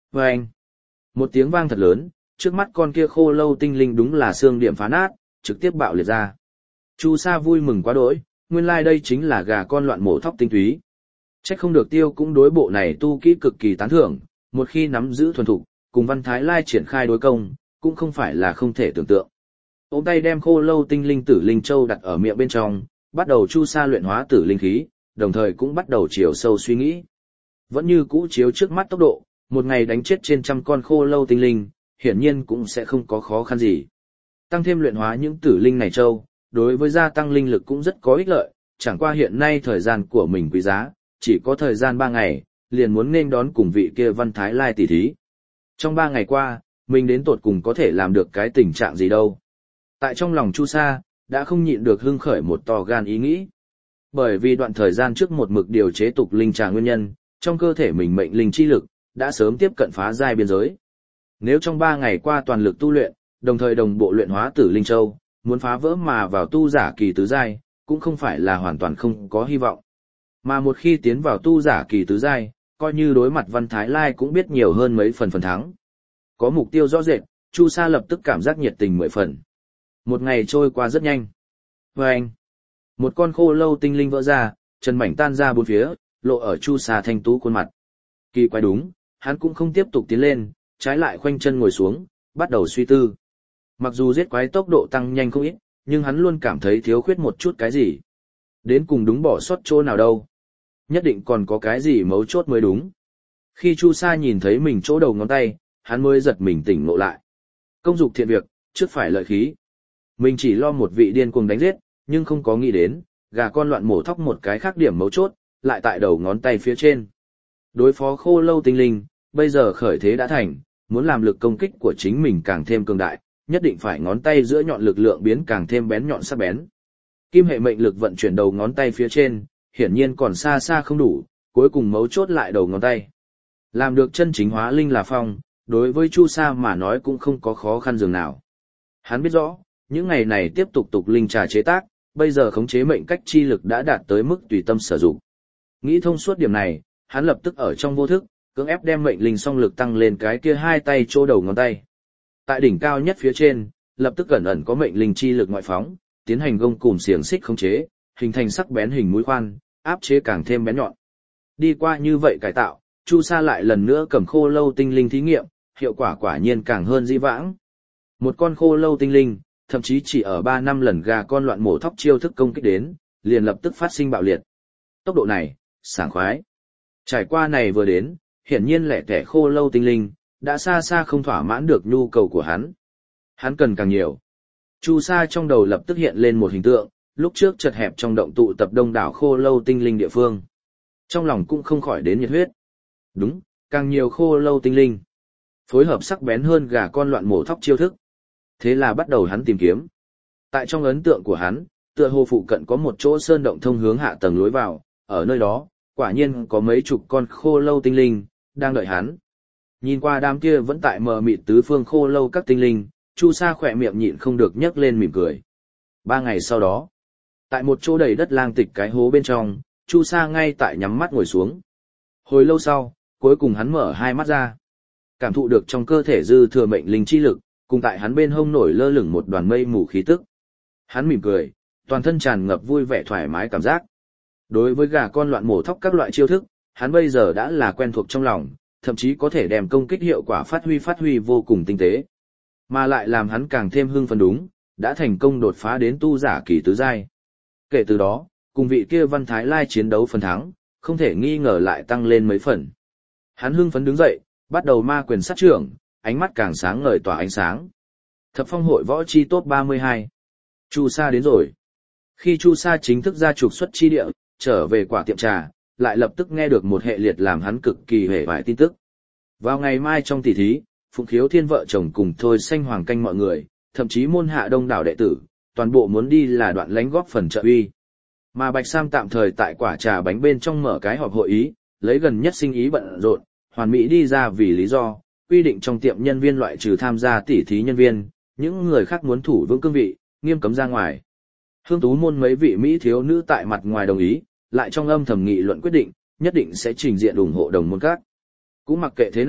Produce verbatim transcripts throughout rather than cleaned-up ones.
Và anh, một tiếng vang thật lớn, trước mắt con kia khô lâu tinh linh đúng là xương điểm phá nát, trực tiếp bạo liệt ra. Chu Sa vui mừng quá đỗi, nguyên lai like đây chính là gà con loạn mổ thóc tinh túy. Trách không được Tiêu cũng đối bộ này tu kỹ cực kỳ tán thưởng, một khi nắm giữ thuần thục, cùng Văn Thái Lai triển khai đối công, cũng không phải là không thể tưởng tượng. Ôm tay đem khô lâu tinh linh tử linh châu đặt ở miệng bên trong, bắt đầu Chu Sa luyện hóa tử linh khí, đồng thời cũng bắt đầu chiều sâu suy nghĩ. Vẫn như cũ chiếu trước mắt tốc độ, một ngày đánh chết trên trăm con khô lâu tinh linh, hiển nhiên cũng sẽ không có khó khăn gì. Tăng thêm luyện hóa những tử linh này châu, đối với gia tăng linh lực cũng rất có ích lợi, chẳng qua hiện nay thời gian của mình quý giá, chỉ có thời gian ba ngày, liền muốn nên đón cùng vị kia Văn Thái Lai tỷ thí. Trong ba ngày qua, mình đến tột cùng có thể làm được cái tình trạng gì đâu. Tại trong lòng Chu Sa, đã không nhịn được hưng khởi một to gan ý nghĩ. Bởi vì đoạn thời gian trước một mực điều chế tục linh trà nguyên nhân, trong cơ thể mình mệnh linh chi lực, đã sớm tiếp cận phá giai biên giới. Nếu trong ba ngày qua toàn lực tu luyện, đồng thời đồng bộ luyện hóa tử linh châu, muốn phá vỡ mà vào tu giả kỳ tứ giai, cũng không phải là hoàn toàn không có hy vọng. Mà một khi tiến vào tu giả kỳ tứ giai, coi như đối mặt Văn Thái Lai cũng biết nhiều hơn mấy phần phần thắng. Có mục tiêu rõ rệt, Chu Sa lập tức cảm giác nhiệt tình mười phần. Một ngày trôi qua rất nhanh. Và anh, một con khô lâu tinh linh vỡ ra, chân mảnh tan ra bốn phía, lộ ở Chu Sa thanh tú khuôn mặt. Kỳ quái đúng, hắn cũng không tiếp tục tiến lên, trái lại khoanh chân ngồi xuống, bắt đầu suy tư. Mặc dù giết quái tốc độ tăng nhanh không ít, nhưng hắn luôn cảm thấy thiếu khuyết một chút cái gì. Đến cùng đúng bỏ sót chỗ nào đâu. Nhất định còn có cái gì mấu chốt mới đúng. Khi Chu Sa nhìn thấy mình chỗ đầu ngón tay, hắn mới giật mình tỉnh ngộ lại. Công dục thiện việc, trước phải lợi khí. Mình chỉ lo một vị điên cuồng đánh giết, nhưng không có nghĩ đến, gà con loạn mổ thóc một cái khác điểm mấu chốt, lại tại đầu ngón tay phía trên. Đối phó khô lâu tinh linh, bây giờ khởi thế đã thành, muốn làm lực công kích của chính mình càng thêm cường đại, nhất định phải ngón tay giữa nhọn lực lượng biến càng thêm bén nhọn sắc bén. Kim hệ mệnh lực vận chuyển đầu ngón tay phía trên, hiển nhiên còn xa xa không đủ, cuối cùng mấu chốt lại đầu ngón tay. Làm được chân chính hóa linh là phong, đối với Chu Sa mà nói cũng không có khó khăn dường nào. Hắn biết rõ, những ngày này tiếp tục tục linh trà chế tác, bây giờ khống chế mệnh cách chi lực đã đạt tới mức tùy tâm sử dụng. Nghĩ thông suốt điểm này, hắn lập tức ở trong vô thức, cưỡng ép đem mệnh linh song lực tăng lên cái kia hai tay chỗ đầu ngón tay. Tại đỉnh cao nhất phía trên, lập tức ẩn ẩn có mệnh linh chi lực ngoại phóng, tiến hành gông cùm xiềng xích khống chế, hình thành sắc bén hình mũi khoan, áp chế càng thêm bén nhọn. Đi qua như vậy cải tạo, Chu Sa lại lần nữa cầm khô lâu tinh linh thí nghiệm, hiệu quả quả nhiên càng hơn dĩ vãng. Một con khô lâu tinh linh, thậm chí chỉ ở ba năm lần gà con loạn mổ thóc chiêu thức công kích đến, liền lập tức phát sinh bạo liệt. Tốc độ này, sảng khoái. Trải qua này vừa đến, hiển nhiên lẻ tẻ khô lâu tinh linh, đã xa xa không thỏa mãn được nhu cầu của hắn. Hắn cần càng nhiều. Chu Sa trong đầu lập tức hiện lên một hình tượng, lúc trước chật hẹp trong động tụ tập đông đảo khô lâu tinh linh địa phương. Trong lòng cũng không khỏi đến nhiệt huyết. Đúng, càng nhiều khô lâu tinh linh. Phối hợp sắc bén hơn gà con loạn mổ thóc chiêu thức. Thế là bắt đầu hắn tìm kiếm. Tại trong ấn tượng của hắn, tựa hồ phụ cận có một chỗ sơn động thông hướng hạ tầng lối vào, ở nơi đó, quả nhiên có mấy chục con khô lâu tinh linh, đang đợi hắn. Nhìn qua đám kia vẫn tại mờ mịt tứ phương khô lâu các tinh linh, Chu Sa khỏe miệng nhịn không được nhấc lên mỉm cười. Ba ngày sau đó, tại một chỗ đầy đất lang tịch cái hố bên trong, Chu Sa ngay tại nhắm mắt ngồi xuống. Hồi lâu sau, cuối cùng hắn mở hai mắt ra. Cảm thụ được trong cơ thể dư thừa mệnh linh chi lực, cùng tại hắn bên hông nổi lơ lửng một đoàn mây mù khí tức. Hắn mỉm cười, toàn thân tràn ngập vui vẻ thoải mái cảm giác. Đối với gà con loạn mổ thóc các loại chiêu thức, hắn bây giờ đã là quen thuộc trong lòng, thậm chí có thể đem công kích hiệu quả phát huy phát huy vô cùng tinh tế. Mà lại làm hắn càng thêm hưng phấn đúng, đã thành công đột phá đến tu giả kỳ tứ giai. Kể từ đó, cùng vị kia Văn Thái Lai chiến đấu phần thắng, không thể nghi ngờ lại tăng lên mấy phần. Hắn hưng phấn đứng dậy, bắt đầu ma quyền sát trưởng, ánh mắt càng sáng ngời tỏa ánh sáng. Thập Phong hội võ chi top ba mươi hai. Chu Sa đến rồi. Khi Chu Sa chính thức ra trục xuất chi địa, trở về quả tiệm trà, lại lập tức nghe được một hệ liệt làm hắn cực kỳ hề vải tin tức. Vào ngày mai trong tỷ thí, Phụng Khiếu Thiên vợ chồng cùng Thôi Xanh Hoàng canh mọi người, thậm chí môn hạ đông đảo đệ tử, toàn bộ muốn đi là đoạn lánh góp phần trợ uy. Mà Bạch Sam tạm thời tại quả trà bánh bên trong mở cái họp hội ý, lấy gần nhất sinh ý bận rộn, hoàn mỹ đi ra vì lý do, quy định trong tiệm nhân viên loại trừ tham gia tỷ thí nhân viên, những người khác muốn thủ vững cương vị, nghiêm cấm ra ngoài. Hương Tú môn mấy vị Mỹ thiếu nữ tại mặt ngoài đồng ý, lại trong âm thầm nghị luận quyết định, nhất định sẽ trình diện ủng hộ đồng môn các. Cũng mặc kệ thế nào,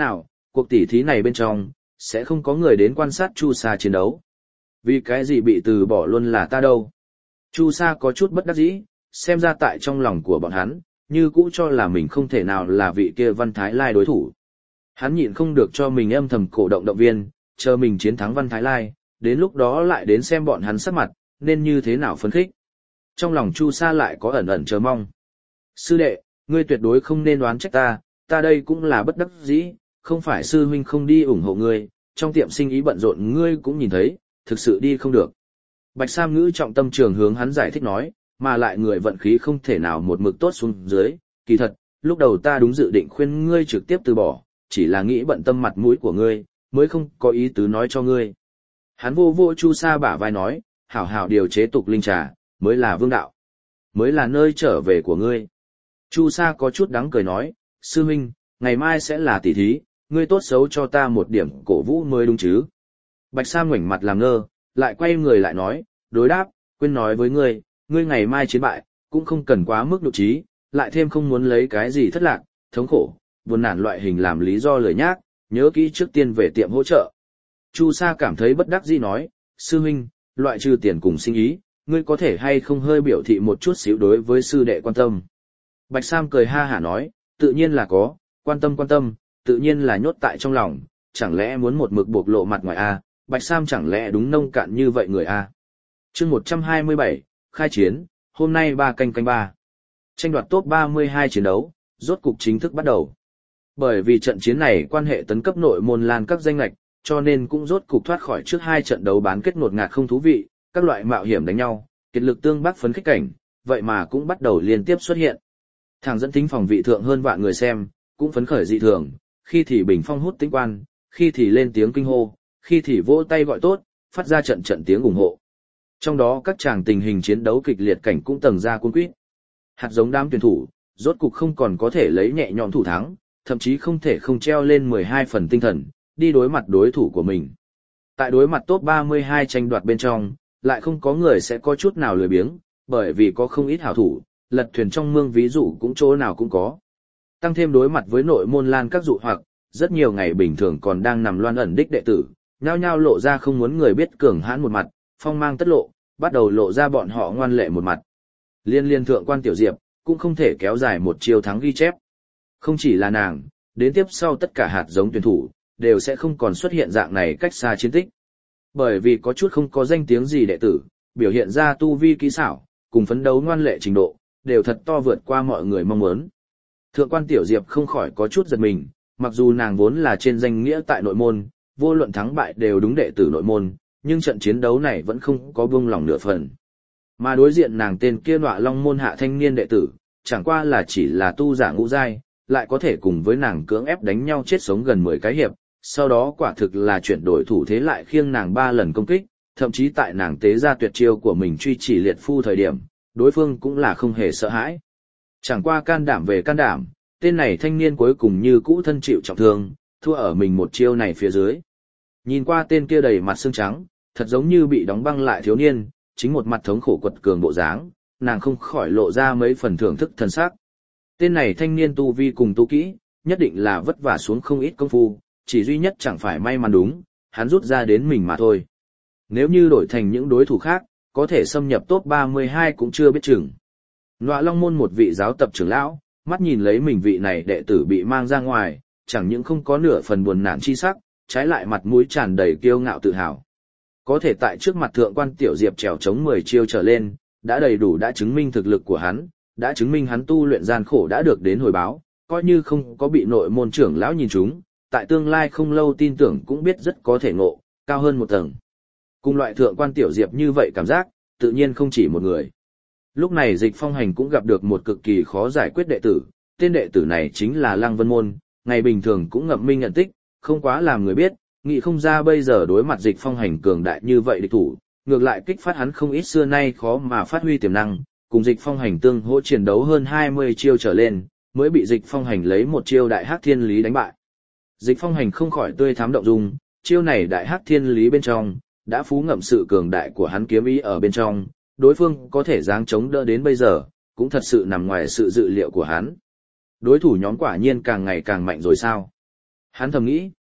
cuộc tỉ thí này bên trong, sẽ không có người đến quan sát Chu Sa chiến đấu. Vì cái gì bị từ bỏ luôn là ta đâu. Chu Sa có chút bất đắc dĩ, xem ra tại trong lòng của bọn hắn, như cũ cho là mình không thể nào là vị kia Văn Thái Lai đối thủ. Hắn nhịn không được cho mình âm thầm cổ động động viên, chờ mình chiến thắng Văn Thái Lai, đến lúc đó lại đến xem bọn hắn sắc mặt, nên như thế nào phấn khích. Trong lòng Chu Sa lại có ẩn ẩn chờ mong. Sư đệ, ngươi tuyệt đối không nên đoán trách ta, ta đây cũng là bất đắc dĩ, không phải sư huynh không đi ủng hộ ngươi, trong tiệm sinh ý bận rộn ngươi cũng nhìn thấy, thực sự đi không được. Bạch Sam Ngữ trọng tâm trường hướng hắn giải thích nói, mà lại người vận khí không thể nào một mực tốt xuống dưới, kỳ thật, lúc đầu ta đúng dự định khuyên ngươi trực tiếp từ bỏ, chỉ là nghĩ bận tâm mặt mũi của ngươi, mới không có ý tứ nói cho ngươi. Hắn vô vô Chu Sa bả vai nói, hảo hảo điều chế tục linh trà, mới là vương đạo, mới là nơi trở về của ngươi. Chu Sa có chút đắng cười nói, sư huynh, ngày mai sẽ là tỷ thí, ngươi tốt xấu cho ta một điểm cổ vũ mới đúng chứ. Bạch Sam ngoảnh mặt làm ngơ, lại quay người lại nói, đối đáp, quên nói với ngươi, ngươi ngày mai chiến bại, cũng không cần quá mức độ trí, lại thêm không muốn lấy cái gì thất lạc, thống khổ, buồn nản loại hình làm lý do lười nhác, nhớ kỹ trước tiên về tiệm hỗ trợ. Chu Sa cảm thấy bất đắc dĩ nói, sư huynh, loại trừ tiền cùng sinh ý, ngươi có thể hay không hơi biểu thị một chút xíu đối với sư đệ quan tâm. Bạch Sam cười ha hả nói, tự nhiên là có, quan tâm quan tâm, tự nhiên là nhốt tại trong lòng, chẳng lẽ muốn một mực bộc lộ mặt ngoài a? Bạch Sam chẳng lẽ đúng nông cạn như vậy người a? Chương một trăm hai mươi bảy, khai chiến, hôm nay ba canh canh ba. Tranh đoạt top ba mươi hai chiến đấu, rốt cục chính thức bắt đầu. Bởi vì trận chiến này quan hệ tấn cấp nội môn lan các danh lệch, cho nên cũng rốt cục thoát khỏi trước hai trận đấu bán kết ngột ngạt không thú vị, các loại mạo hiểm đánh nhau, kiệt lực tương bắc phấn khích cảnh, vậy mà cũng bắt đầu liên tiếp xuất hiện. Thằng dẫn tính phòng vị thượng hơn vạn người xem, cũng phấn khởi dị thường, khi thì bình phong hút tĩnh quan, khi thì lên tiếng kinh hô, khi thì vỗ tay gọi tốt, phát ra trận trận tiếng ủng hộ. Trong đó các chàng tình hình chiến đấu kịch liệt cảnh cũng tầng ra cuốn quýt. Hạt giống đám tuyển thủ, rốt cục không còn có thể lấy nhẹ nhõm thủ thắng, thậm chí không thể không treo lên mười hai phần tinh thần, đi đối mặt đối thủ của mình. Tại đối mặt top ba mươi hai tranh đoạt bên trong, lại không có người sẽ có chút nào lười biếng, bởi vì có không ít hảo thủ, lật thuyền trong mương ví dụ cũng chỗ nào cũng có. Tăng thêm đối mặt với nội môn lan các dụ hoặc, rất nhiều ngày bình thường còn đang nằm loan ẩn đích đệ tử, nhao nhao lộ ra không muốn người biết cường hãn một mặt, phong mang tất lộ, bắt đầu lộ ra bọn họ ngoan lệ một mặt. Liên liên thượng quan tiểu diệp, cũng không thể kéo dài một chiêu thắng ghi chép. Không chỉ là nàng, đến tiếp sau tất cả hạt giống tuyển thủ, đều sẽ không còn xuất hiện dạng này cách xa chiến tích. Bởi vì có chút không có danh tiếng gì đệ tử, biểu hiện ra tu vi kỹ xảo, cùng phấn đấu ngoan lệ trình độ, đều thật to vượt qua mọi người mong muốn. Thượng quan tiểu diệp không khỏi có chút giật mình, mặc dù nàng vốn là trên danh nghĩa tại nội môn, vô luận thắng bại đều đúng đệ tử nội môn, nhưng trận chiến đấu này vẫn không có buông lòng nửa phần. Mà đối diện nàng tên kia Nọa Long môn hạ thanh niên đệ tử, chẳng qua là chỉ là tu giả ngũ giai, lại có thể cùng với nàng cưỡng ép đánh nhau chết sống gần mười cái hiệp, sau đó quả thực là chuyển đổi thủ thế lại khiêng nàng ba lần công kích, thậm chí tại nàng tế ra tuyệt chiêu của mình truy chỉ liệt phu thời điểm, đối phương cũng là không hề sợ hãi. Chẳng qua can đảm về can đảm, tên này thanh niên cuối cùng như cũ thân chịu trọng thương, thua ở mình một chiêu này phía dưới. Nhìn qua tên kia đầy mặt xương trắng, thật giống như bị đóng băng lại thiếu niên, chính một mặt thống khổ quật cường bộ dáng, nàng không khỏi lộ ra mấy phần thưởng thức thần sắc. Tên này thanh niên tu vi cùng tu kỹ, nhất định là vất vả xuống không ít công phu, chỉ duy nhất chẳng phải may mắn đúng, hắn rút ra đến mình mà thôi. Nếu như đổi thành những đối thủ khác, có thể xâm nhập top ba mươi hai cũng chưa biết chừng. Nọa Long môn một vị giáo tập trưởng lão, mắt nhìn lấy mình vị này đệ tử bị mang ra ngoài, chẳng những không có nửa phần buồn nản chi sắc, trái lại mặt mũi tràn đầy kiêu ngạo tự hào. Có thể tại trước mặt thượng quan tiểu diệp trèo chống mười chiêu trở lên, đã đầy đủ đã chứng minh thực lực của hắn, đã chứng minh hắn tu luyện gian khổ đã được đến hồi báo, coi như không có bị nội môn trưởng lão nhìn trúng, tại tương lai không lâu tin tưởng cũng biết rất có thể ngộ, cao hơn một tầng. Cùng loại thượng quan tiểu diệp như vậy cảm giác, tự nhiên không chỉ một người. Lúc này Dịch Phong Hành cũng gặp được một cực kỳ khó giải quyết đệ tử, tên đệ tử này chính là Lăng Vân Môn, ngày bình thường cũng ngậm minh nhận tích, không quá làm người biết, nghĩ không ra bây giờ đối mặt Dịch Phong Hành cường đại như vậy địch thủ, ngược lại kích phát hắn không ít xưa nay khó mà phát huy tiềm năng, cùng Dịch Phong Hành tương hỗ chiến đấu hơn hai mươi chiêu trở lên, mới bị Dịch Phong Hành lấy một chiêu Đại Hắc Thiên Lý đánh bại. Dịch Phong Hành không khỏi tươi thắm động dung, chiêu này Đại Hắc Thiên Lý bên trong, đã phú ngậm sự cường đại của hắn kiếm ý ở bên trong, đối phương có thể giáng chống đỡ đến bây giờ, cũng thật sự nằm ngoài sự dự liệu của hắn. Đối thủ nhóm quả nhiên càng ngày càng mạnh rồi sao? Hắn thầm nghĩ,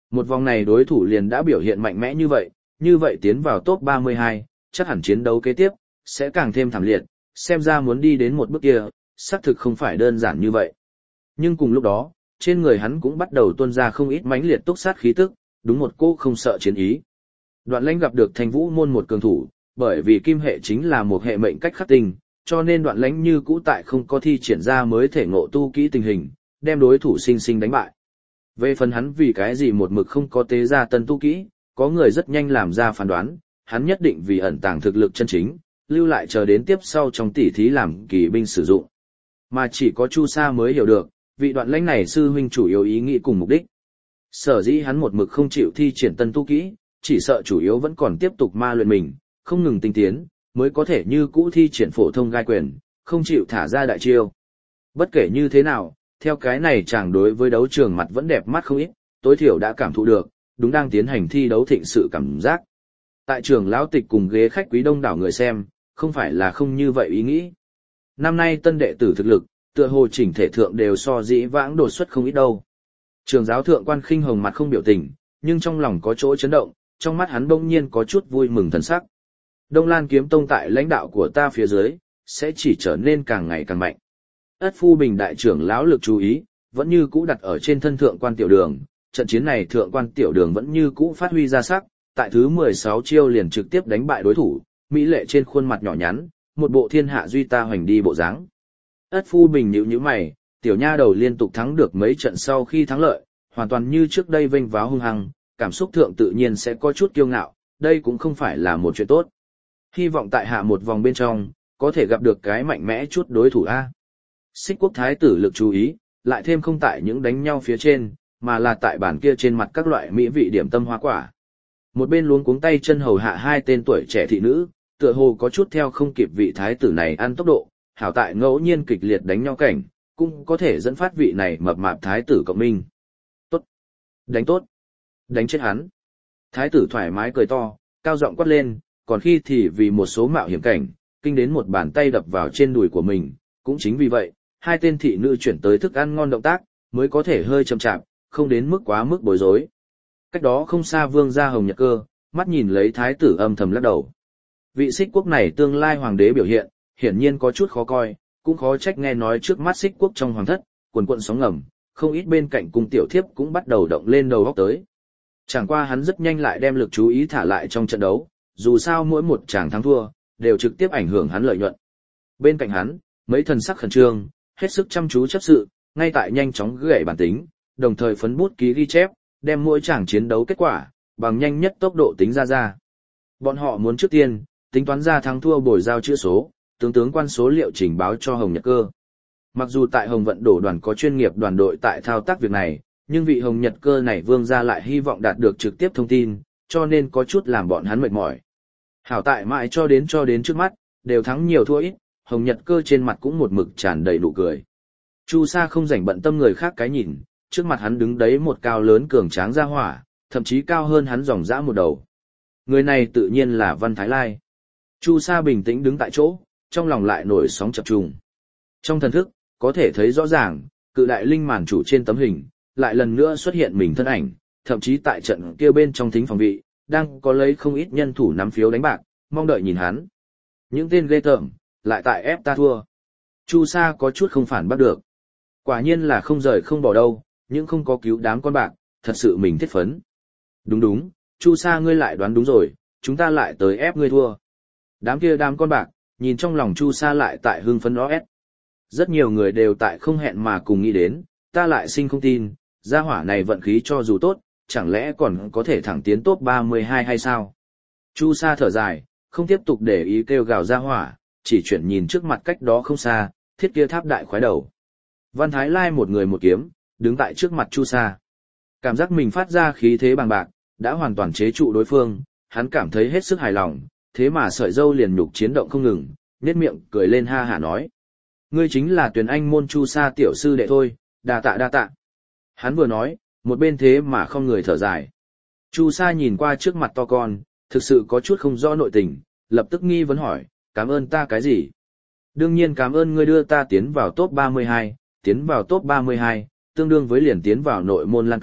Một vòng này đối thủ liền đã biểu hiện mạnh mẽ như vậy, như vậy tiến vào top ba mươi hai, chắc hẳn chiến đấu kế tiếp sẽ càng thêm thảm liệt, xem ra muốn đi đến một bước kia, xác thực không phải đơn giản như vậy. Nhưng cùng lúc đó, trên người hắn cũng bắt đầu tuôn ra không ít mãnh liệt túc sát khí tức, đúng một cô không sợ chiến ý. Đoạn Lãnh gặp được Thanh Vũ môn một cường thủ, bởi vì kim hệ chính là một hệ mệnh cách khắc tinh, cho nên Đoạn Lãnh như cũ tại không có thi triển ra mới thể ngộ tu kỹ tình hình, đem đối thủ sinh sinh đánh bại. Về phần hắn vì cái gì một mực không có tế ra tân tu kỹ, có người rất nhanh làm ra phán đoán, hắn nhất định vì ẩn tàng thực lực chân chính, lưu lại chờ đến tiếp sau trong tỉ thí làm kỳ binh sử dụng. Mà chỉ có Chu Sa mới hiểu được, vị Đoạn Lãnh này sư huynh chủ yếu ý nghĩ cùng mục đích. Sở dĩ hắn một mực không chịu thi triển tân tu kỹ, chỉ sợ chủ yếu vẫn còn tiếp tục ma luyện mình, không ngừng tinh tiến, mới có thể như cũ thi triển phổ thông gai quyền, không chịu thả ra đại chiêu. Bất kể như thế nào, theo cái này chàng đối với đấu trường mặt vẫn đẹp mắt không ít, tối thiểu đã cảm thụ được, đúng đang tiến hành thi đấu thịnh sự cảm giác. Tại trường lão tịch cùng ghế khách quý đông đảo người xem, không phải là không như vậy ý nghĩ. Năm nay tân đệ tử thực lực, tựa hồ chỉnh thể thượng đều so dĩ vãng đột xuất không ít đâu. Trường giáo thượng quan Khinh Hồng mặt không biểu tình, nhưng trong lòng có chỗ chấn động, trong mắt hắn bỗng nhiên có chút vui mừng thần sắc. Đông Lan kiếm tông tại lãnh đạo của ta phía dưới, sẽ chỉ trở nên càng ngày càng mạnh. Ất Phu Bình đại trưởng lão lực chú ý, vẫn như cũ đặt ở trên thân thượng quan tiểu đường, trận chiến này thượng quan tiểu đường vẫn như cũ phát huy ra sắc, tại thứ mười sáu chiêu liền trực tiếp đánh bại đối thủ, mỹ lệ trên khuôn mặt nhỏ nhắn, một bộ thiên hạ duy ta hoành đi bộ dáng. Ất Phu Bình nhíu nhíu mày, tiểu nha đầu liên tục thắng được mấy trận sau khi thắng lợi, hoàn toàn như trước đây vênh váo hung hăng, cảm xúc thượng tự nhiên sẽ có chút kiêu ngạo, đây cũng không phải là một chuyện tốt. Hy vọng tại hạ một vòng bên trong, có thể gặp được cái mạnh mẽ chút đối thủ A. Xích Quốc thái tử lực chú ý, lại thêm không tại những đánh nhau phía trên, mà là tại bàn kia trên mặt các loại mỹ vị điểm tâm hoa quả. Một bên luống cuống tay chân hầu hạ hai tên tuổi trẻ thị nữ, tựa hồ có chút theo không kịp vị thái tử này ăn tốc độ, hảo tại ngẫu nhiên kịch liệt đánh nhau cảnh, cũng có thể dẫn phát vị này mập mạp thái tử cộng minh. Tốt! Đánh tốt! Đánh chết hắn! Thái tử thoải mái cười to, cao giọng quát lên, còn khi thì vì một số mạo hiểm cảnh, kinh đến một bàn tay đập vào trên đùi của mình, cũng chính vì vậy, hai tên thị nữ chuyển tới thức ăn ngon động tác, mới có thể hơi chậm chạp, không đến mức quá mức bối rối. Cách đó không xa Vương gia Hồng Nhật Cơ, mắt nhìn lấy thái tử âm thầm lắc đầu. Vị Xích Quốc này tương lai hoàng đế biểu hiện, hiển nhiên có chút khó coi, cũng khó trách nghe nói trước mắt Xích Quốc trong hoàng thất, quần quận sóng ngầm, không ít bên cạnh cung tiểu thiếp cũng bắt đầu động lên đầu óc tới. Chẳng qua hắn rất nhanh lại đem lực chú ý thả lại trong trận đấu, dù sao mỗi một chàng thắng thua, đều trực tiếp ảnh hưởng hắn lợi nhuận. Bên cạnh hắn, mấy thần sắc khẩn trương, hết sức chăm chú chấp sự, ngay tại nhanh chóng gảy bản tính, đồng thời phấn bút ký ghi chép, đem mỗi chàng chiến đấu kết quả, bằng nhanh nhất tốc độ tính ra ra. Bọn họ muốn trước tiên, tính toán ra thắng thua bồi giao chữ số, tướng tướng quan số liệu trình báo cho Hồng Nhật Cơ. Mặc dù tại Hồng Vận Đổ đoàn có chuyên nghiệp đoàn đội tại thao tác việc này, nhưng vị Hồng Nhật Cơ này Vương gia lại hy vọng đạt được trực tiếp thông tin, cho nên có chút làm bọn hắn mệt mỏi. Hảo tại mãi cho đến cho đến trước mắt, đều thắng nhiều thua ít, Hồng Nhật Cơ trên mặt cũng một mực tràn đầy nụ cười. Chu Sa không rảnh bận tâm người khác cái nhìn, trước mặt hắn đứng đấy một cao lớn cường tráng ra hỏa, thậm chí cao hơn hắn dòng dã một đầu. Người này tự nhiên là Văn Thái Lai. Chu Sa bình tĩnh đứng tại chỗ, trong lòng lại nổi sóng chập trùng. Trong thần thức, có thể thấy rõ ràng, cự đại linh màn chủ trên tấm hình, lại lần nữa xuất hiện mình thân ảnh, thậm chí tại trận kia bên trong thính phòng vị, đang có lấy không ít nhân thủ nắm phiếu đánh bạc, mong đợi nhìn hắn. Những tên ghê tởm, lại tại ép ta thua. Chu Sa có chút không phản bắt được. Quả nhiên là không rời không bỏ đâu, nhưng không có cứu đám con bạc, thật sự mình thiết phấn. Đúng đúng, Chu Sa ngươi lại đoán đúng rồi, chúng ta lại tới ép ngươi thua. Đám kia đám con bạc, nhìn trong lòng Chu Sa lại tại hưng phấn đó ép. Rất nhiều người đều tại không hẹn mà cùng nghĩ đến, ta lại sinh không tin, gia hỏa này vận khí cho dù tốt, chẳng lẽ còn có thể thẳng tiến top ba mươi hai hay sao? Chu Sa thở dài, không tiếp tục để ý kêu gào gia hỏa, chỉ chuyển nhìn trước mặt cách đó không xa, thiết kia tháp đại khoái đầu. Văn Thái Lai một người một kiếm, đứng tại trước mặt Chu Sa. Cảm giác mình phát ra khí thế bằng bạc, đã hoàn toàn chế trụ đối phương, hắn cảm thấy hết sức hài lòng, thế mà sợi dâu liền nhục chiến động không ngừng, nhếch miệng cười lên ha hả nói: "Ngươi chính là Tuyền Anh môn Chu Sa tiểu sư đệ thôi, đa tạ đa tạ." Hắn vừa nói, một bên thế mà không người thở dài. Chu Sa nhìn qua trước mặt to con, thực sự có chút không rõ nội tình, lập tức nghi vấn hỏi: "Cảm ơn ta cái gì?" "Đương nhiên cảm ơn ngươi đưa ta tiến vào top ba mươi hai, tiến vào top ba mươi hai, tương đương với liền tiến vào nội môn Lan Các,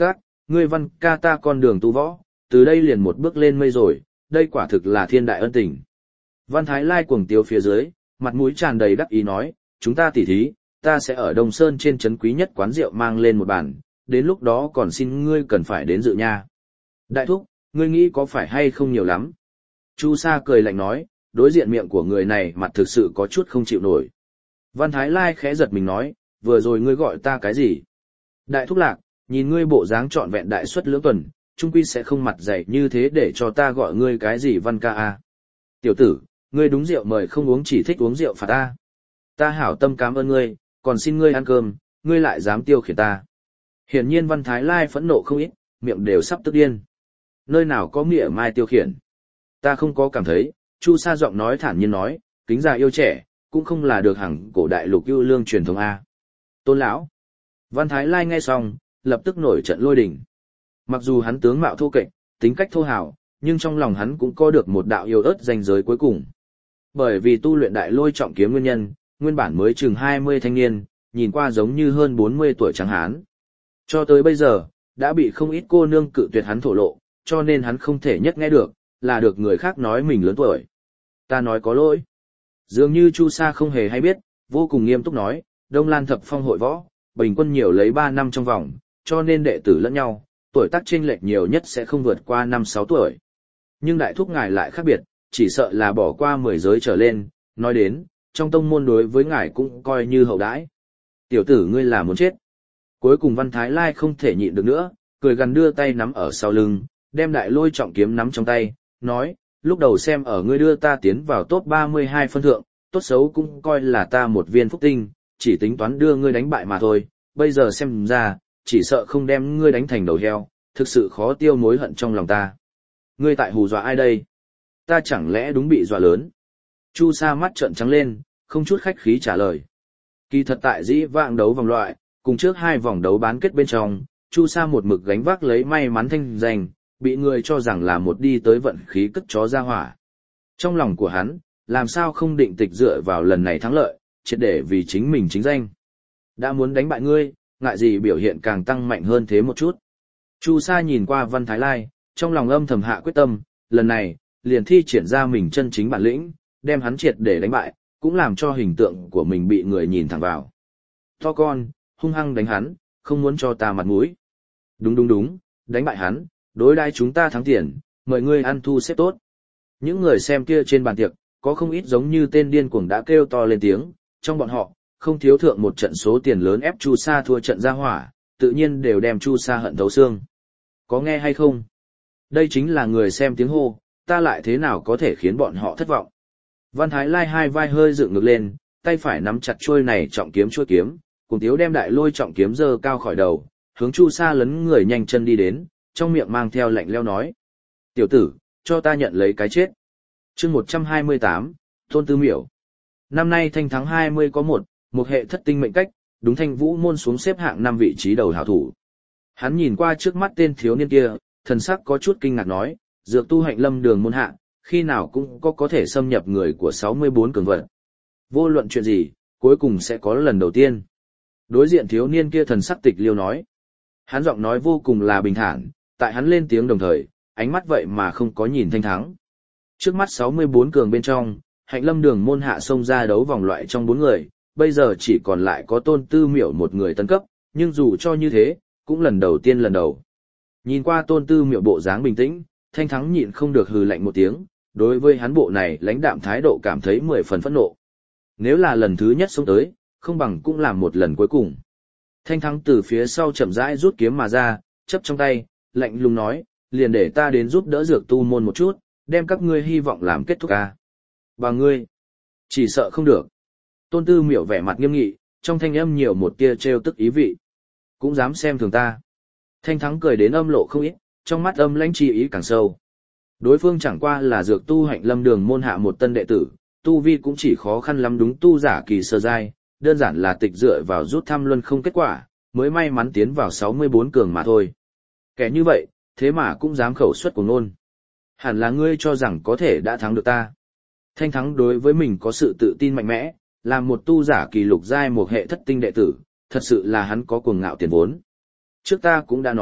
ngươi văn ca ta con đường tu võ, từ đây liền một bước lên mây rồi, đây quả thực là thiên đại ân tình. Văn Thái Lai cuồng tiếu phía dưới, mặt mũi tràn đầy đắc ý nói, chúng ta tỉ thí, ta sẽ ở Đông Sơn trên trấn quý nhất quán rượu mang lên một bàn, đến lúc đó còn xin ngươi cần phải đến dự nha. Đại thúc, ngươi nghĩ có phải hay không nhiều lắm? Chu Sa cười lạnh nói, đối diện miệng của người này mặt thực sự có chút không chịu nổi. Văn Thái Lai khẽ giật mình nói, vừa rồi ngươi gọi ta cái gì? Đại thúc lạc, nhìn ngươi bộ dáng trọn vẹn đại suất lưỡng tuần, trung quy sẽ không mặt dày như thế để cho ta gọi ngươi cái gì Văn ca a. Tiểu tử, ngươi đúng rượu mời không uống chỉ thích uống rượu phạt ta. Ta hảo tâm cảm ơn ngươi, còn xin ngươi ăn cơm, ngươi lại dám tiêu khiển ta. Hiển nhiên Văn Thái Lai phẫn nộ không ít, miệng đều sắp tức điên. Nơi nào có mỉa mai tiêu khiển? Ta không có cảm thấy, Chu Sa giọng nói thản nhiên nói, kính già yêu trẻ, cũng không là được hằng cổ đại lục yêu lương truyền thống a. Tôn lão. Văn Thái Lai nghe xong, lập tức nổi trận lôi đình. Mặc dù hắn tướng mạo thô kệch, tính cách thô hào, nhưng trong lòng hắn cũng có được một đạo yêu ớt ranh giới cuối cùng. Bởi vì tu luyện đại lôi trọng kiếm nguyên nhân, nguyên bản mới chừng hai mươi thanh niên, nhìn qua giống như hơn bốn mươi tuổi trắng hán. Cho tới bây giờ, đã bị không ít cô nương cự tuyệt hắn thổ lộ, cho nên hắn không thể nhất nghe được, là được người khác nói mình lớn tuổi. Ta nói có lỗi. Dường như Chu Sa không hề hay biết, vô cùng nghiêm túc nói, Đông Lan thập phong hội võ, bình quân nhiều lấy ba năm trong vòng, cho nên đệ tử lẫn nhau, tuổi tác chênh lệch nhiều nhất sẽ không vượt qua năm sáu tuổi. Nhưng đại thúc ngài lại khác biệt, chỉ sợ là bỏ qua mười giới trở lên, nói đến, trong tông môn đối với ngài cũng coi như hậu đãi. Tiểu tử ngươi là muốn chết. Cuối cùng Văn Thái Lai không thể nhịn được nữa, cười gần đưa tay nắm ở sau lưng, đem đại lôi trọng kiếm nắm trong tay, nói, lúc đầu xem ở ngươi đưa ta tiến vào top ba mươi hai phân thượng, tốt xấu cũng coi là ta một viên phúc tinh, chỉ tính toán đưa ngươi đánh bại mà thôi, bây giờ xem ra, chỉ sợ không đem ngươi đánh thành đầu heo, thực sự khó tiêu mối hận trong lòng ta. Ngươi tại hù dọa ai đây? Ta chẳng lẽ đúng bị dọa lớn? Chu Sa mắt trợn trắng lên, không chút khách khí trả lời. Kỳ thật tại dĩ vãng đấu vòng loại, cùng trước hai vòng đấu bán kết bên trong, Chu Sa một mực gánh vác lấy may mắn thanh danh, bị người cho rằng là một đi tới vận khí cất chó ra hỏa. Trong lòng của hắn, làm sao không định tịch dựa vào lần này thắng lợi, triệt để vì chính mình chính danh. Đã muốn đánh bại ngươi, ngại gì biểu hiện càng tăng mạnh hơn thế một chút. Chu Sa nhìn qua Văn Thái Lai, trong lòng âm thầm hạ quyết tâm, lần này, liền thi triển ra mình chân chính bản lĩnh, đem hắn triệt để đánh bại, cũng làm cho hình tượng của mình bị người nhìn thẳng vào. To con, hung hăng đánh hắn, không muốn cho ta mặt mũi. Đúng đúng đúng, đánh bại hắn, đối đãi chúng ta thắng tiền, mời ngươi ăn thu xếp tốt. Những người xem kia trên bàn tiệc, có không ít giống như tên điên cuồng đã kêu to lên tiếng, trong bọn họ, không thiếu thượng một trận số tiền lớn ép Chu Sa thua trận ra hỏa, tự nhiên đều đem Chu Sa hận thấu xương. Có nghe hay không? Đây chính là người xem tiếng hô, ta lại thế nào có thể khiến bọn họ thất vọng. Văn Thái Lai hai vai hơi dựng ngược lên, tay phải nắm chặt chuôi này trọng kiếm chuôi kiếm, cùng tiếu đem đại lôi trọng kiếm giơ cao khỏi đầu, hướng Chu Sa lấn người nhanh chân đi đến, trong miệng mang theo lạnh lẽo nói. Tiểu tử, cho ta nhận lấy cái chết. Chương một trăm hai mươi tám, Tôn Tư Miểu. Năm nay thanh thắng hai mươi có một, một hệ thất tinh mệnh cách, đúng Thanh Vũ môn xuống xếp hạng năm vị trí đầu hảo thủ. Hắn nhìn qua trước mắt tên thiếu niên kia, thần sắc có chút kinh ngạc nói, dược tu hạnh lâm đường môn hạ, khi nào cũng có có thể xâm nhập người của sáu mươi bốn cường vận. Vô luận chuyện gì, cuối cùng sẽ có lần đầu tiên. Đối diện thiếu niên kia thần sắc tịch liêu nói. Hắn giọng nói vô cùng là bình thản, tại hắn lên tiếng đồng thời, ánh mắt vậy mà không có nhìn Thanh thắng. Trước mắt sáu mươi bốn cường bên trong, hạnh lâm đường môn hạ xông ra đấu vòng loại trong bốn người, bây giờ chỉ còn lại có Tôn Tư Miểu một người tân cấp, nhưng dù cho như thế, cũng lần đầu tiên lần đầu. Nhìn qua Tôn Tư Miểu bộ dáng bình tĩnh, Thanh thắng nhịn không được hừ lạnh một tiếng, đối với hắn bộ này lãnh đạm thái độ cảm thấy mười phần phẫn nộ. Nếu là lần thứ nhất xông tới, không bằng cũng làm một lần cuối cùng. Thanh thắng từ phía sau chậm rãi rút kiếm mà ra, chấp trong tay, lạnh lùng nói, liền để ta đến giúp đỡ dược tu môn một chút, đem các ngươi hy vọng làm kết thúc ca. Và ngươi, chỉ sợ không được. Tôn Tư Miểu vẻ mặt nghiêm nghị, trong thanh âm nhiều một tia trêu tức ý vị. Cũng dám xem thường ta. Thanh thắng cười đến âm lộ không ít, trong mắt âm lãnh chi ý càng sâu. Đối phương chẳng qua là dược tu hạnh lâm đường môn hạ một tân đệ tử, tu vi cũng chỉ khó khăn lắm đúng tu giả kỳ sơ giai, đơn giản là tịch dựa vào rút thăm luân không kết quả, mới may mắn tiến vào sáu mươi bốn cường mà thôi. Kẻ như vậy, thế mà cũng dám khẩu xuất của ngôn. Hẳn là ngươi cho rằng có thể đã thắng được ta. Thanh thắng đối với mình có sự tự tin mạnh mẽ, là một tu giả kỳ lục giai một hệ thất tinh đệ tử, thật sự là hắn có cuồng ngạo tiền vốn. Trước ta cũng đã nói,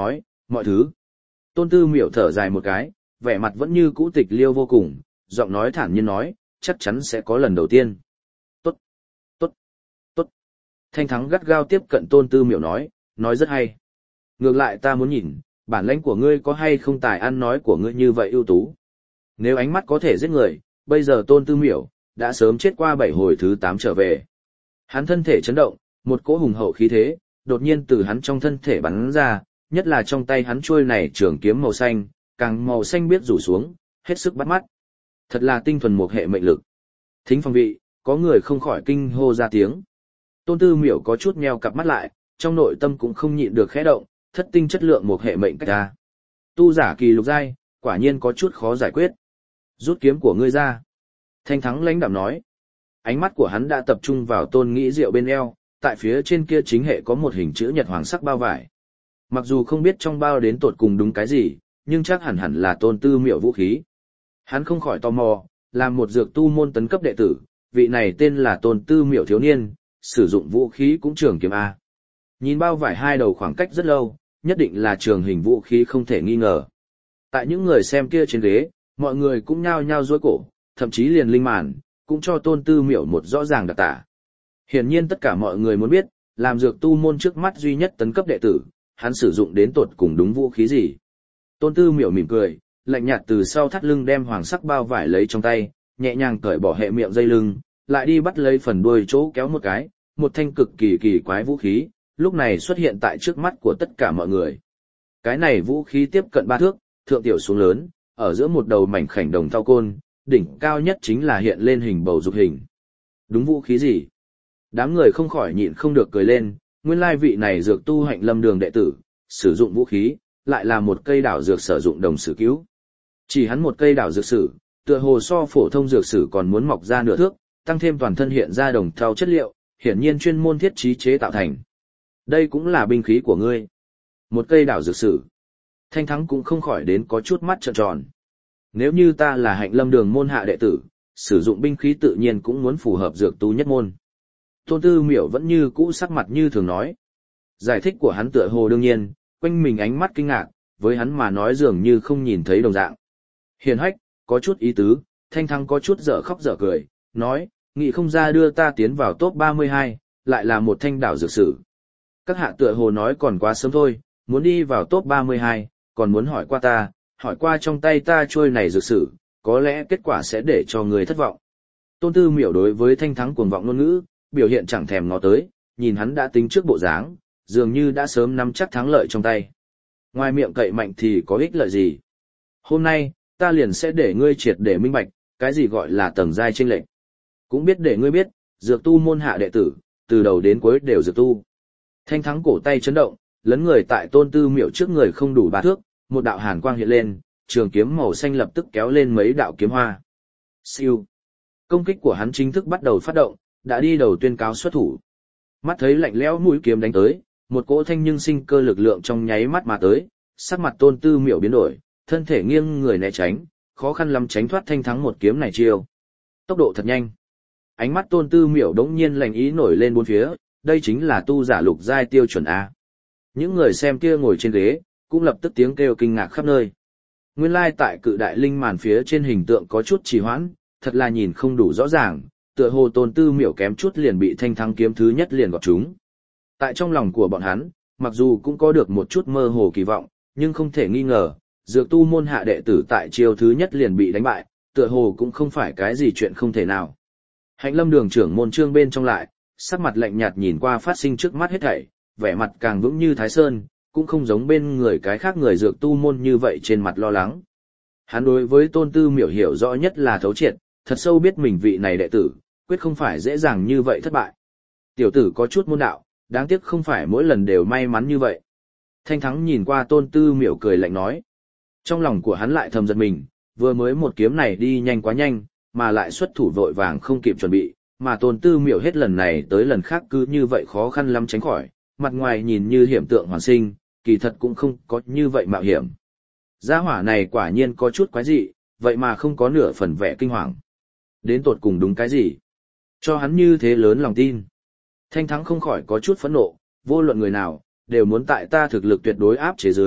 Mọi thứ. Tôn Tư Miểu thở dài một cái, vẻ mặt vẫn như cũ tịch liêu vô cùng, giọng nói thản nhiên nói, chắc chắn sẽ có lần đầu tiên. Tốt, tốt, tốt. Thanh Thắng gắt gao tiếp cận Tôn Tư Miểu nói, nói rất hay. Ngược lại ta muốn nhìn, bản lãnh của ngươi có hay không tài ăn nói của ngươi như vậy ưu tú. Nếu ánh mắt có thể giết người, bây giờ Tôn Tư Miểu đã sớm chết qua bảy hồi thứ tám trở về. Hắn thân thể chấn động, một cỗ hùng hậu khí thế, đột nhiên từ hắn trong thân thể bắn ra, nhất là trong tay hắn chuôi này trường kiếm màu xanh, càng màu xanh biết rủ xuống, hết sức bắt mắt. Thật là tinh thuần một hệ mệnh lực. Thính phòng vị, có người không khỏi kinh hô ra tiếng. Tôn Tư Miểu có chút nheo cặp mắt lại, trong nội tâm cũng không nhịn được khẽ động, thất tinh chất lượng một hệ mệnh cách ra. Tu giả kỳ lục giai, quả nhiên có chút khó giải quyết. Rút kiếm của ngươi ra. Thanh Thắng lãnh đạm nói. Ánh mắt của hắn đã tập trung vào Tôn Nghĩ Diệu bên eo, tại phía trên kia chính hệ có một hình chữ nhật hoàng sắc bao vải. Mặc dù không biết trong bao đến tột cùng đúng cái gì, nhưng chắc hẳn hẳn là Tôn Tư Miểu vũ khí. Hắn không khỏi tò mò, làm một dược tu môn tấn cấp đệ tử, vị này tên là Tôn Tư Miểu thiếu niên, sử dụng vũ khí cũng trường kiếm A. Nhìn bao vải hai đầu khoảng cách rất lâu, nhất định là trường hình vũ khí không thể nghi ngờ. Tại những người xem kia trên ghế, mọi người cũng nhao nhao dối cổ, thậm chí liền linh màn, cũng cho Tôn Tư Miểu một rõ ràng đặc tả. Hiển nhiên tất cả mọi người muốn biết, làm dược tu môn trước mắt duy nhất tấn cấp đệ tử, hắn sử dụng đến tột cùng đúng vũ khí gì. Tôn Tư Miểu mỉm cười, lạnh nhạt từ sau thắt lưng đem hoàng sắc bao vải lấy trong tay, nhẹ nhàng cởi bỏ hệ miệng dây lưng, lại đi bắt lấy phần đuôi chỗ kéo một cái, một thanh cực kỳ kỳ quái vũ khí, lúc này xuất hiện tại trước mắt của tất cả mọi người. Cái này vũ khí tiếp cận ba thước, thượng tiểu xuống lớn, ở giữa một đầu mảnh khảnh đồng thau côn, đỉnh cao nhất chính là hiện lên hình bầu dục hình. Đúng vũ khí gì? Đám người không khỏi nhịn không được cười lên, nguyên lai vị này dược tu Hạnh Lâm Đường đệ tử, sử dụng vũ khí, lại là một cây đảo dược sử dụng đồng sử cứu. Chỉ hắn một cây đảo dược sử, tựa hồ so phổ thông dược sử còn muốn mọc ra nửa thước, tăng thêm toàn thân hiện ra đồng thau chất liệu, hiển nhiên chuyên môn thiết trí chế tạo thành. Đây cũng là binh khí của ngươi. Một cây đảo dược sử. Thanh Thắng cũng không khỏi đến có chút mắt trợn tròn. Nếu như ta là Hạnh Lâm Đường môn hạ đệ tử, sử dụng binh khí tự nhiên cũng muốn phù hợp dược tu nhất môn. Tôn Tư Miểu vẫn như cũ sắc mặt như thường nói. Giải thích của hắn tựa hồ đương nhiên, quanh mình ánh mắt kinh ngạc, với hắn mà nói dường như không nhìn thấy đồng dạng. Hiền hách, có chút ý tứ, Thanh Thắng có chút dở khóc dở cười, nói, nghĩ không ra đưa ta tiến vào top ba mươi hai, lại là một thanh đảo dược sử. Các hạ tựa hồ nói còn quá sớm thôi, muốn đi vào top ba mươi hai, còn muốn hỏi qua ta, hỏi qua trong tay ta trôi này dược sử, có lẽ kết quả sẽ để cho người thất vọng. Tôn Tư Miểu đối với Thanh Thắng cuồng vọng ngôn ngữ, biểu hiện chẳng thèm ngó tới, nhìn hắn đã tính trước bộ dáng, dường như đã sớm nắm chắc thắng lợi trong tay. Ngoài miệng cậy mạnh thì có ích lợi gì? Hôm nay, ta liền sẽ để ngươi triệt để minh bạch, cái gì gọi là tầng giai chênh lệch. Cũng biết để ngươi biết, dược tu môn hạ đệ tử, từ đầu đến cuối đều dược tu. Thanh Thắng cổ tay chấn động, lấn người tại Tôn Tư Miểu trước người không đủ ba thước, một đạo hàn quang hiện lên, trường kiếm màu xanh lập tức kéo lên mấy đạo kiếm hoa. Siêu. Công kích của hắn chính thức bắt đầu phát động, đã đi đầu tuyên cáo xuất thủ. Mắt thấy lạnh lẽo mũi kiếm đánh tới, một cỗ thanh nhưng sinh cơ lực lượng trong nháy mắt mà tới, sắc mặt Tôn Tư Miểu biến đổi, thân thể nghiêng người né tránh, khó khăn lắm tránh thoát Thanh Thắng một kiếm này chiêu. Tốc độ thật nhanh. Ánh mắt Tôn Tư Miểu đống nhiên lạnh ý nổi lên bốn phía, đây chính là tu giả lục giai tiêu chuẩn A. Những người xem kia ngồi trên ghế, cũng lập tức tiếng kêu kinh ngạc khắp nơi. Nguyên lai tại cự đại linh màn phía trên hình tượng có chút trì hoãn, thật là nhìn không đủ rõ ràng, tựa hồ Tôn Tư Miểu kém chút liền bị Thanh Thắng kiếm thứ nhất liền gọt chúng. Tại trong lòng của bọn hắn, mặc dù cũng có được một chút mơ hồ kỳ vọng, nhưng không thể nghi ngờ, dược tu môn hạ đệ tử tại chiêu thứ nhất liền bị đánh bại, tựa hồ cũng không phải cái gì chuyện không thể nào. Hạnh Lâm Đường trưởng môn trương bên trong lại, sắc mặt lạnh nhạt nhìn qua phát sinh trước mắt hết thảy, vẻ mặt càng vững như Thái Sơn, cũng không giống bên người cái khác người dược tu môn như vậy trên mặt lo lắng. Hắn đối với Tôn Tư Miểu hiểu rõ nhất là thấu triệt, thật sâu biết mình vị này đệ tử, quyết không phải dễ dàng như vậy thất bại. Tiểu tử có chút môn đạo, đáng tiếc không phải mỗi lần đều may mắn như vậy. Thanh Thắng nhìn qua Tôn Tư Miểu cười lạnh nói. Trong lòng của hắn lại thầm giật mình, vừa mới một kiếm này đi nhanh quá nhanh, mà lại xuất thủ vội vàng không kịp chuẩn bị, mà Tôn Tư Miểu hết lần này tới lần khác cứ như vậy khó khăn lắm tránh khỏi, mặt ngoài nhìn như hiểm tượng hoàn sinh, kỳ thật cũng không có như vậy mạo hiểm. Gia hỏa này quả nhiên có chút quái dị, vậy mà không có nửa phần vẻ kinh hoàng. Đến tột cùng đúng cái gì? Cho hắn như thế lớn lòng tin. Thanh Thắng không khỏi có chút phẫn nộ, vô luận người nào, đều muốn tại ta thực lực tuyệt đối áp chế dưới,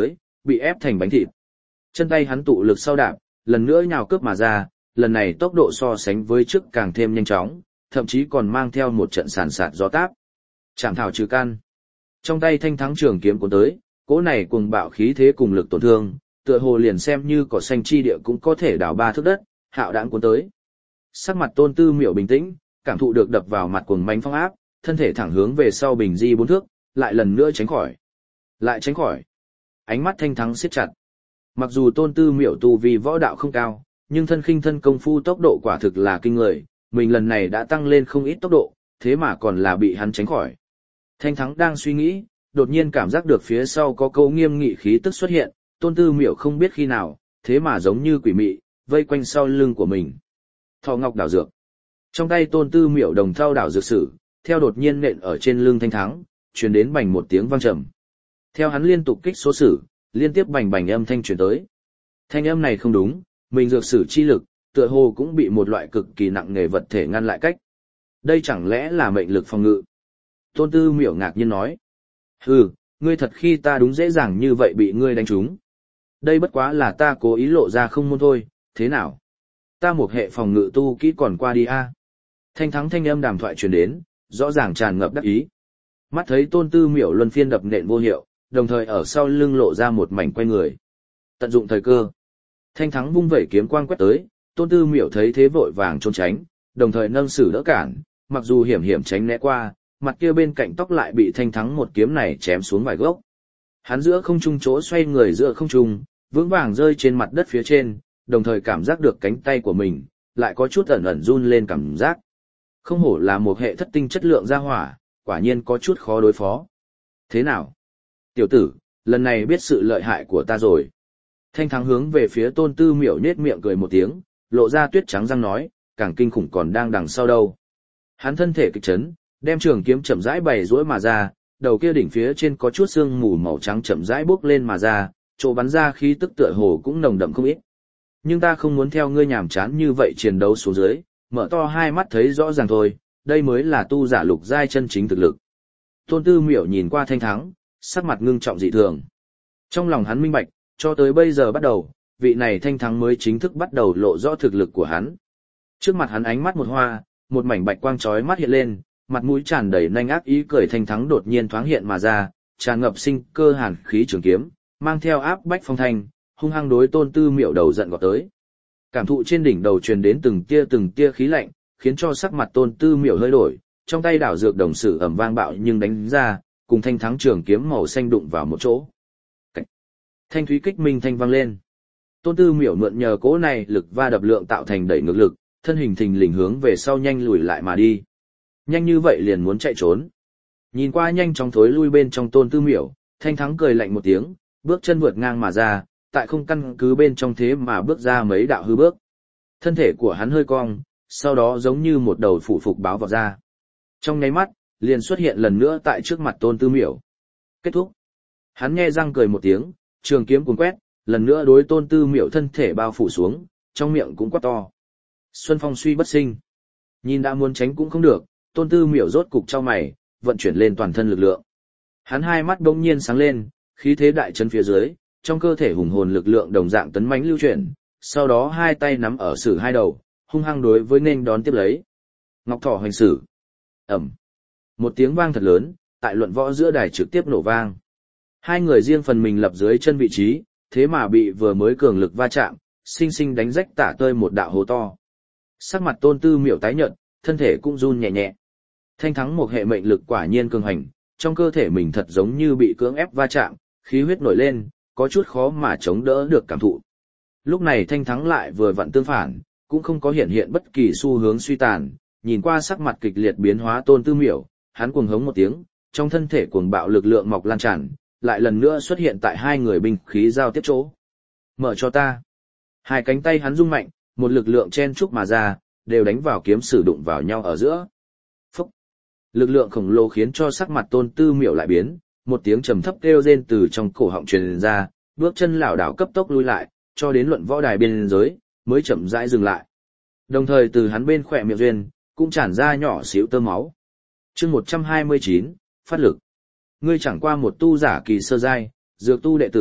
bị ép thành bánh thịt. Chân tay hắn tụ lực sau đạp, lần nữa nhào cướp mà ra, lần này tốc độ so sánh với trước càng thêm nhanh chóng, thậm chí còn mang theo một trận sàn sạt gió táp. Chạm thảo trừ căn. Trong tay thanh thắng trường kiếm cuốn tới, cỗ này cuồng bạo khí thế cùng lực tổn thương, tựa hồ liền xem như cỏ xanh chi địa cũng có thể đào ba thước đất, hạo đãng cuốn tới. Sắc mặt Tôn Tư Miểu bình tĩnh, cảm thụ được đập vào mặt cuồng manh phong áp, thân thể thẳng hướng về sau bình di bốn thước, lại lần nữa tránh khỏi. Lại tránh khỏi. Ánh mắt thanh thắng siết chặt. Mặc dù Tôn Tư Miểu tu vi võ đạo không cao, nhưng thân khinh thân công phu tốc độ quả thực là kinh người, mình lần này đã tăng lên không ít tốc độ, thế mà còn là bị hắn tránh khỏi. Thanh thắng đang suy nghĩ, đột nhiên cảm giác được phía sau có câu nghiêm nghị khí tức xuất hiện, Tôn Tư Miểu không biết khi nào, thế mà giống như quỷ mị, vây quanh sau lưng của mình. Thọ ngọc đảo dược. Trong tay Tôn Tư Miểu đồng thau đảo dược sử, theo đột nhiên nện ở trên lưng thanh thắng, truyền đến bành một tiếng vang trầm. Theo hắn liên tục kích số sử, liên tiếp bành bành âm thanh truyền tới. Thanh âm này không đúng, mình dược sử chi lực, tựa hồ cũng bị một loại cực kỳ nặng nề vật thể ngăn lại cách. Đây chẳng lẽ là mệnh lực phòng ngự? Tôn Tư Miểu ngạc nhiên nói. Hừ, ngươi thật khi ta đúng dễ dàng như vậy bị ngươi đánh trúng. Đây bất quá là ta cố ý lộ ra không môn thôi, thế nào? Ta một hệ phòng ngự tu kỹ còn qua đi a. Thanh thắng thanh âm đàm thoại truyền đến, rõ ràng tràn ngập đắc ý. Mắt thấy Tôn Tư Miểu luân phiên đập nện vô hiệu, đồng thời ở sau lưng lộ ra một mảnh quay người. Tận dụng thời cơ. Thanh thắng vung vẩy kiếm quang quét tới, Tôn Tư Miểu thấy thế vội vàng trốn tránh, đồng thời nâng sử đỡ cản, mặc dù hiểm hiểm tránh né qua, mặt kia bên cạnh tóc lại bị thanh thắng một kiếm này chém xuống vài gốc. Hắn giữa không trung chỗ xoay người giữa không trung, vững vàng rơi trên mặt đất phía trên, đồng thời cảm giác được cánh tay của mình, lại có chút ẩn ẩn run lên cảm giác. Không hổ là một hệ thất tinh chất lượng gia hỏa, quả nhiên có chút khó đối phó. Thế nào? Tiểu tử, lần này biết sự lợi hại của ta rồi. Thanh thắng hướng về phía Tôn Tư Miểu nết miệng cười một tiếng, lộ ra tuyết trắng răng nói, càng kinh khủng còn đang đằng sau đâu. Hắn thân thể kịch chấn, đem trường kiếm chậm rãi bày duỗi mà ra, đầu kia đỉnh phía trên có chút sương mù màu trắng chậm rãi bốc lên mà ra, chỗ bắn ra khí tức tựa hồ cũng nồng đậm không ít. Nhưng ta không muốn theo ngươi nhàm chán như vậy chiến đấu xuống dưới, mở to hai mắt thấy rõ ràng thôi, đây mới là tu giả lục giai chân chính thực lực. Tôn Tư Miểu nhìn qua thanh thắng, sắc mặt ngưng trọng dị thường. Trong lòng hắn minh bạch, cho tới bây giờ bắt đầu, vị này thanh thắng mới chính thức bắt đầu lộ rõ thực lực của hắn. Trước mặt hắn ánh mắt một hoa, một mảnh bạch quang chói mắt hiện lên, mặt mũi tràn đầy nanh ác ý cười thanh thắng đột nhiên thoáng hiện mà ra, tràn ngập sinh cơ hàn khí trường kiếm, mang theo áp bách phong thanh, hung hăng đối Tôn Tư Miểu đầu giận gọt tới. Cảm thụ trên đỉnh đầu truyền đến từng tia từng tia khí lạnh, khiến cho sắc mặt Tôn Tư Miểu hơi đổi, trong tay đảo dược đồng sử ầm vang bạo nhưng đánh ra, cùng thanh thắng trường kiếm màu xanh đụng vào một chỗ. Cảnh. Thanh thúy kích minh thanh vang lên. Tôn Tư Miểu mượn nhờ cỗ này lực va đập lượng tạo thành đẩy ngược lực, thân hình thình lình hướng về sau nhanh lùi lại mà đi. Nhanh như vậy liền muốn chạy trốn. Nhìn qua nhanh chóng thối lui bên trong Tôn Tư Miểu, thanh thắng cười lạnh một tiếng, bước chân vượt ngang mà ra, tại không căn cứ bên trong thế mà bước ra mấy đạo hư bước. Thân thể của hắn hơi cong, sau đó giống như một đầu phủ phục báo vọt ra. Trong nháy mắt, liền xuất hiện lần nữa tại trước mặt Tôn Tư Miểu. Kết thúc. Hắn nhe răng cười một tiếng, trường kiếm cuốn quét, lần nữa đối Tôn Tư Miểu thân thể bao phủ xuống, trong miệng cũng quát to. Xuân phong suy bất sinh. Nhìn đã muốn tránh cũng không được, Tôn Tư Miểu rốt cục trao mày, vận chuyển lên toàn thân lực lượng. Hắn hai mắt bỗng nhiên sáng lên, khí thế đại chấn phía dưới, trong cơ thể hùng hồn lực lượng đồng dạng tấn mãnh lưu chuyển, sau đó hai tay nắm ở sử hai đầu, hung hăng đối với nên đón tiếp lấy. Ngọc thỏ hoành sử. Ẩm. Một tiếng vang thật lớn, tại luận võ giữa đài trực tiếp nổ vang. Hai người riêng phần mình lập dưới chân vị trí, thế mà bị vừa mới cường lực va chạm, sinh sinh đánh rách tả tơi một đạo hố to. Sắc mặt Tôn Tư Miểu tái nhợt, thân thể cũng run nhẹ nhẹ. Thanh thắng một hệ mệnh lực quả nhiên cường hành, trong cơ thể mình thật giống như bị cưỡng ép va chạm, khí huyết nổi lên, có chút khó mà chống đỡ được cảm thụ. Lúc này thanh thắng lại vừa vặn tương phản, cũng không có hiện hiện bất kỳ xu hướng suy tàn, nhìn qua sắc mặt kịch liệt biến hóa Tôn Tư Miểu, hắn cuồng hống một tiếng, trong thân thể cuồng bạo lực lượng mọc lan tràn, lại lần nữa xuất hiện tại hai người binh khí giao tiếp chỗ. Mở cho ta. Hai cánh tay hắn rung mạnh, một lực lượng chen chúc mà ra, đều đánh vào kiếm sử đụng vào nhau ở giữa. Phúc. Lực lượng khổng lồ khiến cho sắc mặt Tôn Tư Miểu lại biến, một tiếng trầm thấp kêu rên từ trong cổ họng truyền ra, bước chân lảo đảo cấp tốc lui lại, cho đến luận võ đài biên giới, mới chậm rãi dừng lại. Đồng thời từ hắn bên khỏe miệng duyên, cũng tràn ra nhỏ xíu tơ máu. Chương một trăm hai mươi chín, phát lực. Ngươi chẳng qua một tu giả kỳ sơ giai, dược tu đệ tử,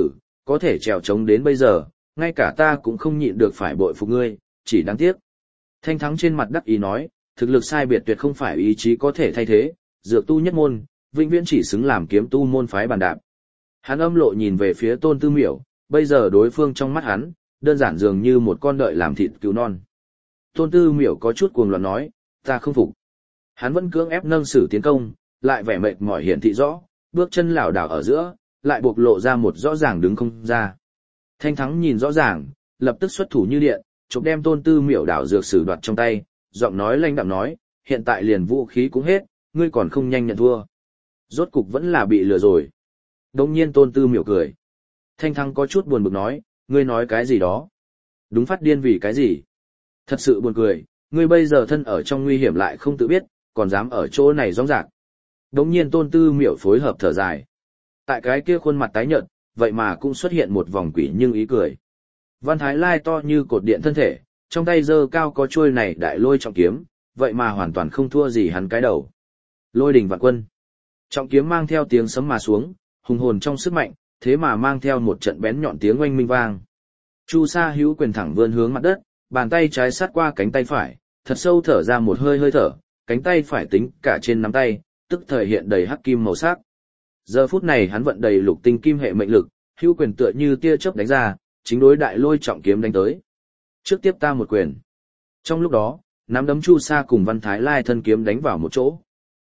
có thể trèo trống đến bây giờ, ngay cả ta cũng không nhịn được phải bội phục ngươi, chỉ đáng tiếc. Thanh Thắng trên mặt đắc ý nói, thực lực sai biệt tuyệt không phải ý chí có thể thay thế, dược tu nhất môn, vĩnh viễn chỉ xứng làm kiếm tu môn phái bàn đạp. Hắn âm lộ nhìn về phía Tôn Tư Miểu, bây giờ đối phương trong mắt hắn, đơn giản dường như một con đợi làm thịt cứu non. Tôn Tư Miểu có chút cuồng loạn nói, ta không phục. Hắn vẫn cưỡng ép nâng sử tiến công, lại vẻ mệt mỏi hiển thị rõ, bước chân lảo đảo ở giữa, lại bộc lộ ra một rõ ràng đứng không ra. Thanh Thắng nhìn rõ ràng, lập tức xuất thủ như điện, chụp đem Tôn Tư Miểu đảo dược sử đoạt trong tay, giọng nói lanh đạm nói, hiện tại liền vũ khí cũng hết, ngươi còn không nhanh nhận thua. Rốt cục vẫn là bị lừa rồi. Đông nhiên Tôn Tư Miểu cười. Thanh Thắng có chút buồn bực nói, ngươi nói cái gì đó? Đúng phát điên vì cái gì? Thật sự buồn cười, ngươi bây giờ thân ở trong nguy hiểm lại không tự biết, còn dám ở chỗ này rong rạc. Đống nhiên Tôn Tư Miểu phối hợp thở dài. Tại cái kia khuôn mặt tái nhợt, vậy mà cũng xuất hiện một vòng quỷ nhưng ý cười. Văn Thái Lai to như cột điện thân thể, trong tay giơ cao có chuôi này đại lôi trọng kiếm, vậy mà hoàn toàn không thua gì hắn cái đầu. Lôi đình vạn quân. Trọng kiếm mang theo tiếng sấm mà xuống, hùng hồn trong sức mạnh, thế mà mang theo một trận bén nhọn tiếng oanh minh vang. Chu Sa hữu quyền thẳng vươn hướng mặt đất, bàn tay trái sát qua cánh tay phải, thật sâu thở ra một hơi hơi thở, cánh tay phải tính cả trên nắm tay, tức thời hiện đầy hắc kim màu sắc. Giờ phút này hắn vận đầy lục tinh kim hệ mệnh lực, hữu quyền tựa như tia chớp đánh ra, chính đối đại lôi trọng kiếm đánh tới. Trước tiếp ta một quyền. Trong lúc đó, nắm đấm Chu Sa cùng Văn Thái Lai thân kiếm đánh vào một chỗ.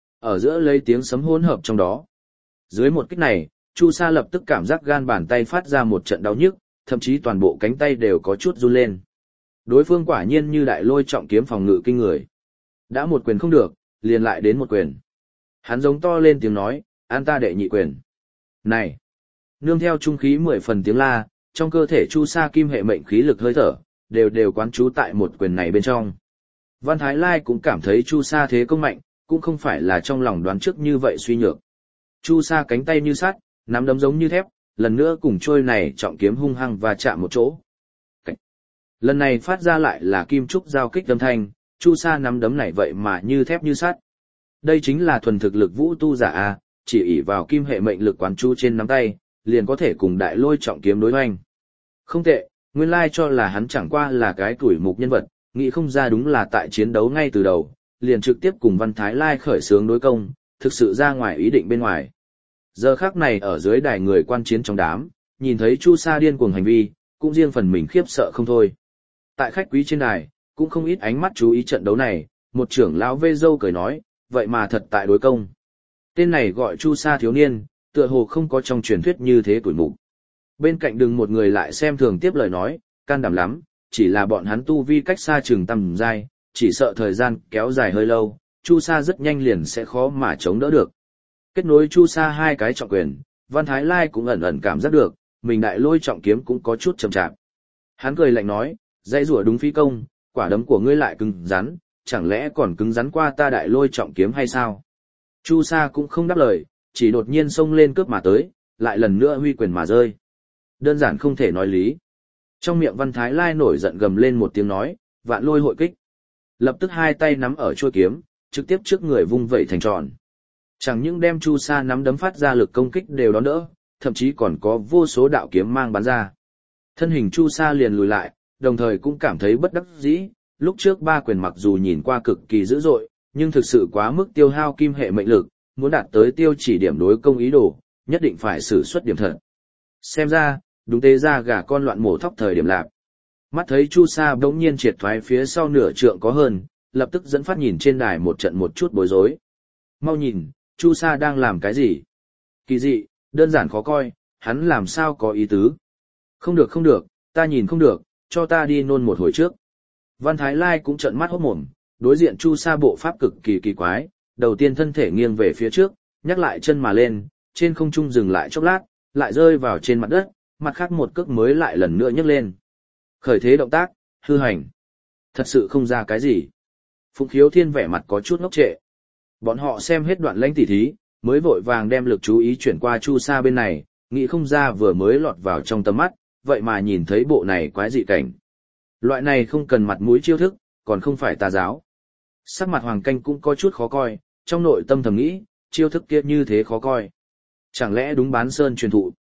Ở giữa lấy tiếng sấm hỗn hợp trong đó. Dưới một kích này, Chu Sa lập tức cảm giác gan bàn tay phát ra một trận đau nhức, thậm chí toàn bộ cánh tay đều có chút run lên. Đối phương quả nhiên như đại lôi trọng kiếm phòng ngự kinh người. Đã một quyền không được, liền lại đến một quyền. Hắn giống to lên tiếng nói, an ta đệ nhị quyền. Này! Nương theo trung khí mười phần tiếng la, trong cơ thể Chu Sa kim hệ mệnh khí lực hơi thở, đều đều quán trú tại một quyền này bên trong. Văn Thái Lai cũng cảm thấy Chu Sa thế công mạnh, cũng không phải là trong lòng đoán trước như vậy suy nhược. Chu Sa cánh tay như sắt, nắm đấm giống như thép, lần nữa cùng trôi này trọng kiếm hung hăng và chạm một chỗ. Cảnh. Lần này phát ra lại là kim trúc giao kích âm thanh, Chu Sa nắm đấm này vậy mà như thép như sắt. Đây chính là thuần thực lực vũ tu giả a, chỉ ỷ vào kim hệ mệnh lực quán chu trên nắm tay, liền có thể cùng đại lôi trọng kiếm đối hoành. Không tệ, nguyên lai cho là hắn chẳng qua là cái tuổi mục nhân vật, nghĩ không ra đúng là tại chiến đấu ngay từ đầu, liền trực tiếp cùng Văn Thái Lai khởi xướng đối công, thực sự ra ngoài ý định bên ngoài. Giờ khắc này ở dưới đài người quan chiến trong đám, nhìn thấy Chu Sa điên cuồng hành vi, cũng riêng phần mình khiếp sợ không thôi. Tại khách quý trên đài, cũng không ít ánh mắt chú ý trận đấu này, một trưởng lão vê dâu cười nói, vậy mà thật tại đối công. Tên này gọi Chu Sa thiếu niên, tựa hồ không có trong truyền thuyết như thế tuổi mục. Bên cạnh đừng một người lại xem thường tiếp lời nói, can đảm lắm, chỉ là bọn hắn tu vi cách xa trường tầm dai, chỉ sợ thời gian kéo dài hơi lâu, Chu Sa rất nhanh liền sẽ khó mà chống đỡ được. Kết nối Chu Sa hai cái trọng quyền, Văn Thái Lai cũng ẩn ẩn cảm giác được, mình đại lôi trọng kiếm cũng có chút chậm chạp. Hắn cười lạnh nói, dãy rủa đúng phí công, quả đấm của ngươi lại cứng rắn, chẳng lẽ còn cứng rắn qua ta đại lôi trọng kiếm hay sao? Chu Sa cũng không đáp lời, chỉ đột nhiên xông lên cướp mà tới, lại lần nữa huy quyền mà rơi. Đơn giản không thể nói lý. Trong miệng Văn Thái Lai nổi giận gầm lên một tiếng nói, vạn lôi hội kích. Lập tức hai tay nắm ở chuôi kiếm, trực tiếp trước người vung vẩy thành tròn. Chẳng những đem Chu Sa nắm đấm phát ra lực công kích đều đón đỡ, thậm chí còn có vô số đạo kiếm mang bắn ra. Thân hình Chu Sa liền lùi lại, đồng thời cũng cảm thấy bất đắc dĩ, lúc trước ba quyền mặc dù nhìn qua cực kỳ dữ dội, nhưng thực sự quá mức tiêu hao kim hệ mệnh lực, muốn đạt tới tiêu chỉ điểm đối công ý đồ, nhất định phải sử xuất điểm thật. Xem ra, đúng tế ra gà con loạn mổ thóc thời điểm lạc. Mắt thấy Chu Sa bỗng nhiên triệt thoái phía sau nửa trượng có hơn, lập tức dẫn phát nhìn trên đài một trận một chút bối rối. Mau nhìn, Chu Sa đang làm cái gì? Kỳ dị, đơn giản khó coi, hắn làm sao có ý tứ? Không được không được, ta nhìn không được, cho ta đi nôn một hồi trước. Văn Thái Lai cũng trợn mắt hốt mồm, đối diện Chu Sa bộ pháp cực kỳ kỳ quái, đầu tiên thân thể nghiêng về phía trước, nhắc lại chân mà lên, trên không trung dừng lại chốc lát, lại rơi vào trên mặt đất, mặt khác một cước mới lại lần nữa nhấc lên. Khởi thế động tác, hư hành. Thật sự không ra cái gì. Phụng Khiếu Thiên vẻ mặt có chút ngốc trệ. Bọn họ xem hết đoạn lãnh tỉ thí, mới vội vàng đem lực chú ý chuyển qua Chu Sa bên này, nghĩ không ra vừa mới lọt vào trong tầm mắt, vậy mà nhìn thấy bộ này quái dị cảnh. Loại này không cần mặt mũi chiêu thức, còn không phải tà giáo. Sắc mặt Hoàng Canh cũng có chút khó coi, trong nội tâm thầm nghĩ, chiêu thức kia như thế khó coi. Chẳng lẽ đúng bán sơn truyền thụ?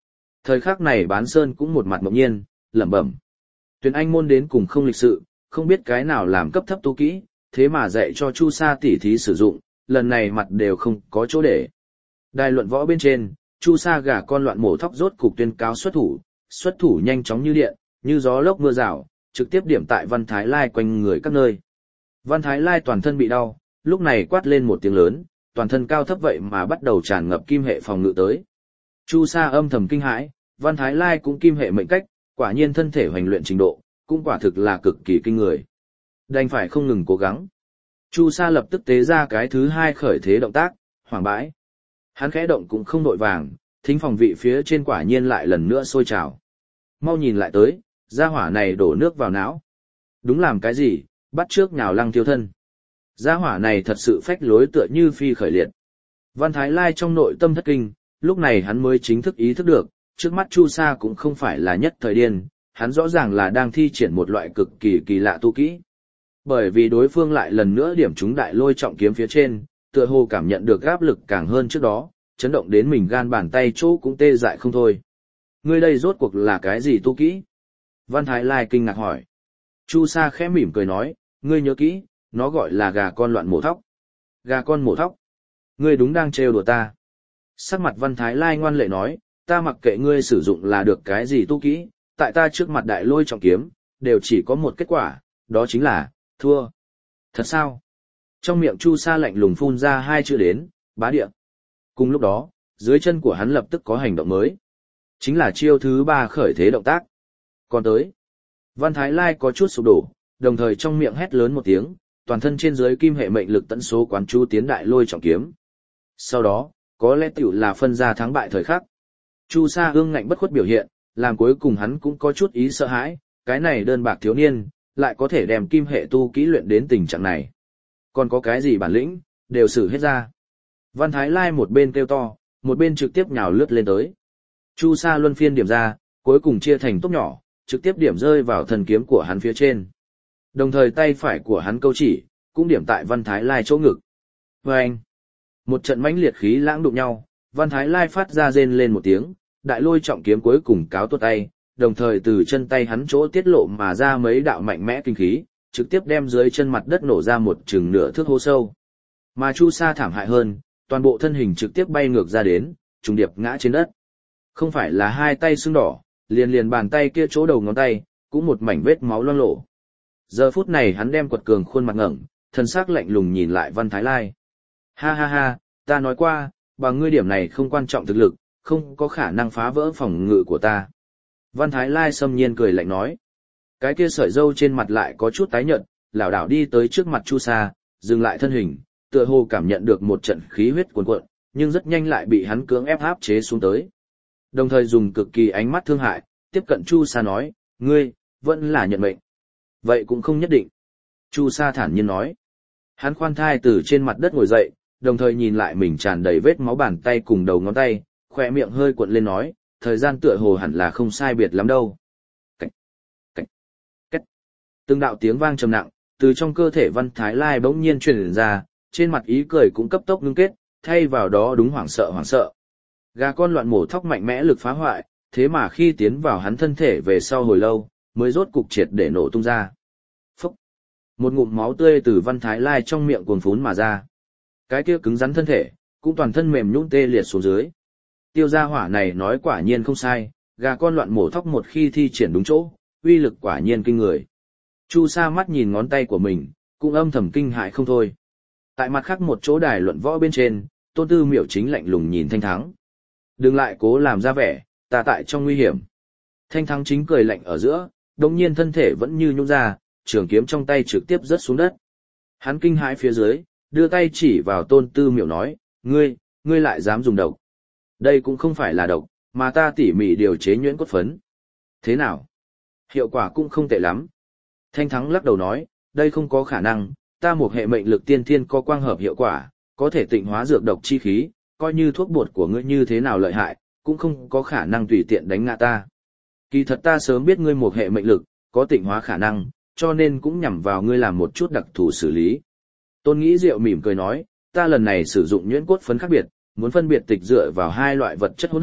Thời khắc này Bán Sơn cũng một mặt ngẫu nhiên, lẩm bẩm. Tuyền Anh môn đến cùng không lịch sự, không biết cái nào làm cấp thấp tu kỹ, thế mà dạy cho Chu Sa tỉ thí sử dụng, lần này mặt đều không có chỗ để. Đài luận võ bên trên, Chu Sa gà con loạn mổ thóc rốt cục tuyên cáo xuất thủ, xuất thủ nhanh chóng như điện, như gió lốc mưa rào, trực tiếp điểm tại Văn Thái Lai quanh người các nơi. Văn Thái Lai toàn thân bị đau, lúc này quát lên một tiếng lớn, toàn thân cao thấp vậy mà bắt đầu tràn ngập kim hệ phòng ngự tới. Chu Sa âm thầm kinh hãi, Văn Thái Lai cũng kim hệ mệnh cách, quả nhiên thân thể hoành luyện trình độ, cũng quả thực là cực kỳ kinh người. Đành phải không ngừng cố gắng. Chu Sa lập tức tế ra cái thứ hai khởi thế động tác, hoàng bãi. Hắn khẽ động cũng không nội vàng, thính phòng vị phía trên quả nhiên lại lần nữa sôi trào. Mau nhìn lại tới, gia hỏa này đổ nước vào não. Đúng làm cái gì, bắt trước nhào lăng tiêu thân. Gia hỏa này thật sự phách lối tựa như phi khởi liệt. Văn Thái Lai trong nội tâm thất kinh, lúc này hắn mới chính thức ý thức được, trước mắt Chu Sa cũng không phải là nhất thời điên, hắn rõ ràng là đang thi triển một loại cực kỳ kỳ lạ tu kỹ. Bởi vì đối phương lại lần nữa điểm trúng đại lôi trọng kiếm phía trên, tựa hồ cảm nhận được áp lực càng hơn trước đó, chấn động đến mình gan bàn tay chỗ cũng tê dại không thôi. Ngươi đây rốt cuộc là cái gì tu kỹ? Văn Thái Lai kinh ngạc hỏi. Chu Sa khẽ mỉm cười nói, ngươi nhớ kỹ, nó gọi là gà con loạn mổ thóc. Gà con mổ thóc? Ngươi đúng đang trêu đùa ta. Sắc mặt Văn Thái Lai ngoan lệ nói, ta mặc kệ ngươi sử dụng là được cái gì tu kỹ, tại ta trước mặt đại lôi trọng kiếm, đều chỉ có một kết quả, đó chính là, thua. Thật sao? Trong miệng Chu Sa lạnh lùng phun ra hai chữ đến, bá địa. Cùng lúc đó, dưới chân của hắn lập tức có hành động mới. Chính là chiêu thứ ba khởi thế động tác. Còn tới, Văn Thái Lai có chút sụp đổ, đồng thời trong miệng hét lớn một tiếng, toàn thân trên dưới kim hệ mệnh lực tận số quán chú tiến đại lôi trọng kiếm. Sau đó, có lẽ tiểu là phân ra thắng bại thời khắc. Chu Sa ương ngạnh bất khuất biểu hiện, làm cuối cùng hắn cũng có chút ý sợ hãi, cái này đơn bạc thiếu niên, lại có thể đem kim hệ tu kỹ luyện đến tình trạng này. Còn có cái gì bản lĩnh, đều sử hết ra. Văn Thái Lai một bên kêu to, một bên trực tiếp nhào lướt lên tới. Chu Sa luân phiên điểm ra, cuối cùng chia thành tốc nhỏ, trực tiếp điểm rơi vào thần kiếm của hắn phía trên. Đồng thời tay phải của hắn câu chỉ, cũng điểm tại Văn Thái Lai chỗ ngực. Vâng! Một trận mãnh liệt khí lãng đụng nhau, Văn Thái Lai phát ra rên lên một tiếng, đại lôi trọng kiếm cuối cùng cáo tuột tay, đồng thời từ chân tay hắn chỗ tiết lộ mà ra mấy đạo mạnh mẽ kinh khí, trực tiếp đem dưới chân mặt đất nổ ra một chừng nửa thước hố sâu. Mà Chu Sa thảm hại hơn, toàn bộ thân hình trực tiếp bay ngược ra đến, trùng điệp ngã trên đất. Không phải là hai tay sưng đỏ, liền liền bàn tay kia chỗ đầu ngón tay, cũng một mảnh vết máu loang lổ. Giờ phút này hắn đem quật cường khuôn mặt ngẩng, thân sắc lạnh lùng nhìn lại Văn Thái Lai. Ha ha ha, ta nói qua, bằng ngươi điểm này không quan trọng thực lực, không có khả năng phá vỡ phòng ngự của ta. Văn Thái Lai xâm nhiên cười lạnh nói. Cái kia sợi râu trên mặt lại có chút tái nhợt, lảo đảo đi tới trước mặt Chu Sa, dừng lại thân hình, tựa hồ cảm nhận được một trận khí huyết cuồn cuộn, nhưng rất nhanh lại bị hắn cưỡng ép áp chế xuống tới. Đồng thời dùng cực kỳ ánh mắt thương hại, tiếp cận Chu Sa nói, ngươi, vẫn là nhận mệnh. Vậy cũng không nhất định. Chu Sa thản nhiên nói. Hắn khoan thai từ trên mặt đất ngồi dậy, đồng thời nhìn lại mình tràn đầy vết máu bàn tay cùng đầu ngón tay, khỏe miệng hơi cuộn lên nói, thời gian tựa hồ hẳn là không sai biệt lắm đâu. Cách, cách, cách. Từng đạo tiếng vang trầm nặng, từ trong cơ thể Văn Thái Lai bỗng nhiên truyền ra, trên mặt ý cười cũng cấp tốc ngưng kết, thay vào đó đúng hoảng sợ hoảng sợ. Gà con loạn mổ thóc mạnh mẽ lực phá hoại, thế mà khi tiến vào hắn thân thể về sau hồi lâu, mới rốt cục triệt để nổ tung ra. Phúc! Một ngụm máu tươi từ Văn Thái Lai trong miệng cuồn phún mà ra. Cái kia cứng rắn thân thể, cũng toàn thân mềm nhũn tê liệt xuống dưới. Tiêu gia hỏa này nói quả nhiên không sai, gà con loạn mổ thóc một khi thi triển đúng chỗ, uy lực quả nhiên kinh người. Chu Sa mắt nhìn ngón tay của mình, cũng âm thầm kinh hại không thôi. Tại mặt khác một chỗ đài luận võ bên trên, Tôn Tư Miểu chính lạnh lùng nhìn Thanh Thắng. Đừng lại cố làm ra vẻ, ta tại trong nguy hiểm. Thanh Thắng chính cười lạnh ở giữa, đồng nhiên thân thể vẫn như nhũn ra, trường kiếm trong tay trực tiếp rớt xuống đất. Hắn kinh hãi phía dưới, đưa tay chỉ vào Tôn Tư Miểu nói, ngươi, ngươi lại dám dùng độc. Đây cũng không phải là độc, mà ta tỉ mỉ điều chế nhuyễn cốt phấn. Thế nào? Hiệu quả cũng không tệ lắm. Thanh Thắng lắc đầu nói, đây không có khả năng, ta một hệ mệnh lực tiên thiên có quang hợp hiệu quả, có thể tịnh hóa dược độc chi khí, coi như thuốc bột của ngươi như thế nào lợi hại, cũng không có khả năng tùy tiện đánh ngã ta. Kỳ thật ta sớm biết ngươi một hệ mệnh lực, có tịnh hóa khả năng, cho nên cũng nhằm vào ngươi làm một chút đặc thù xử lý. Tôn Nghĩ Diệu mỉm cười nói, ta lần này sử dụng nhuyễn cốt phấn khác biệt, muốn phân biệt tịch dựa vào hai loại vật chất hỗn hợp,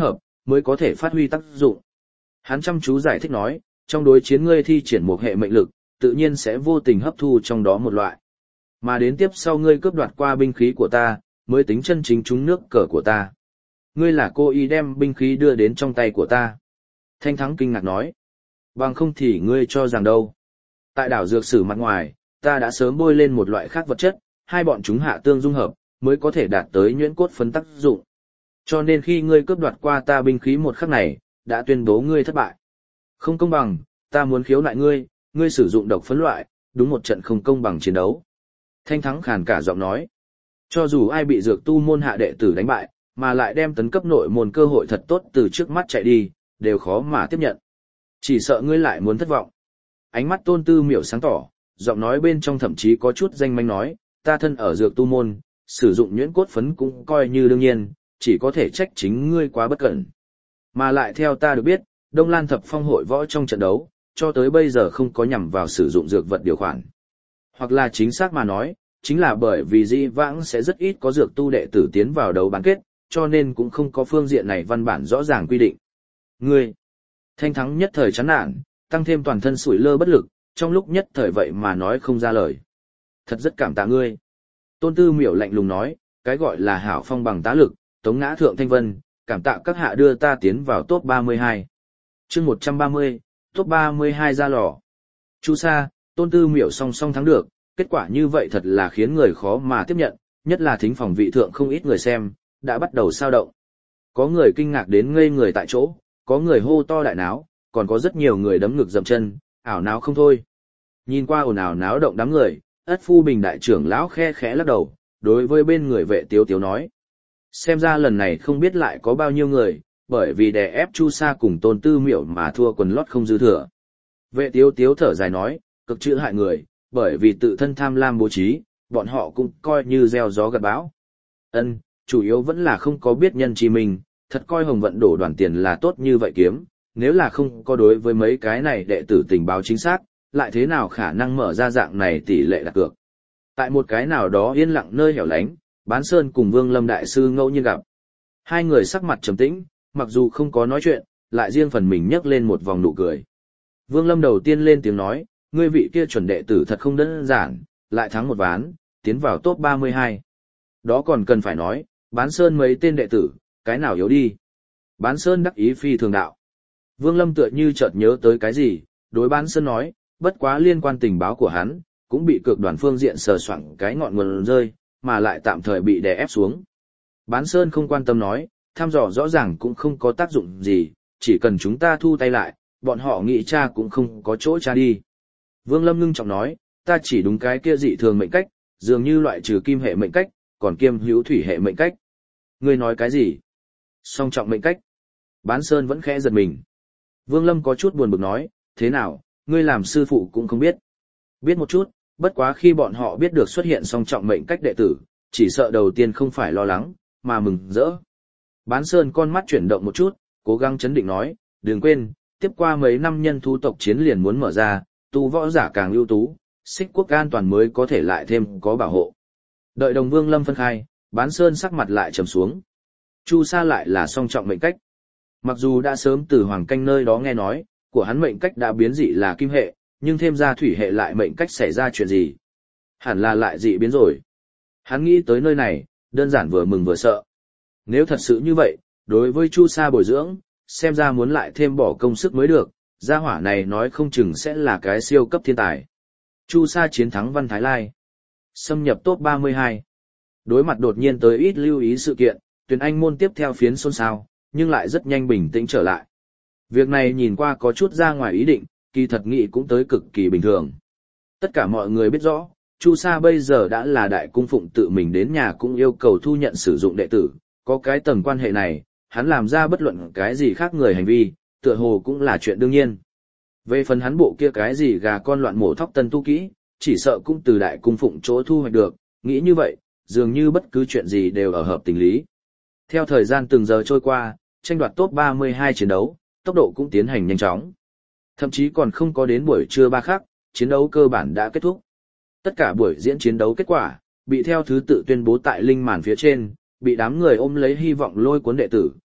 mới có thể phát huy tác dụng. Hắn chăm chú giải thích nói, trong đối chiến ngươi thi triển một hệ mệnh lực, tự nhiên sẽ vô tình hấp thu trong đó một loại. Mà đến tiếp sau ngươi cướp đoạt qua binh khí của ta, mới tính chân chính trúng nước cờ của ta. Ngươi là cô ý đem binh khí đưa đến trong tay của ta. Thanh Thắng kinh ngạc nói. Bằng không thì ngươi cho rằng đâu. Tại đảo dược sử mặt ngoài, ta đã sớm bôi lên một loại khác vật chất, hai bọn chúng hạ tương dung hợp, mới có thể đạt tới nhuyễn cốt phấn tác dụng. Cho nên khi ngươi cướp đoạt qua ta binh khí một khắc này, đã tuyên bố ngươi thất bại. Không công bằng, ta muốn khiếu nại ngươi, ngươi sử dụng độc phấn loại, đúng một trận không công bằng chiến đấu. Thanh Thắng khàn cả giọng nói. Cho dù ai bị dược tu môn hạ đệ tử đánh bại, mà lại đem tấn cấp nội môn cơ hội thật tốt từ trước mắt chạy đi, đều khó mà tiếp nhận. Chỉ sợ ngươi lại muốn thất vọng. Ánh mắt Tôn Tư Miểu sáng tỏ, giọng nói bên trong thậm chí có chút danh manh nói, ta thân ở dược tu môn, sử dụng nhuyễn cốt phấn cũng coi như đương nhiên, chỉ có thể trách chính ngươi quá bất cẩn. Mà lại theo ta được biết, Đông Lan Thập Phong hội võ trong trận đấu, cho tới bây giờ không có nhằm vào sử dụng dược vật điều khoản. Hoặc là chính xác mà nói, chính là bởi vì dĩ vãng sẽ rất ít có dược tu đệ tử tiến vào đấu bán kết, cho nên cũng không có phương diện này văn bản rõ ràng quy định. Ngươi, Thanh Thắng nhất thời chán nản, tăng thêm toàn thân sủi lơ bất lực, trong lúc nhất thời vậy mà nói không ra lời. Thật rất cảm tạ ngươi. Tôn Tư Miểu lạnh lùng nói, cái gọi là hảo phong bằng tá lực, tống ngã thượng thanh vân, cảm tạ các hạ đưa ta tiến vào top ba mươi hai. Chương một trăm ba mươi, top ba mươi hai ra lò. Chu Sa, Tôn Tư Miểu song song thắng được, kết quả như vậy thật là khiến người khó mà tiếp nhận, nhất là thính phòng vị thượng không ít người xem, đã bắt đầu sao động. Có người kinh ngạc đến ngây người tại chỗ, có người hô to đại náo, còn có rất nhiều người đấm ngực dậm chân, ảo náo không thôi. Nhìn qua ồn ào náo động đám người, Ất Phu Bình đại trưởng lão khe khẽ lắc đầu, đối với bên người Vệ Tiếu Tiếu nói. Xem ra lần này không biết lại có bao nhiêu người, bởi vì đè ép Chu Sa cùng Tôn Tư Miểu mà thua quần lót không dư thừa. Vệ Tiếu Tiếu thở dài nói, cực chữ hại người, bởi vì tự thân tham lam bố trí, bọn họ cũng coi như gieo gió gặt bão. Ân, chủ yếu vẫn là không có biết nhân chi mình, thật coi Hồng Vận đổ đoàn tiền là tốt như vậy kiếm, nếu là không có đối với mấy cái này đệ tử tình báo chính xác, lại thế nào khả năng mở ra dạng này tỷ lệ đặt cược. Tại một cái nào đó yên lặng nơi hẻo lánh, Bán Sơn cùng Vương Lâm đại sư ngẫu nhiên gặp. Hai người sắc mặt trầm tĩnh, mặc dù không có nói chuyện, lại riêng phần mình nhấc lên một vòng nụ cười. Vương Lâm đầu tiên lên tiếng nói, ngươi vị kia chuẩn đệ tử thật không đơn giản, lại thắng một ván, tiến vào top ba mươi hai. Đó còn cần phải nói, Bán Sơn mấy tên đệ tử, cái nào yếu đi. Bán Sơn đắc ý phi thường đạo. Vương Lâm tựa như chợt nhớ tới cái gì, đối Bán Sơn nói, bất quá liên quan tình báo của hắn, cũng bị cược đoàn phương diện sờ soạng cái ngọn nguồn rơi, mà lại tạm thời bị đè ép xuống. Bán Sơn không quan tâm nói, thăm dò rõ ràng cũng không có tác dụng gì, chỉ cần chúng ta thu tay lại, bọn họ nghĩ tra cũng không có chỗ tra đi. Vương Lâm ngưng trọng nói, ta chỉ đúng cái kia dị thường mệnh cách, dường như loại trừ kim hệ mệnh cách, còn kiêm hữu thủy hệ mệnh cách. Ngươi nói cái gì? Song trọng mệnh cách. Bán Sơn vẫn khẽ giật mình. Vương Lâm có chút buồn bực nói, thế nào, ngươi làm sư phụ cũng không biết. Biết một chút, bất quá khi bọn họ biết được xuất hiện song trọng mệnh cách đệ tử, chỉ sợ đầu tiên không phải lo lắng, mà mừng rỡ. Bán Sơn con mắt chuyển động một chút, cố gắng chấn định nói, đừng quên, tiếp qua mấy năm nhân thú tộc chiến liền muốn mở ra, tu võ giả càng ưu tú, xích quốc an toàn mới có thể lại thêm có bảo hộ. Đợi Đồng Vương Lâm phân khai, Bán Sơn sắc mặt lại trầm xuống. Chu Sa lại là song trọng mệnh cách. Mặc dù đã sớm từ Hoàng Canh nơi đó nghe nói, của hắn mệnh cách đã biến dị là kim hệ, nhưng thêm ra thủy hệ lại mệnh cách xảy ra chuyện gì. Hẳn là lại dị biến rồi. Hắn nghĩ tới nơi này, đơn giản vừa mừng vừa sợ. Nếu thật sự như vậy, đối với Chu Sa bồi dưỡng, xem ra muốn lại thêm bỏ công sức mới được, gia hỏa này nói không chừng sẽ là cái siêu cấp thiên tài. Chu Sa chiến thắng Văn Thái Lai. Xâm nhập top ba mươi hai. Đối mặt đột nhiên tới ít lưu ý sự kiện, Tuyền Anh môn tiếp theo phiến xôn xao, nhưng lại rất nhanh bình tĩnh trở lại. Việc này nhìn qua có chút ra ngoài ý định, kỳ thật nghĩ cũng tới cực kỳ bình thường. Tất cả mọi người biết rõ, Chu Sa bây giờ đã là đại cung phụng tự mình đến nhà cũng yêu cầu thu nhận sử dụng đệ tử, có cái tầng quan hệ này, hắn làm ra bất luận cái gì khác người hành vi, tựa hồ cũng là chuyện đương nhiên. Về phần hắn bộ kia cái gì gà con loạn mổ thóc tân tu kỹ, chỉ sợ cũng từ đại cung phụng chỗ thu hoạch được, nghĩ như vậy, dường như bất cứ chuyện gì đều ở hợp tình lý. Theo thời gian từng giờ trôi qua, tranh đoạt top ba mươi hai chiến đấu, tốc độ cũng tiến hành nhanh chóng. Thậm chí còn không có đến buổi trưa ba khắc, chiến đấu cơ bản đã kết thúc. Tất cả buổi diễn chiến đấu kết quả, bị theo thứ tự tuyên bố tại linh màn phía trên, bị đám người ôm lấy hy vọng lôi cuốn đệ tử,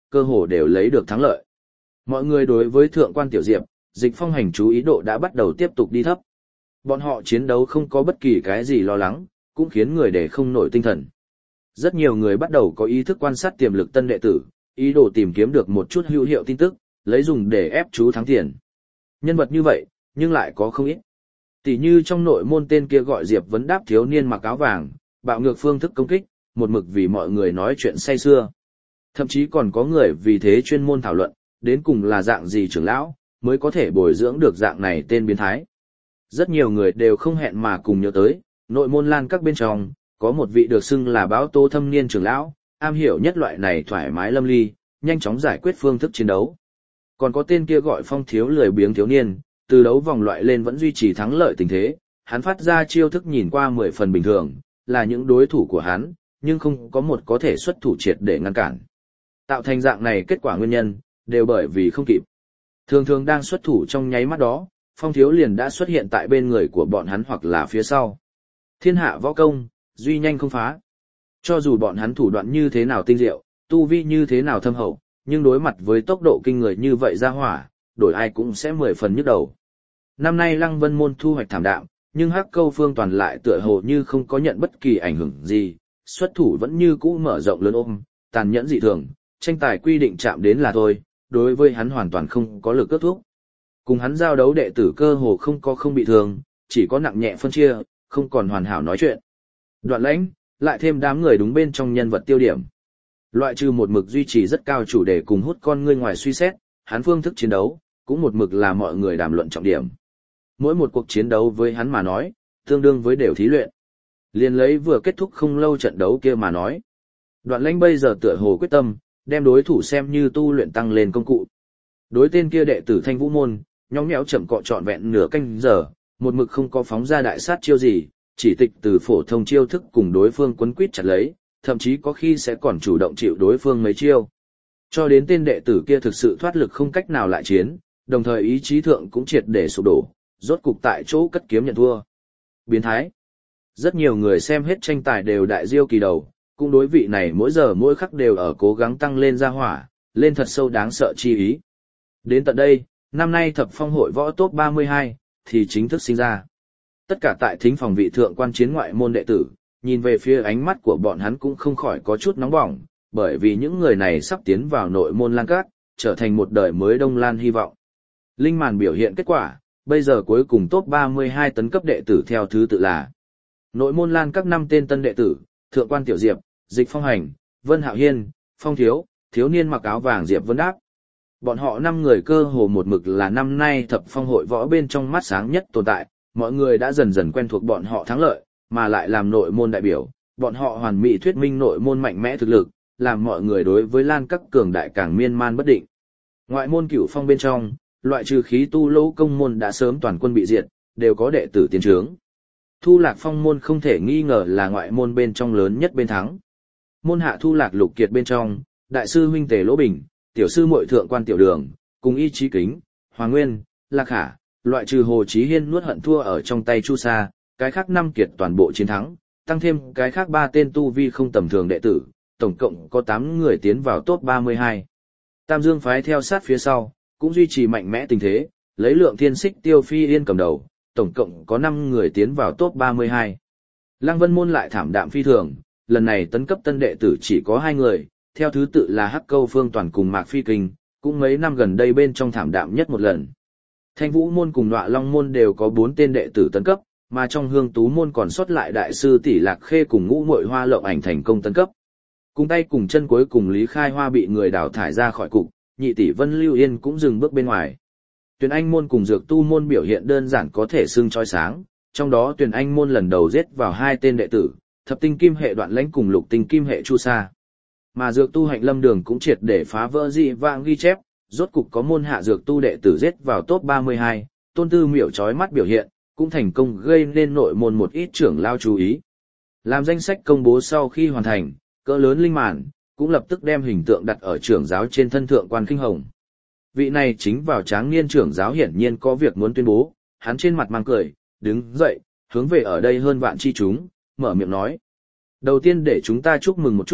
cơ hồ đều lấy được thắng lợi. Mọi người đối với thượng quan Tiểu Diệp, Dịch Phong hành chú ý độ đã bắt đầu tiếp tục đi thấp. Bọn họ chiến đấu không có bất kỳ cái gì lo lắng, cũng khiến người để không nổi tinh thần. Rất nhiều người bắt đầu có ý thức quan sát tiềm lực tân đệ tử, ý đồ tìm kiếm được một chút hữu hiệu tin tức, lấy dùng để ép chú thắng tiền. Nhân vật như vậy, nhưng lại có không ít. Tỷ như trong nội môn tên kia gọi Diệp Vấn Đáp thiếu niên mặc áo vàng, bạo ngược phương thức công kích, một mực vì mọi người nói chuyện say xưa. Thậm chí còn có người vì thế chuyên môn thảo luận, đến cùng là dạng gì trưởng lão, mới có thể bồi dưỡng được dạng này tên biến thái. Rất nhiều người đều không hẹn mà cùng nhớ tới, nội môn lan các bên trong, có một vị được xưng là báo tô thâm niên trưởng lão, am hiểu nhất loại này thoải mái lâm ly, nhanh chóng giải quyết phương thức chiến đấu. Còn có tên kia gọi Phong thiếu lười biếng thiếu niên, từ đấu vòng loại lên vẫn duy trì thắng lợi tình thế, hắn phát ra chiêu thức nhìn qua mười phần bình thường, là những đối thủ của hắn, nhưng không có một có thể xuất thủ triệt để ngăn cản. Tạo thành dạng này kết quả nguyên nhân, đều bởi vì không kịp. Thường thường đang xuất thủ trong nháy mắt đó, Phong thiếu liền đã xuất hiện tại bên người của bọn hắn hoặc là phía sau. Thiên hạ võ công, duy nhanh không phá. Cho dù bọn hắn thủ đoạn như thế nào tinh diệu, tu vi như thế nào thâm hậu, nhưng đối mặt với tốc độ kinh người như vậy ra hỏa, đổi ai cũng sẽ mười phần nhức đầu. Năm nay Lăng Vân môn thu hoạch thảm đạm, nhưng Hắc Câu Phương toàn lại tựa hồ như không có nhận bất kỳ ảnh hưởng gì, xuất thủ vẫn như cũ mở rộng lớn ôm, tàn nhẫn dị thường, tranh tài quy định chạm đến là thôi, đối với hắn hoàn toàn không có lực kết thúc. Cùng hắn giao đấu đệ tử cơ hồ không có không bị thương, chỉ có nặng nhẹ phân chia, không còn hoàn hảo nói chuyện. Đoạn Lãnh, lại thêm đám người đúng bên trong nhân vật tiêu điểm. Loại trừ một mực duy trì rất cao chủ đề cùng hút con ngươi ngoài suy xét, hắn phương thức chiến đấu, cũng một mực là mọi người đàm luận trọng điểm. Mỗi một cuộc chiến đấu với hắn mà nói, tương đương với đều thí luyện. Liên lấy vừa kết thúc không lâu trận đấu kia mà nói. Đoạn Lãnh bây giờ tựa hồ quyết tâm, đem đối thủ xem như tu luyện tăng lên công cụ. Đối tên kia đệ tử Thanh Vũ môn, nhõng nhẽo chậm cọ trọn vẹn nửa canh giờ, một mực không có phóng ra đại sát chiêu gì, chỉ tịch từ phổ thông chiêu thức cùng đối phương quấn quýt chặt lấy, thậm chí có khi sẽ còn chủ động chịu đối phương mấy chiêu. Cho đến tên đệ tử kia thực sự thoát lực không cách nào lại chiến, đồng thời ý chí thượng cũng triệt để sụp đổ, rốt cục tại chỗ cất kiếm nhận thua. Biến thái. Rất nhiều người xem hết tranh tài đều đại diêu kỳ đầu, cũng đối vị này mỗi giờ mỗi khắc đều ở cố gắng tăng lên ra hỏa, lên thật sâu đáng sợ chi ý. Đến tận đây, năm nay thập phong hội võ top ba mươi hai, thì chính thức sinh ra. Tất cả tại thính phòng vị thượng quan chiến ngoại môn đệ tử, nhìn về phía ánh mắt của bọn hắn cũng không khỏi có chút nóng bỏng, bởi vì những người này sắp tiến vào nội môn lan các, trở thành một đời mới Đông Lan hy vọng. Linh màn biểu hiện kết quả, bây giờ cuối cùng top ba mươi hai tấn cấp đệ tử theo thứ tự là nội môn lan các năm tên tân đệ tử, thượng quan Tiểu Diệp, Dịch Phong Hành, Vân Hạo Hiên, Phong Thiếu, thiếu niên mặc áo vàng Diệp Vấn Đáp. Bọn họ năm người cơ hồ một mực là năm nay thập phong hội võ bên trong mắt sáng nhất tồn tại, mọi người đã dần dần quen thuộc bọn họ thắng lợi, mà lại làm nội môn đại biểu, bọn họ hoàn mỹ thuyết minh nội môn mạnh mẽ thực lực, làm mọi người đối với lan các cường đại càng miên man bất định. Ngoại môn cửu phong bên trong, loại trừ khí tu lỗ công môn đã sớm toàn quân bị diệt, đều có đệ tử tiến trướng. Thu Lạc Phong môn không thể nghi ngờ là ngoại môn bên trong lớn nhất bên thắng. Môn hạ Thu Lạc Lục Kiệt bên trong, đại sư huynh Tề Lỗ Bình, tiểu sư muội thượng quan Tiểu Đường, cùng Y Chí Kính, Hoàng Nguyên, Lạc Hà, loại trừ Hồ Chí Hiên nuốt hận thua ở trong tay Chu Sa, cái khác năm kiệt toàn bộ chiến thắng, tăng thêm cái khác ba tên tu vi không tầm thường đệ tử, tổng cộng có tám người tiến vào top ba mươi hai. Tam Dương phái theo sát phía sau, cũng duy trì mạnh mẽ tình thế, lấy Lượng Thiên Xích Tiêu Phi Yên cầm đầu, tổng cộng có năm người tiến vào top ba mươi hai. Lăng Vân môn lại thảm đạm phi thường, lần này tấn cấp tân đệ tử chỉ có hai người, theo thứ tự là Hắc Câu Phương Toàn cùng Mạc Phi Kinh, cũng mấy năm gần đây bên trong thảm đạm nhất một lần. Thanh Vũ môn cùng Nọa Long môn đều có bốn tên đệ tử tấn cấp, mà trong Hương Tú môn còn sót lại đại sư Tỷ Lạc Khê cùng Ngũ Muội Hoa Lộng Ảnh thành công tấn cấp. Cùng tay cùng chân cuối cùng Lý Khai Hoa bị người đào thải ra khỏi cục, nhị tỷ Vân Lưu Yên cũng dừng bước bên ngoài. Tuyền Anh môn cùng Dược Tu môn biểu hiện đơn giản có thể xưng chói sáng, trong đó Tuyền Anh môn lần đầu giết vào hai tên đệ tử, Thập Tinh Kim hệ Đoạn Lãnh cùng Lục Tinh Kim hệ Chu Sa. Mà Dược Tu Hạnh Lâm Đường cũng triệt để phá vỡ dị vãng ghi chép, rốt cục có môn hạ Dược Tu đệ tử giết vào top ba mươi hai, Tôn Tư Miểu chói mắt biểu hiện, cũng thành công gây nên nội môn một ít trưởng lao chú ý. Làm danh sách công bố sau khi hoàn thành, cỡ lớn linh màn, cũng lập tức đem hình tượng đặt ở trưởng giáo trên thân thượng quan Kinh Hồng. Vị này chính vào tráng niên trưởng giáo hiển nhiên có việc muốn tuyên bố, hắn trên mặt mang cười, đứng dậy, hướng về ở đây hơn vạn chi chúng, mở miệng nói. Đầu tiên để chúng ta chúc mừng một chút,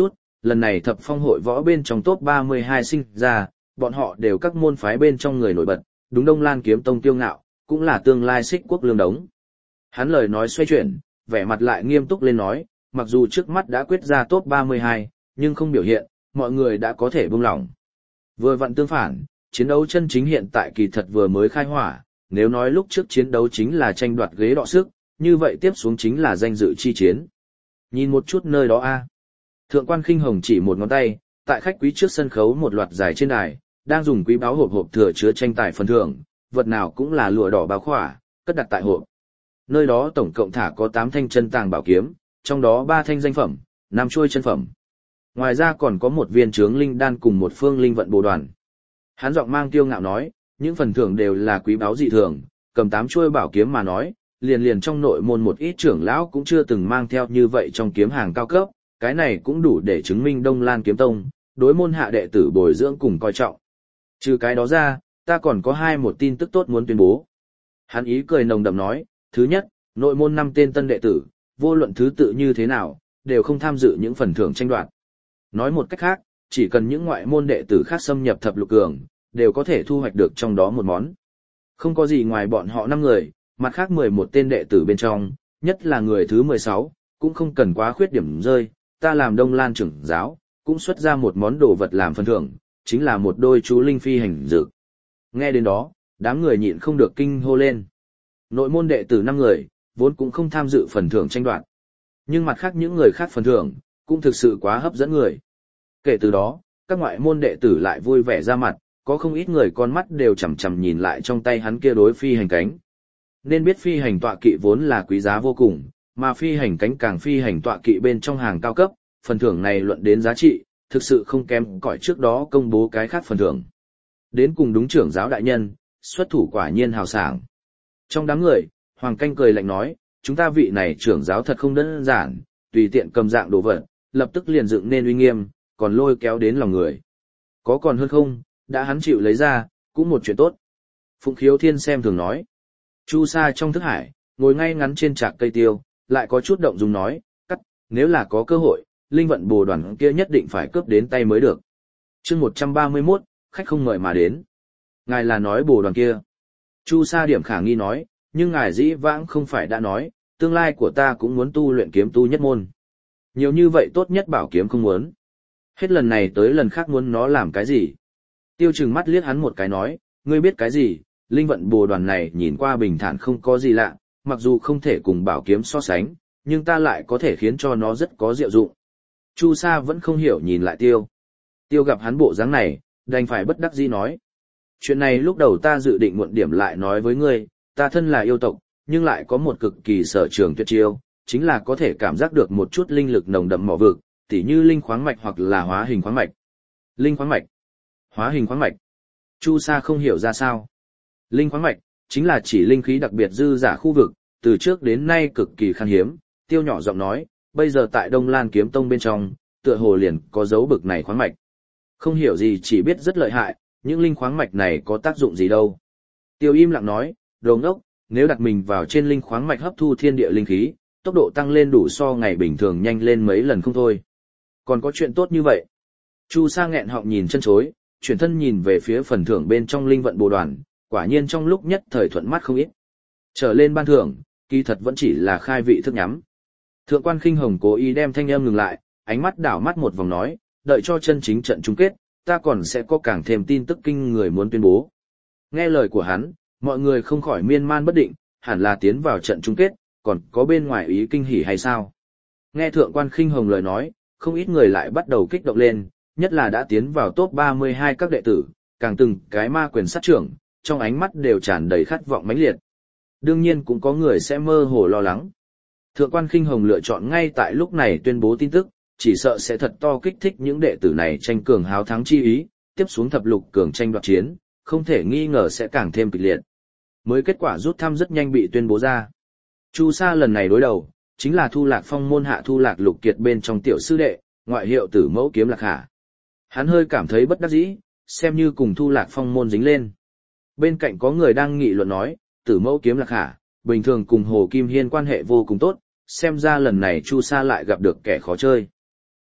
lần này thập phong hội võ bên trong top ba mươi hai sinh ra, bọn họ đều các môn phái bên trong người nổi bật, đúng Đông Lan kiếm tông tiêu ngạo, cũng là tương lai Xích Quốc lương đống. Hắn lời nói xoay chuyển, vẻ mặt lại nghiêm túc lên nói, mặc dù trước mắt đã quyết ra top ba mươi hai, nhưng không biểu hiện, mọi người đã có thể buông lỏng. Vừa vặn tương phản, chiến đấu chân chính hiện tại kỳ thật vừa mới khai hỏa, nếu nói lúc trước chiến đấu chính là tranh đoạt ghế đọ sức, như vậy tiếp xuống chính là danh dự chi chiến. Nhìn một chút nơi đó a. Thượng quan Khinh Hồng chỉ một ngón tay, tại khách quý trước sân khấu một loạt dài trên đài, đang dùng quý báu hộp hộp thừa chứa tranh tài phần thưởng, vật nào cũng là lụa đỏ bao khỏa, cất đặt tại hộp. Nơi đó tổng cộng thả có tám thanh chân tàng bảo kiếm, trong đó ba thanh danh phẩm, năm chuôi chân phẩm. Ngoài ra còn có một viên chướng linh đan cùng một phương linh vận bồ đoàn. Hắn giọng mang kiêu ngạo nói, những phần thưởng đều là quý báu dị thường, cầm tám chuôi bảo kiếm mà nói, liền liền trong nội môn một ít trưởng lão cũng chưa từng mang theo như vậy trong kiếm hàng cao cấp, cái này cũng đủ để chứng minh Đông Lan kiếm tông, đối môn hạ đệ tử bồi dưỡng cùng coi trọng. Trừ cái đó ra, ta còn có hai một tin tức tốt muốn tuyên bố. Hắn ý cười nồng đậm nói, thứ nhất, nội môn năm tên tân đệ tử, vô luận thứ tự như thế nào, đều không tham dự những phần thưởng tranh đoạt. Nói một cách khác, chỉ cần những ngoại môn đệ tử khác xâm nhập thập lục cường, đều có thể thu hoạch được trong đó một món. Không có gì ngoài bọn họ năm người, mặt khác mười một tên đệ tử bên trong, nhất là người thứ mười sáu, cũng không cần quá khuyết điểm rơi, ta làm Đông Lan trưởng giáo, cũng xuất ra một món đồ vật làm phần thưởng, chính là một đôi chú linh phi hành dược. Nghe đến đó, đám người nhịn không được kinh hô lên. Nội môn đệ tử năm người, vốn cũng không tham dự phần thưởng tranh đoạt. Nhưng mặt khác những người khác phần thưởng, cũng thực sự quá hấp dẫn người. Kể từ đó, các ngoại môn đệ tử lại vui vẻ ra mặt, có không ít người con mắt đều chằm chằm nhìn lại trong tay hắn kia đối phi hành cánh. Nên biết phi hành tọa kỵ vốn là quý giá vô cùng, mà phi hành cánh càng phi hành tọa kỵ bên trong hàng cao cấp, phần thưởng này luận đến giá trị, thực sự không kém cỏi trước đó công bố cái khác phần thưởng. Đến cùng đúng trưởng giáo đại nhân, xuất thủ quả nhiên hào sảng. Trong đám người, Hoàng Canh cười lạnh nói, chúng ta vị này trưởng giáo thật không đơn giản, tùy tiện cầm dạng đồ vật, lập tức liền dựng nên uy nghiêm, còn lôi kéo đến lòng người. Có còn hơn không, đã hắn chịu lấy ra, cũng một chuyện tốt. Phụng Khiếu Thiên xem thường nói. Chu Sa trong thức hải, ngồi ngay ngắn trên trạc cây tiêu, lại có chút động dung nói, cắt, nếu là có cơ hội, linh vận bồ đoàn kia nhất định phải cướp đến tay mới được. Chương một trăm ba mươi mốt, khách không mời mà đến. Ngài là nói bồ đoàn kia. Chu Sa điểm khả nghi nói, nhưng ngài dĩ vãng không phải đã nói, tương lai của ta cũng muốn tu luyện kiếm tu nhất môn. Nhiều như vậy tốt nhất bảo kiếm không muốn. Hết lần này tới lần khác muốn nó làm cái gì? Tiêu Trừng mắt liếc hắn một cái nói, ngươi biết cái gì, linh vận bồ đoàn này nhìn qua bình thản không có gì lạ, mặc dù không thể cùng bảo kiếm so sánh, nhưng ta lại có thể khiến cho nó rất có diệu dụng. Chu Sa vẫn không hiểu nhìn lại Tiêu. Tiêu gặp hắn bộ dáng này, đành phải bất đắc dĩ nói. Chuyện này lúc đầu ta dự định muộn điểm lại nói với ngươi, ta thân là yêu tộc, nhưng lại có một cực kỳ sở trường tuyệt chiêu, chính là có thể cảm giác được một chút linh lực nồng đậm mỏ vực, tỉ như linh khoáng mạch hoặc là hóa hình khoáng mạch. Linh khoáng mạch, hóa hình khoáng mạch. Chu Sa không hiểu ra sao. Linh khoáng mạch chính là chỉ linh khí đặc biệt dư giả khu vực, từ trước đến nay cực kỳ khan hiếm. Tiêu nhỏ giọng nói, bây giờ tại Đông Lan Kiếm Tông bên trong, tựa hồ liền có dấu bực này khoáng mạch. Không hiểu gì chỉ biết rất lợi hại, những linh khoáng mạch này có tác dụng gì đâu. Tiêu im lặng nói, đồ ngốc, nếu đặt mình vào trên linh khoáng mạch hấp thu thiên địa linh khí, tốc độ tăng lên đủ so ngày bình thường nhanh lên mấy lần không thôi. Còn có chuyện tốt như vậy. Chu Sa nghẹn họng nhìn chân chối, chuyển thân nhìn về phía phần thưởng bên trong linh vận bồ đoàn, quả nhiên trong lúc nhất thời thuận mắt không ít. Trở lên ban thưởng, kỳ thật vẫn chỉ là khai vị thức nhắm. Thượng quan Khinh Hồng cố ý đem thanh âm ngừng lại, ánh mắt đảo mắt một vòng nói, đợi cho chân chính trận chung kết, ta còn sẽ có càng thêm tin tức kinh người muốn tuyên bố. Nghe lời của hắn, mọi người không khỏi miên man bất định, hẳn là tiến vào trận chung kết, còn có bên ngoài ý kinh hỉ hay sao? Nghe Thượng quan Khinh Hồng lời nói, không ít người lại bắt đầu kích động lên, nhất là đã tiến vào top ba mươi hai các đệ tử, càng từng cái ma quyền sát trưởng, trong ánh mắt đều tràn đầy khát vọng mãnh liệt. Đương nhiên cũng có người sẽ mơ hồ lo lắng. Thượng quan Khinh Hồng lựa chọn ngay tại lúc này tuyên bố tin tức, chỉ sợ sẽ thật to kích thích những đệ tử này tranh cường háo thắng chi ý, tiếp xuống thập lục cường tranh đoạt chiến, không thể nghi ngờ sẽ càng thêm kịch liệt. Mới kết quả rút thăm rất nhanh bị tuyên bố ra. Chu Sa lần này đối đầu, chính là Thu Lạc Phong môn hạ Thu Lạc Lục Kiệt bên trong tiểu sư đệ, ngoại hiệu Tử Mẫu Kiếm Lạc Hà. Hắn hơi cảm thấy bất đắc dĩ, xem như cùng Thu Lạc Phong môn dính lên. Bên cạnh có người đang nghị luận nói, Tử Mẫu Kiếm Lạc Hà, bình thường cùng Hồ Kim Hiên quan hệ vô cùng tốt, xem ra lần này Chu Sa lại gặp được kẻ khó chơi.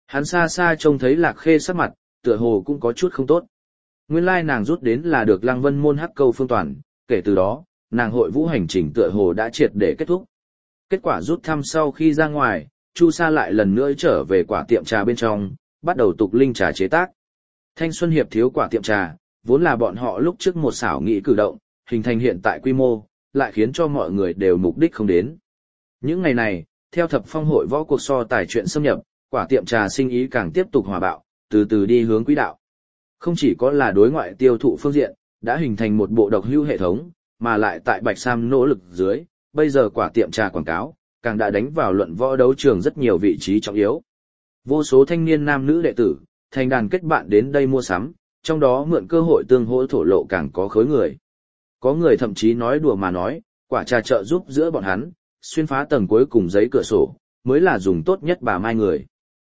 Hắn xa xa trông thấy Lạc Khê sắc mặt, tựa hồ cũng có chút không tốt. Nguyên lai nàng rút đến là được Lăng Vân môn hắc câu phương toàn, kể từ đó, nàng hội vũ hành trình tựa hồ đã triệt để kết thúc. Kết quả rút thăm sau khi ra ngoài, Chu Sa lại lần nữa trở về quả tiệm trà bên trong, bắt đầu tục linh trà chế tác. Thanh Xuân Hiệp thiếu quả tiệm trà, vốn là bọn họ lúc trước một xảo nghĩ cử động, hình thành hiện tại quy mô, lại khiến cho mọi người đều mục đích không đến. Những ngày này, theo thập phong hội võ cuộc so tài chuyện xâm nhập, quả tiệm trà sinh ý càng tiếp tục hòa bạo, từ từ đi hướng quỹ đạo. Không chỉ có là đối ngoại tiêu thụ phương diện, đã hình thành một bộ độc hữu hệ thống, mà lại tại Bạch Sam nỗ lực dưới, bây giờ quả tiệm trà quảng cáo, càng đã đánh vào luận võ đấu trường rất nhiều vị trí trọng yếu. Vô số thanh niên nam nữ đệ tử, thành đàn kết bạn đến đây mua sắm, trong đó mượn cơ hội tương hỗ thổ lộ càng có khối người. Có người thậm chí nói đùa mà nói, quả trà trợ giúp giữa bọn hắn, xuyên phá tầng cuối cùng giấy cửa sổ, mới là dùng tốt nhất bà mai người.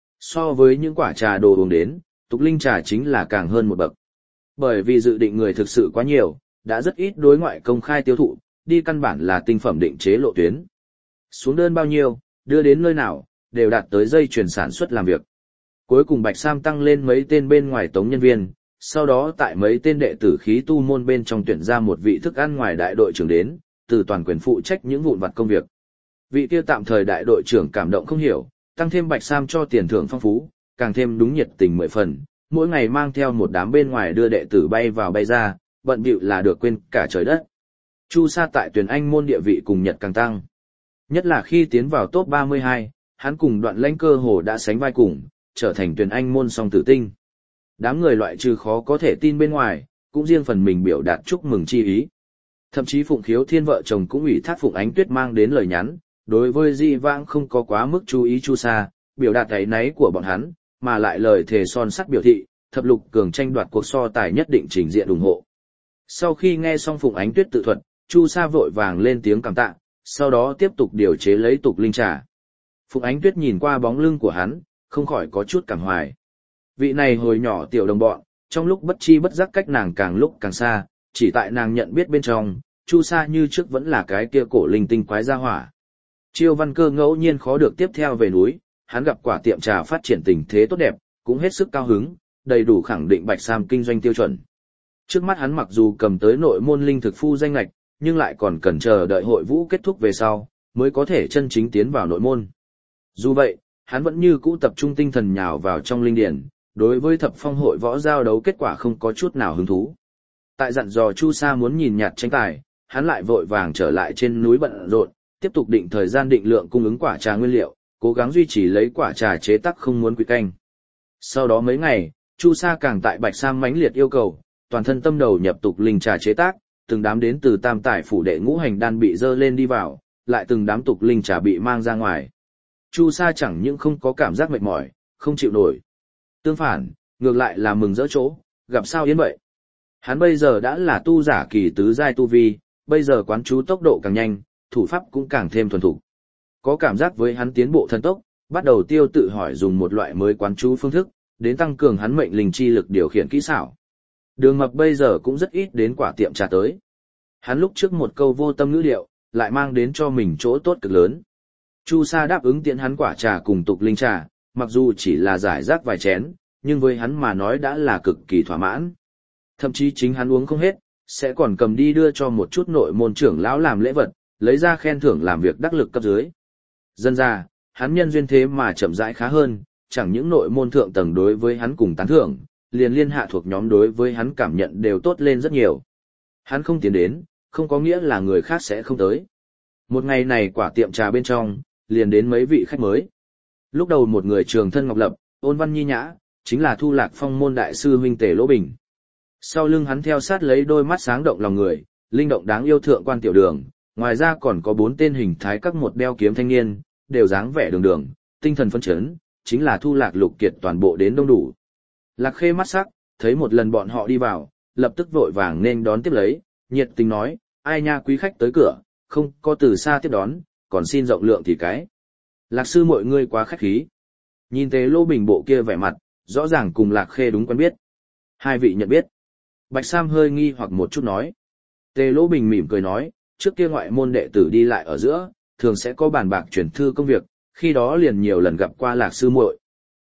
So với những quả trà đồ uống đến, tục linh trà chính là càng hơn một bậc. Bởi vì dự định người thực sự quá nhiều, đã rất ít đối ngoại công khai tiêu thụ, đi căn bản là tinh phẩm định chế lộ tuyến. Xuống đơn bao nhiêu, đưa đến nơi nào, đều đạt tới dây chuyển sản xuất làm việc. Cuối cùng Bạch Sam tăng lên mấy tên bên ngoài tống nhân viên, sau đó tại mấy tên đệ tử khí tu môn bên trong tuyển ra một vị thức ăn ngoài đại đội trưởng đến, từ toàn quyền phụ trách những vụn vặt công việc. Vị kia tạm thời đại đội trưởng cảm động không hiểu, tăng thêm Bạch Sam cho tiền thưởng phong phú, càng thêm đúng nhiệt tình mười phần, mỗi ngày mang theo một đám bên ngoài đưa đệ tử bay vào bay ra, bận bịu là được quên cả trời đất. Chu Sa tại tuyển anh môn địa vị cùng Nhật càng tăng. Nhất là khi tiến vào top ba mươi hai, hắn cùng Đoạn Lãnh cơ hồ đã sánh vai cùng, trở thành tuyển anh môn song tử tinh. Đám người loại trừ khó có thể tin bên ngoài, cũng riêng phần mình biểu đạt chúc mừng chi ý. Thậm chí Phụng Khiếu Thiên vợ chồng cũng ủy thác Phụng Ánh Tuyết mang đến lời nhắn, đối với Di Vãng không có quá mức chú ý Chu Sa, biểu đạt áy náy của bọn hắn, mà lại lời thề son sắt biểu thị, thập lục cường tranh đoạt cuộc so tài nhất định trình diện ủng hộ. Sau khi nghe xong Phụng Ánh Tuyết tự thuật, Chu Sa vội vàng lên tiếng cảm tạ, sau đó tiếp tục điều chế lấy tục linh trà. Phụng Ánh Tuyết nhìn qua bóng lưng của hắn, không khỏi có chút cảm hoài. Vị này hồi nhỏ tiểu đồng bọn, trong lúc bất chi bất giác cách nàng càng lúc càng xa, chỉ tại nàng nhận biết bên trong, Chu Sa như trước vẫn là cái kia cổ linh tinh quái gia hỏa. Chiêu Văn Cơ ngẫu nhiên khó được tiếp theo về núi, hắn gặp quả tiệm trà phát triển tình thế tốt đẹp, cũng hết sức cao hứng, đầy đủ khẳng định Bạch Sam kinh doanh tiêu chuẩn. Trước mắt hắn mặc dù cầm tới nội môn linh thực phu danh lệch, nhưng lại còn cần chờ đợi hội vũ kết thúc về sau, mới có thể chân chính tiến vào nội môn. Dù vậy, hắn vẫn như cũ tập trung tinh thần nhào vào trong linh điển, đối với thập phong hội võ giao đấu kết quả không có chút nào hứng thú. Tại dặn dò Chu Sa muốn nhìn nhạt tranh tài, hắn lại vội vàng trở lại trên núi bận rộn, tiếp tục định thời gian định lượng cung ứng quả trà nguyên liệu, cố gắng duy trì lấy quả trà chế tác không muốn quy canh. Sau đó mấy ngày, Chu Sa càng tại Bạch Sam mãnh liệt yêu cầu, toàn thân tâm đầu nhập tục linh trà chế tác, từng đám đến từ Tam Tải phủ đệ ngũ hành đan bị dơ lên đi vào, lại từng đám tục linh trà bị mang ra ngoài. Chu Sa chẳng những không có cảm giác mệt mỏi, không chịu nổi. Tương phản, ngược lại là mừng rỡ chỗ, gặp sao yến vậy. Hắn bây giờ đã là tu giả kỳ tứ giai tu vi, bây giờ quán chú tốc độ càng nhanh, thủ pháp cũng càng thêm thuần thục. Có cảm giác với hắn tiến bộ thần tốc, bắt đầu tiêu tự hỏi dùng một loại mới quán chú phương thức, đến tăng cường hắn mệnh linh chi lực điều khiển kỹ xảo. Đường Mập bây giờ cũng rất ít đến quả tiệm trà tới. Hắn lúc trước một câu vô tâm ngữ điệu, lại mang đến cho mình chỗ tốt cực lớn. Chu Sa đáp ứng tiện hắn quả trà cùng tục linh trà, mặc dù chỉ là giải rác vài chén, nhưng với hắn mà nói đã là cực kỳ thỏa mãn. Thậm chí chính hắn uống không hết, sẽ còn cầm đi đưa cho một chút nội môn trưởng lão làm lễ vật, lấy ra khen thưởng làm việc đắc lực cấp dưới. Dân ra, hắn nhân duyên thế mà chậm rãi khá hơn, chẳng những nội môn thượng tầng đối với hắn cùng tán thưởng, liền liên hạ thuộc nhóm đối với hắn cảm nhận đều tốt lên rất nhiều. Hắn không tiến đến, không có nghĩa là người khác sẽ không tới. Một ngày này quả tiệm trà bên trong, liền đến mấy vị khách mới. Lúc đầu một người trường thân ngọc lập, ôn văn nhi nhã, chính là Thu Lạc Phong môn đại sư huynh Tề Lỗ Bình. Sau lưng hắn theo sát lấy đôi mắt sáng động lòng người, linh động đáng yêu thượng quan tiểu đường, ngoài ra còn có bốn tên hình thái các một đeo kiếm thanh niên, đều dáng vẻ đường đường, tinh thần phấn chấn, chính là Thu Lạc Lục Kiệt toàn bộ đến đông đủ. Lạc Khê mắt sắc, thấy một lần bọn họ đi vào, lập tức vội vàng nên đón tiếp lấy, nhiệt tình nói, ai nha quý khách tới cửa, không có từ xa tiếp đón, còn xin rộng lượng thì cái. Lạc sư mọi người quá khách khí. Nhìn Tề Lỗ Bình bộ kia vẻ mặt, rõ ràng cùng Lạc Khê đúng quen biết. Hai vị nhận biết. Bạch Sam hơi nghi hoặc một chút nói. Tề Lỗ Bình mỉm cười nói, trước kia ngoại môn đệ tử đi lại ở giữa, thường sẽ có bàn bạc chuyển thư công việc, khi đó liền nhiều lần gặp qua Lạc sư muội.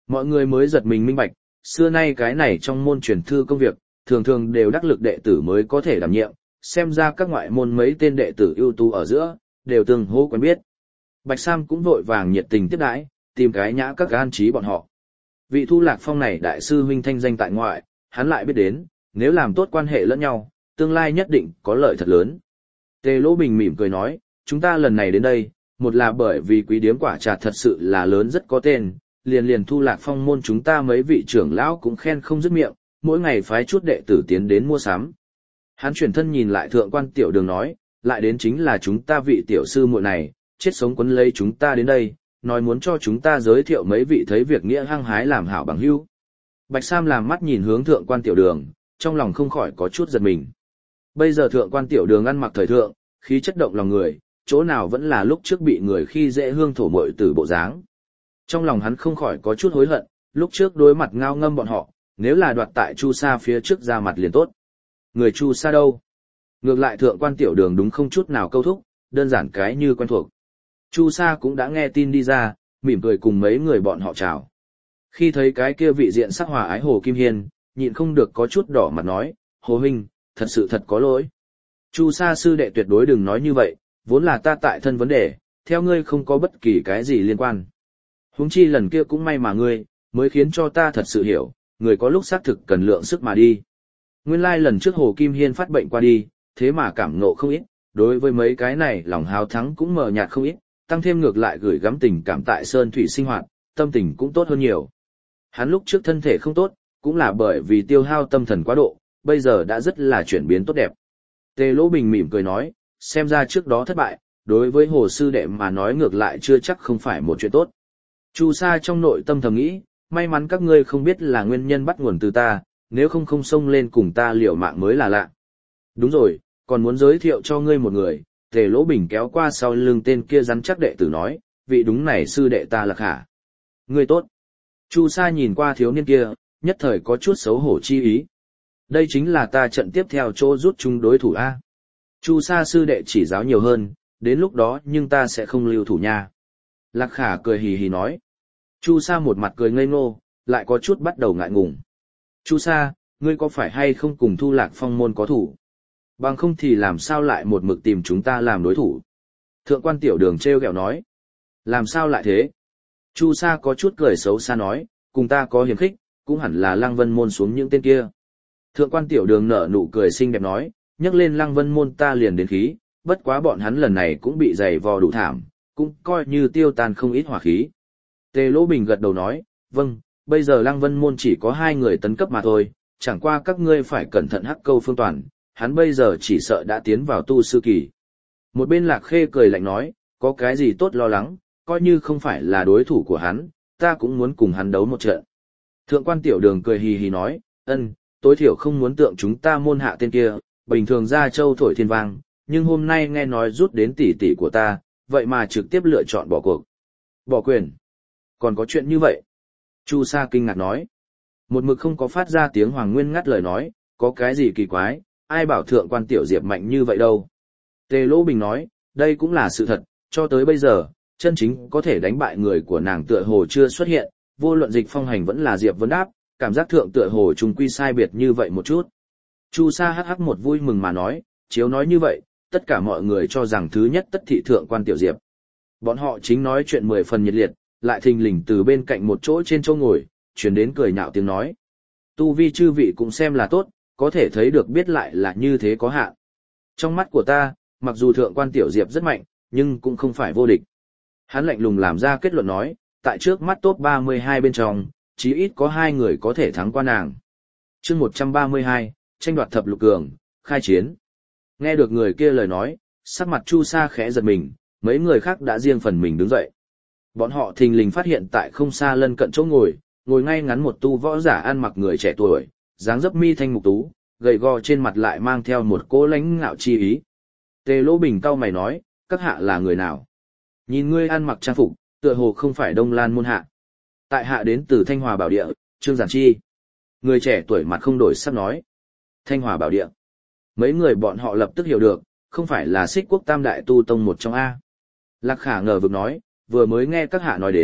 Mọi người mới giật mình minh bạch, xưa nay cái này trong môn truyền thư công việc, thường thường đều đắc lực đệ tử mới có thể đảm nhiệm, xem ra các ngoại môn mấy tên đệ tử ưu tú ở giữa, đều từng hô quen biết. Bạch Sam cũng vội vàng nhiệt tình tiếp đãi, tìm cái nhã các an trí bọn họ. Vị Thu Lạc Phong này đại sư huynh thanh danh tại ngoại, hắn lại biết đến, nếu làm tốt quan hệ lẫn nhau, tương lai nhất định có lợi thật lớn. Tề Lỗ Bình mỉm cười nói, chúng ta lần này đến đây, một là bởi vì quý điếm quả trà thật sự là lớn rất có tên, liền liền Thu Lạc Phong môn chúng ta mấy vị trưởng lão cũng khen không dứt miệng, mỗi ngày phái chút đệ tử tiến đến mua sắm. Hắn chuyển thân nhìn lại thượng quan tiểu đường nói, lại đến chính là chúng ta vị tiểu sư muội này, chết sống quấn lấy chúng ta đến đây, nói muốn cho chúng ta giới thiệu mấy vị thấy việc nghĩa hăng hái làm hảo bằng hữu. Bạch Sam làm mắt nhìn hướng thượng quan tiểu đường, trong lòng không khỏi có chút giật mình. Bây giờ thượng quan tiểu đường ăn mặc thời thượng, khí chất động lòng người, chỗ nào vẫn là lúc trước bị người khi dễ hương thổ muội từ bộ dáng. Trong lòng hắn không khỏi có chút hối hận, lúc trước đối mặt ngao ngâm bọn họ, nếu là đoạt tại Chu Sa phía trước ra mặt liền tốt. Người Chu Sa đâu? Ngược lại thượng quan tiểu đường đúng không chút nào câu thúc, đơn giản cái như quen thuộc. Chu Sa cũng đã nghe tin đi ra, mỉm cười cùng mấy người bọn họ chào. Khi thấy cái kia vị diện sắc hòa ái Hồ Kim Hiên, nhịn không được có chút đỏ mặt nói, Hồ huynh, thật sự thật có lỗi. Chu Sa sư đệ tuyệt đối đừng nói như vậy, vốn là ta tại thân vấn đề, theo ngươi không có bất kỳ cái gì liên quan. Huống chi lần kia cũng may mà ngươi, mới khiến cho ta thật sự hiểu, người có lúc xác thực cần lượng sức mà đi. Nguyên lai lần trước Hồ Kim Hiên phát bệnh qua đi, thế mà cảm ngộ không ít, đối với mấy cái này lòng hào thắng cũng mờ nhạt không ít, tăng thêm ngược lại gửi gắm tình cảm tại sơn thủy sinh hoạt, tâm tình cũng tốt hơn nhiều. Hắn lúc trước thân thể không tốt, cũng là bởi vì tiêu hao tâm thần quá độ, bây giờ đã rất là chuyển biến tốt đẹp. Tề Lỗ Bình mỉm cười nói, xem ra trước đó thất bại, đối với Hồ sư đệ mà nói ngược lại chưa chắc không phải một chuyện tốt. Chu Sa trong nội tâm thầm nghĩ, may mắn các ngươi không biết là nguyên nhân bắt nguồn từ ta, nếu không không xông lên cùng ta liều mạng mới là lạ. Đúng rồi, còn muốn giới thiệu cho ngươi một người. Tề Lỗ Bình kéo qua sau lưng tên kia rắn chắc đệ tử nói, vị đúng này sư đệ ta Lạc Hà. Ngươi tốt. Chu Sa nhìn qua thiếu niên kia, nhất thời có chút xấu hổ chi ý. Đây chính là ta trận tiếp theo chỗ rút chung đối thủ A. Chu Sa sư đệ chỉ giáo nhiều hơn, đến lúc đó nhưng ta sẽ không lưu thủ nha. Lạc Khả cười hì hì nói. Chu Sa một mặt cười ngây ngô, lại có chút bắt đầu ngại ngùng. Chu Sa, ngươi có phải hay không cùng Thu Lạc Phong môn có thủ? Bằng không thì làm sao lại một mực tìm chúng ta làm đối thủ? Thượng quan tiểu đường treo kẹo nói. Làm sao lại thế? Chu Sa có chút cười xấu xa nói, cùng ta có hiềm khích, cũng hẳn là Lăng Vân môn xuống những tên kia. Thượng quan tiểu đường nở nụ cười xinh đẹp nói, nhắc lên Lăng Vân môn ta liền đến khí, bất quá bọn hắn lần này cũng bị dày vò đủ thảm, cũng coi như tiêu tan không ít hỏa khí. Tề Lỗ Bình gật đầu nói, vâng, bây giờ Lăng Vân môn chỉ có hai người tấn cấp mà thôi, chẳng qua các ngươi phải cẩn thận Hắc Câu Phương Toàn, hắn bây giờ chỉ sợ đã tiến vào tu sư kỳ. Một bên Lạc Khê cười lạnh nói, có cái gì tốt lo lắng, coi như không phải là đối thủ của hắn, ta cũng muốn cùng hắn đấu một trận. Thượng quan tiểu đường cười hì hì nói, ân, tối thiểu không muốn tượng chúng ta môn hạ tên kia, bình thường ra châu thổi thiên vang, nhưng hôm nay nghe nói rút đến tỷ tỷ của ta, vậy mà trực tiếp lựa chọn bỏ cuộc. Bỏ quyền. Còn có chuyện như vậy? Chu Sa kinh ngạc nói. Một mực không có phát ra tiếng Hoàng Nguyên ngắt lời nói, có cái gì kỳ quái, ai bảo thượng quan tiểu diệp mạnh như vậy đâu. Tề Lỗ Bình nói, đây cũng là sự thật, cho tới bây giờ, chân chính có thể đánh bại người của nàng tựa hồ chưa xuất hiện, vô luận Dịch Phong hành vẫn là Diệp Vấn Đáp, cảm giác thượng tựa hồ trùng quy sai biệt như vậy một chút. Chu Sa hắc hắc một vui mừng mà nói, chiếu nói như vậy, tất cả mọi người cho rằng thứ nhất tất thị thượng quan tiểu diệp. Bọn họ chính nói chuyện mười phần nhiệt liệt, lại thình lình từ bên cạnh một chỗ trên chỗ ngồi, truyền đến cười nhạo tiếng nói. Tu vi chư vị cũng xem là tốt, có thể thấy được biết lại là như thế có hạn. Trong mắt của ta, mặc dù thượng quan tiểu diệp rất mạnh, nhưng cũng không phải vô địch. Hắn lạnh lùng làm ra kết luận nói, tại trước mắt top ba mươi hai bên trong, chí ít có hai người có thể thắng qua nàng. Chương một trăm ba mươi hai, tranh đoạt thập lục cường, khai chiến. Nghe được người kia lời nói, sắc mặt Chu Sa khẽ giật mình, mấy người khác đã riêng phần mình đứng dậy. Bọn họ thình lình phát hiện tại không xa lân cận chỗ ngồi, ngồi ngay ngắn một tu võ giả ăn mặc người trẻ tuổi, dáng dấp mi thanh mục tú, gầy gò trên mặt lại mang theo một cỗ lãnh ngạo chi ý. Tề Lỗ Bình cau mày nói, các hạ là người nào? Nhìn ngươi ăn mặc trang phục, tựa hồ không phải Đông Lan môn hạ. Tại hạ đến từ Thanh Hòa Bảo Địa, Trương Giản Chi. Người trẻ tuổi mặt không đổi sắc nói. Thanh Hòa Bảo Địa. Mấy người bọn họ lập tức hiểu được, không phải là Xích Quốc Tam Đại Tu Tông một trong A. Lạc Khả ngờ vực nói, vừa mới nghe các hạ nói đến,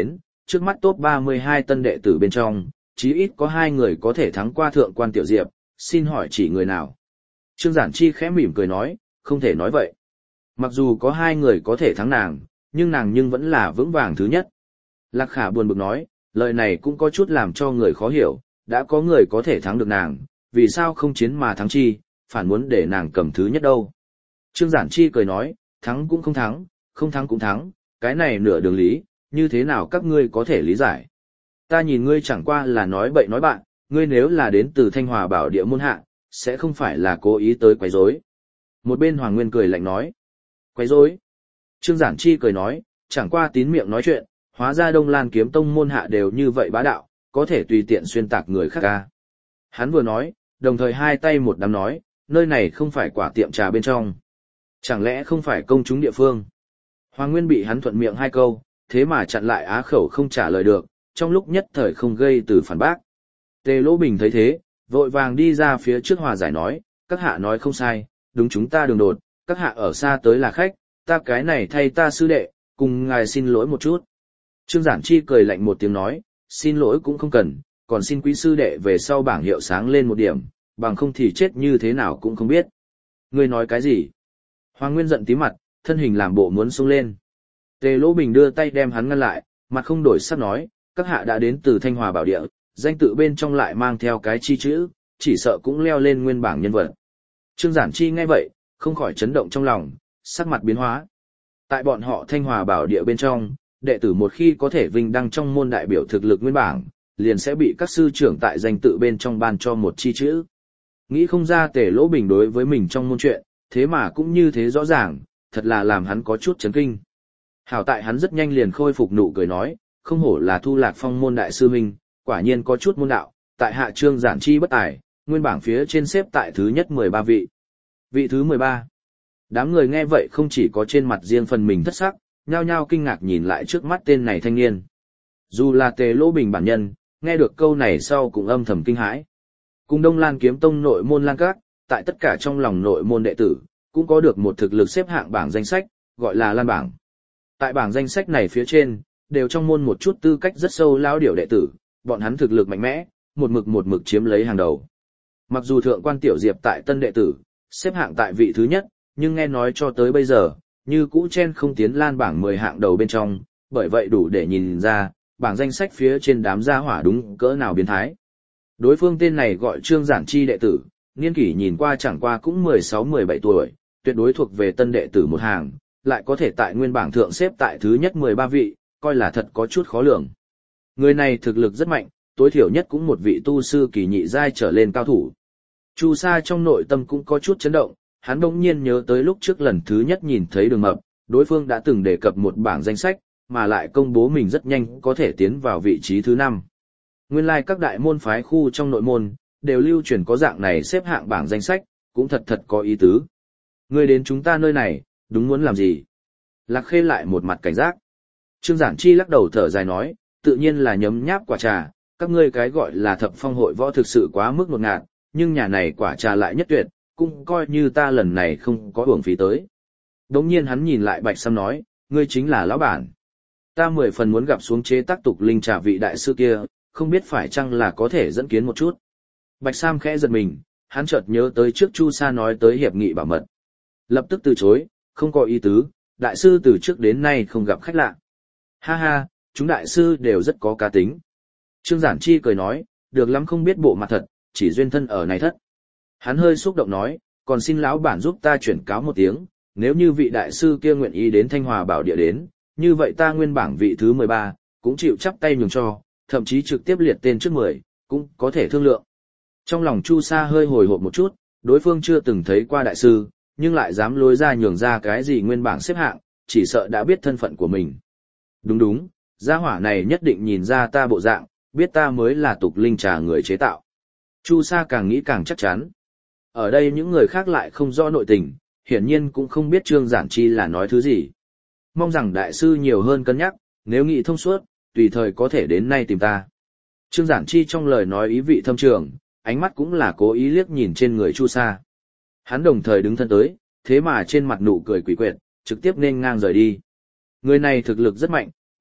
trước mắt top ba mươi hai tân đệ tử bên trong, chí ít có hai người có thể thắng qua thượng quan tiểu diệp, xin hỏi chỉ người nào? Trương Giản Chi khẽ mỉm cười nói, không thể nói vậy. Mặc dù có hai người có thể thắng nàng, nhưng nàng nhưng vẫn là vững vàng thứ nhất. Lạc Khả buồn bực nói, lời này cũng có chút làm cho người khó hiểu, đã có người có thể thắng được nàng, vì sao không chiến mà thắng chi, phản muốn để nàng cầm thứ nhất đâu. Trương Giản Chi cười nói, thắng cũng không thắng, không thắng cũng thắng, cái này nửa đường lý, như thế nào các ngươi có thể lý giải. Ta nhìn ngươi chẳng qua là nói bậy nói bạn, ngươi nếu là đến từ Thanh Hòa Bảo Địa môn hạ, sẽ không phải là cố ý tới quấy rối. Một bên Hoàng Nguyên cười lạnh nói, quấy rối. Trương Giản Chi cười nói, chẳng qua tín miệng nói chuyện, hóa ra Đông Lan Kiếm Tông môn hạ đều như vậy bá đạo, có thể tùy tiện xuyên tạc người khác ca. Hắn vừa nói, đồng thời hai tay một đám nói, nơi này không phải quả tiệm trà bên trong. Chẳng lẽ không phải công chúng địa phương? Hoàng Nguyên bị hắn thuận miệng hai câu, thế mà chặn lại á khẩu không trả lời được, trong lúc nhất thời không gây từ phản bác. Tề Lỗ Bình thấy thế, vội vàng đi ra phía trước hòa giải nói, các hạ nói không sai, đúng chúng ta đường đột, các hạ ở xa tới là khách, ta cái này thay ta sư đệ, cùng ngài xin lỗi một chút. Trương Giản Chi cười lạnh một tiếng nói, xin lỗi cũng không cần, còn xin quý sư đệ về sau bảng hiệu sáng lên một điểm, bằng không thì chết như thế nào cũng không biết. Ngươi nói cái gì? Hoàng Nguyên giận tí mặt, thân hình làm bộ muốn xông lên. Tề Lỗ Bình đưa tay đem hắn ngăn lại, mặt không đổi sắc nói, các hạ đã đến từ Thanh Hòa Bảo Địa, danh tự bên trong lại mang theo cái chi chữ, chỉ sợ cũng leo lên nguyên bảng nhân vật. Trương Giản Chi nghe vậy, không khỏi chấn động trong lòng, sắc mặt biến hóa. Tại bọn họ Thanh Hòa Bảo Địa bên trong, đệ tử một khi có thể vinh đăng trong môn đại biểu thực lực nguyên bảng, liền sẽ bị các sư trưởng tại danh tự bên trong ban cho một chi chữ. Nghĩ không ra Tề Lỗ Bình đối với mình trong môn chuyện, thế mà cũng như thế rõ ràng, thật là làm hắn có chút chấn kinh. Hảo tại hắn rất nhanh liền khôi phục nụ cười nói, không hổ là Thu Lạc Phong môn đại sư huynh, quả nhiên có chút môn đạo, tại hạ Trương Giản Chi bất tài, nguyên bảng phía trên xếp tại thứ nhất mười ba vị. Vị thứ mười ba. Đám người nghe vậy không chỉ có trên mặt riêng phần mình thất sắc, nhao nhao kinh ngạc nhìn lại trước mắt tên này thanh niên. Dù là Tề Lỗ Bình bản nhân, nghe được câu này sau cũng âm thầm kinh hãi. Cùng Đông Lan Kiếm Tông nội môn Lan Các, tại tất cả trong lòng nội môn đệ tử, cũng có được một thực lực xếp hạng bảng danh sách, gọi là Lan bảng. Tại bảng danh sách này phía trên, đều trong môn một chút tư cách rất sâu lão điểu đệ tử, bọn hắn thực lực mạnh mẽ, một mực một mực chiếm lấy hàng đầu. Mặc dù thượng quan tiểu diệp tại tân đệ tử, xếp hạng tại vị thứ nhất, nhưng nghe nói cho tới bây giờ, như cũ chen không tiến Lan bảng mười hạng đầu bên trong, bởi vậy đủ để nhìn ra, bảng danh sách phía trên đám gia hỏa đúng cỡ nào biến thái. Đối phương tên này gọi Trương Giản Chi đệ tử, niên kỷ nhìn qua chẳng qua cũng mười sáu mười bảy tuổi, tuyệt đối thuộc về tân đệ tử một hàng, lại có thể tại nguyên bảng thượng xếp tại thứ nhất mười ba vị, coi là thật có chút khó lường. Người này thực lực rất mạnh, tối thiểu nhất cũng một vị tu sư kỳ nhị giai trở lên cao thủ. Chu Sa trong nội tâm cũng có chút chấn động, hắn đột nhiên nhớ tới lúc trước lần thứ nhất nhìn thấy Đường Mập, đối phương đã từng đề cập một bảng danh sách, mà lại công bố mình rất nhanh có thể tiến vào vị trí thứ năm. Nguyên lai like các đại môn phái khu trong nội môn, đều lưu truyền có dạng này xếp hạng bảng danh sách, cũng thật thật có ý tứ. Ngươi đến chúng ta nơi này, đúng muốn làm gì? Lạc Khê lại một mặt cảnh giác. Trương Giản Chi lắc đầu thở dài nói, tự nhiên là nhấm nháp quả trà, các ngươi cái gọi là thập phong hội võ thực sự quá mức ngột ngạt, nhưng nhà này quả trà lại nhất tuyệt, cũng coi như ta lần này không có uổng phí tới. Đống nhiên hắn nhìn lại Bạch Sam nói, ngươi chính là lão bản. Ta mười phần muốn gặp xuống chế tác tục linh trà vị đại sư kia, không biết phải chăng là có thể dẫn kiến một chút. Bạch Sam khẽ giật mình, hắn chợt nhớ tới trước Chu Sa nói tới hiệp nghị bảo mật. Lập tức từ chối, không có ý tứ, đại sư từ trước đến nay không gặp khách lạ. Ha ha, chúng đại sư đều rất có cá tính. Trương Giản Chi cười nói, được lắm không biết bộ mặt thật, chỉ duyên thân ở này thất. Hắn hơi xúc động nói, còn xin lão bản giúp ta chuyển cáo một tiếng, nếu như vị đại sư kia nguyện ý đến Thanh Hòa Bảo Địa đến, như vậy ta nguyên bảng vị thứ mười ba, cũng chịu chắp tay nhường cho, thậm chí trực tiếp liệt tên trước mười, cũng có thể thương lượng. Trong lòng Chu Sa hơi hồi hộp một chút, đối phương chưa từng thấy qua đại sư, nhưng lại dám lối ra nhường ra cái gì nguyên bảng xếp hạng, chỉ sợ đã biết thân phận của mình. Đúng đúng, gia hỏa này nhất định nhìn ra ta bộ dạng, biết ta mới là tục linh trà người chế tạo. Chu Sa càng nghĩ càng chắc chắn. Ở đây những người khác lại không rõ nội tình, hiển nhiên cũng không biết Trương Giản Chi là nói thứ gì. Mong rằng đại sư nhiều hơn cân nhắc, nếu nghĩ thông suốt, tùy thời có thể đến nay tìm ta. Trương Giản Chi trong lời nói ý vị thâm trường, ánh mắt cũng là cố ý liếc nhìn trên người Chu Sa. Hắn đồng thời đứng thân tới, thế mà trên mặt nụ cười quỷ quyệt, trực tiếp nên ngang rời đi. Người này thực lực rất mạnh,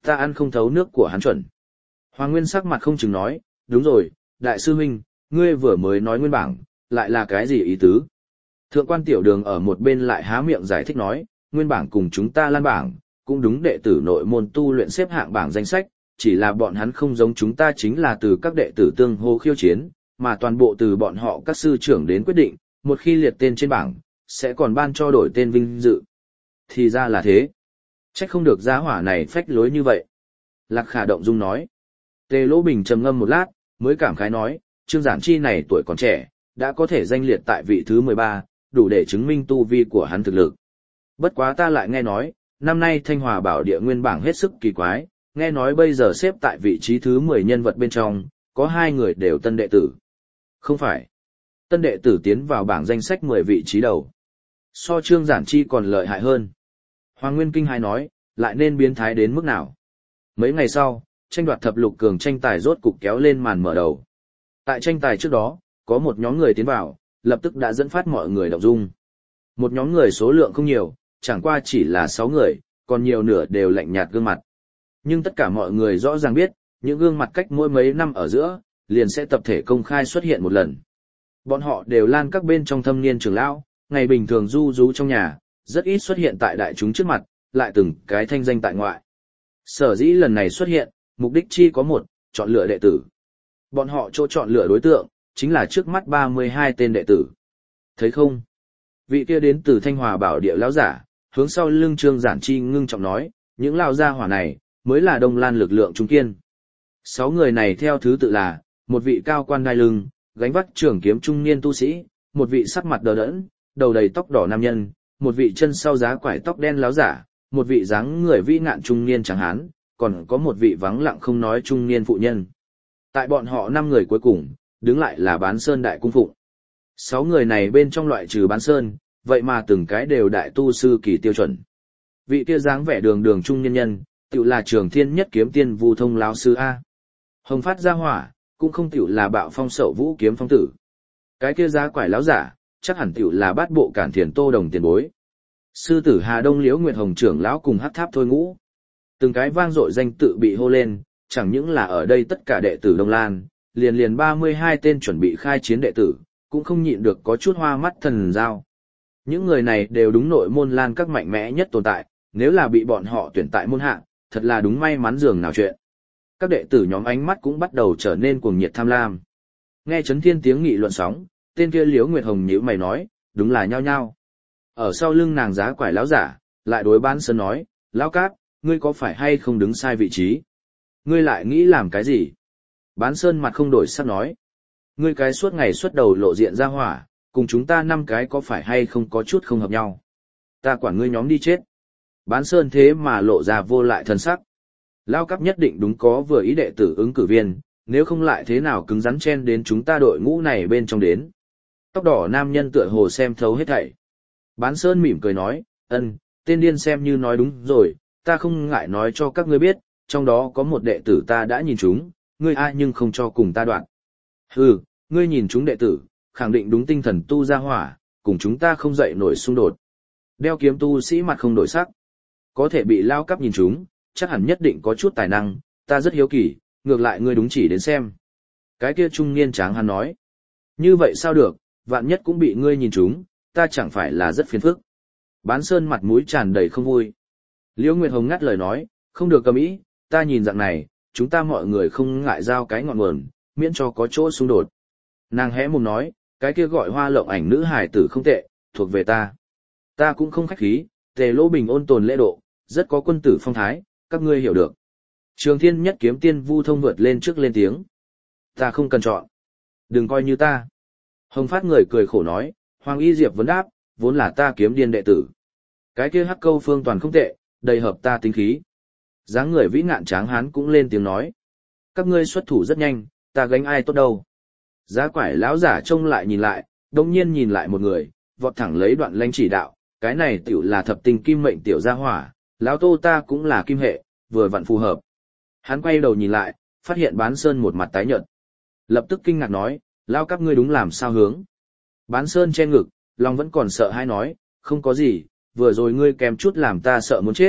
Ta ăn không thấu nước của hắn chuẩn. Hoàng Nguyên sắc mặt không chừng nói, đúng rồi, đại sư huynh, ngươi vừa mới nói nguyên bảng, lại là cái gì ý tứ? Thượng quan tiểu đường ở một bên lại há miệng giải thích nói, nguyên bảng cùng chúng ta lan bảng, cũng đúng đệ tử nội môn tu luyện xếp hạng bảng danh sách, chỉ là bọn hắn không giống chúng ta chính là từ các đệ tử tương hô khiêu chiến, mà toàn bộ từ bọn họ các sư trưởng đến quyết định, một khi liệt tên trên bảng, sẽ còn ban cho đổi tên vinh dự. Thì ra là thế. Trách không được giá hỏa này phách lối như vậy. Lạc Khả động dung nói. Tề Lỗ Bình trầm ngâm một lát, mới cảm khái nói, Trương Giản Chi này tuổi còn trẻ, đã có thể danh liệt tại vị thứ mười ba, đủ để chứng minh tu vi của hắn thực lực. Bất quá ta lại nghe nói, năm nay Thanh Hòa Bảo Địa nguyên bảng hết sức kỳ quái, nghe nói bây giờ xếp tại vị trí thứ mười nhân vật bên trong, có hai người đều tân đệ tử. Không phải. Tân đệ tử tiến vào bảng danh sách mười vị trí đầu. So Trương Giản Chi còn lợi hại hơn. Hoàng Nguyên kinh hãi nói, lại nên biến thái đến mức nào. Mấy ngày sau, tranh đoạt thập lục cường tranh tài rốt cục kéo lên màn mở đầu. Tại tranh tài trước đó, có một nhóm người tiến vào, lập tức đã dẫn phát mọi người động dung. Một nhóm người số lượng không nhiều, chẳng qua chỉ là sáu người, còn nhiều nửa đều lạnh nhạt gương mặt. Nhưng tất cả mọi người rõ ràng biết, những gương mặt cách mỗi mấy năm ở giữa, liền sẽ tập thể công khai xuất hiện một lần. Bọn họ đều lan các bên trong thâm niên trưởng lão, ngày bình thường du rú trong nhà, rất ít xuất hiện tại đại chúng trước mặt, lại từng cái thanh danh tại ngoại. Sở dĩ lần này xuất hiện, mục đích chi có một, chọn lựa đệ tử. Bọn họ chỗ chọn lựa đối tượng, chính là trước mắt ba mươi hai tên đệ tử. Thấy không? Vị kia đến từ Thanh Hòa Bảo Địa lão giả, hướng sau lưng Trương Giản Chi ngưng trọng nói, những lão gia hỏa này, mới là Đông Lan lực lượng trung kiên. Sáu người này theo thứ tự là, một vị cao quan đai lưng, gánh vác trường kiếm trung niên tu sĩ, một vị sắc mặt đờ đẫn, đầu đầy tóc đỏ nam nhân, một vị chân sau giá quải tóc đen láo giả, một vị dáng người vĩ ngạn trung niên trắng hán, còn có một vị vắng lặng không nói trung niên phụ nhân. Tại bọn họ năm người cuối cùng, đứng lại là Bán Sơn Đại Cung Phụng. Sáu người này bên trong loại trừ Bán Sơn, vậy mà từng cái đều đại tu sư kỳ tiêu chuẩn. Vị kia dáng vẻ đường đường trung niên nhân, tiểu là Trường Thiên Nhất Kiếm Tiên Vu Thông lão sư A. Hồng Phát Gia Hỏa, cũng không tiểu là Bạo Phong Sậu Vũ Kiếm Phong Tử. Cái kia giá quải lão giả, chắc hẳn tiểu là Bát Bộ Cản Thiền Tô Đồng tiền bối. Sư tử Hà Đông Liễu Nguyệt Hồng trưởng lão cùng Hắc Tháp Thôi Ngũ. Từng cái vang dội danh tự bị hô lên, chẳng những là ở đây tất cả đệ tử Đông Lan, liền liền ba mươi hai tên chuẩn bị khai chiến đệ tử, cũng không nhịn được có chút hoa mắt thần giao. Những người này đều đúng nội môn Lan các mạnh mẽ nhất tồn tại, nếu là bị bọn họ tuyển tại môn hạng, thật là đúng may mắn dường nào chuyện. Các đệ tử nhóm ánh mắt cũng bắt đầu trở nên cuồng nhiệt tham lam. Nghe Chấn Thiên tiếng nghị luận sóng, tên kia Liễu Nguyệt Hồng nhíu mày nói, đúng là nhao nhao. Ở sau lưng nàng giá quải lão giả, lại đối Bán Sơn nói, lão cát, ngươi có phải hay không đứng sai vị trí? Ngươi lại nghĩ làm cái gì? Bán Sơn mặt không đổi sắc nói, ngươi cái suốt ngày xuất đầu lộ diện ra hỏa, cùng chúng ta năm cái có phải hay không có chút không hợp nhau? Ta quản ngươi nhóm đi chết. Bán Sơn thế mà lộ ra vô lại thần sắc. Lao cấp nhất định đúng có vừa ý đệ tử ứng cử viên, nếu không lại thế nào cứng rắn chen đến chúng ta đội ngũ này bên trong đến. Tóc đỏ nam nhân tựa hồ xem thấu hết thảy. Bán Sơn mỉm cười nói, ân, tên điên xem như nói đúng rồi, ta không ngại nói cho các ngươi biết, trong đó có một đệ tử ta đã nhìn chúng, ngươi ai nhưng không cho cùng ta đoạn. Hừ, ngươi nhìn chúng đệ tử, khẳng định đúng tinh thần tu ra hỏa, cùng chúng ta không dậy nổi xung đột. Đeo kiếm tu sĩ mặt không đổi sắc. Có thể bị lao cấp nhìn chúng, chắc hẳn nhất định có chút tài năng, ta rất hiếu kỳ, ngược lại ngươi đúng chỉ đến xem. Cái kia trung niên tráng hắn nói. Như vậy sao được, vạn nhất cũng bị ngươi nhìn chúng, ta chẳng phải là rất phiền phức. Bán Sơn mặt mũi tràn đầy không vui. Liễu Nguyệt Hồng ngắt lời nói, không được cầm ý, ta nhìn dạng này, chúng ta mọi người không ngại giao cái ngọn nguồn, miễn cho có chỗ xung đột. Nàng hé mồm nói, cái kia gọi Hoa Lộng Ảnh nữ hài tử không tệ, thuộc về ta. Ta cũng không khách khí, Tề Lỗ Bình ôn tồn lễ độ, rất có quân tử phong thái, các ngươi hiểu được. Trường Thiên Nhất Kiếm Tiên Vu Thông vượt lên trước lên tiếng. Ta không cần chọn. Đừng coi như ta. Hồng Phát người cười khổ nói, Hoàng Y Diệp vấn đáp, vốn là ta kiếm điên đệ tử. Cái kia Hắc Câu Phương toàn không tệ, đầy hợp ta tính khí. Dáng người vĩ ngạn tráng hán cũng lên tiếng nói. Các ngươi xuất thủ rất nhanh, ta gánh ai tốt đâu. Giá quải lão giả trông lại nhìn lại, đồng nhiên nhìn lại một người, vọt thẳng lấy đoạn lanh chỉ đạo, cái này tiểu là thập tinh kim mệnh tiểu gia hỏa, lão Tô ta cũng là kim hệ, vừa vặn phù hợp. Hắn quay đầu nhìn lại, phát hiện Bán Sơn một mặt tái nhợt. Lập tức kinh ngạc nói, lao các ngươi đúng làm sao hướng. Bán Sơn che ngực, lòng vẫn còn sợ hãi nói, không có gì, vừa rồi ngươi kèm chút làm ta sợ muốn chết,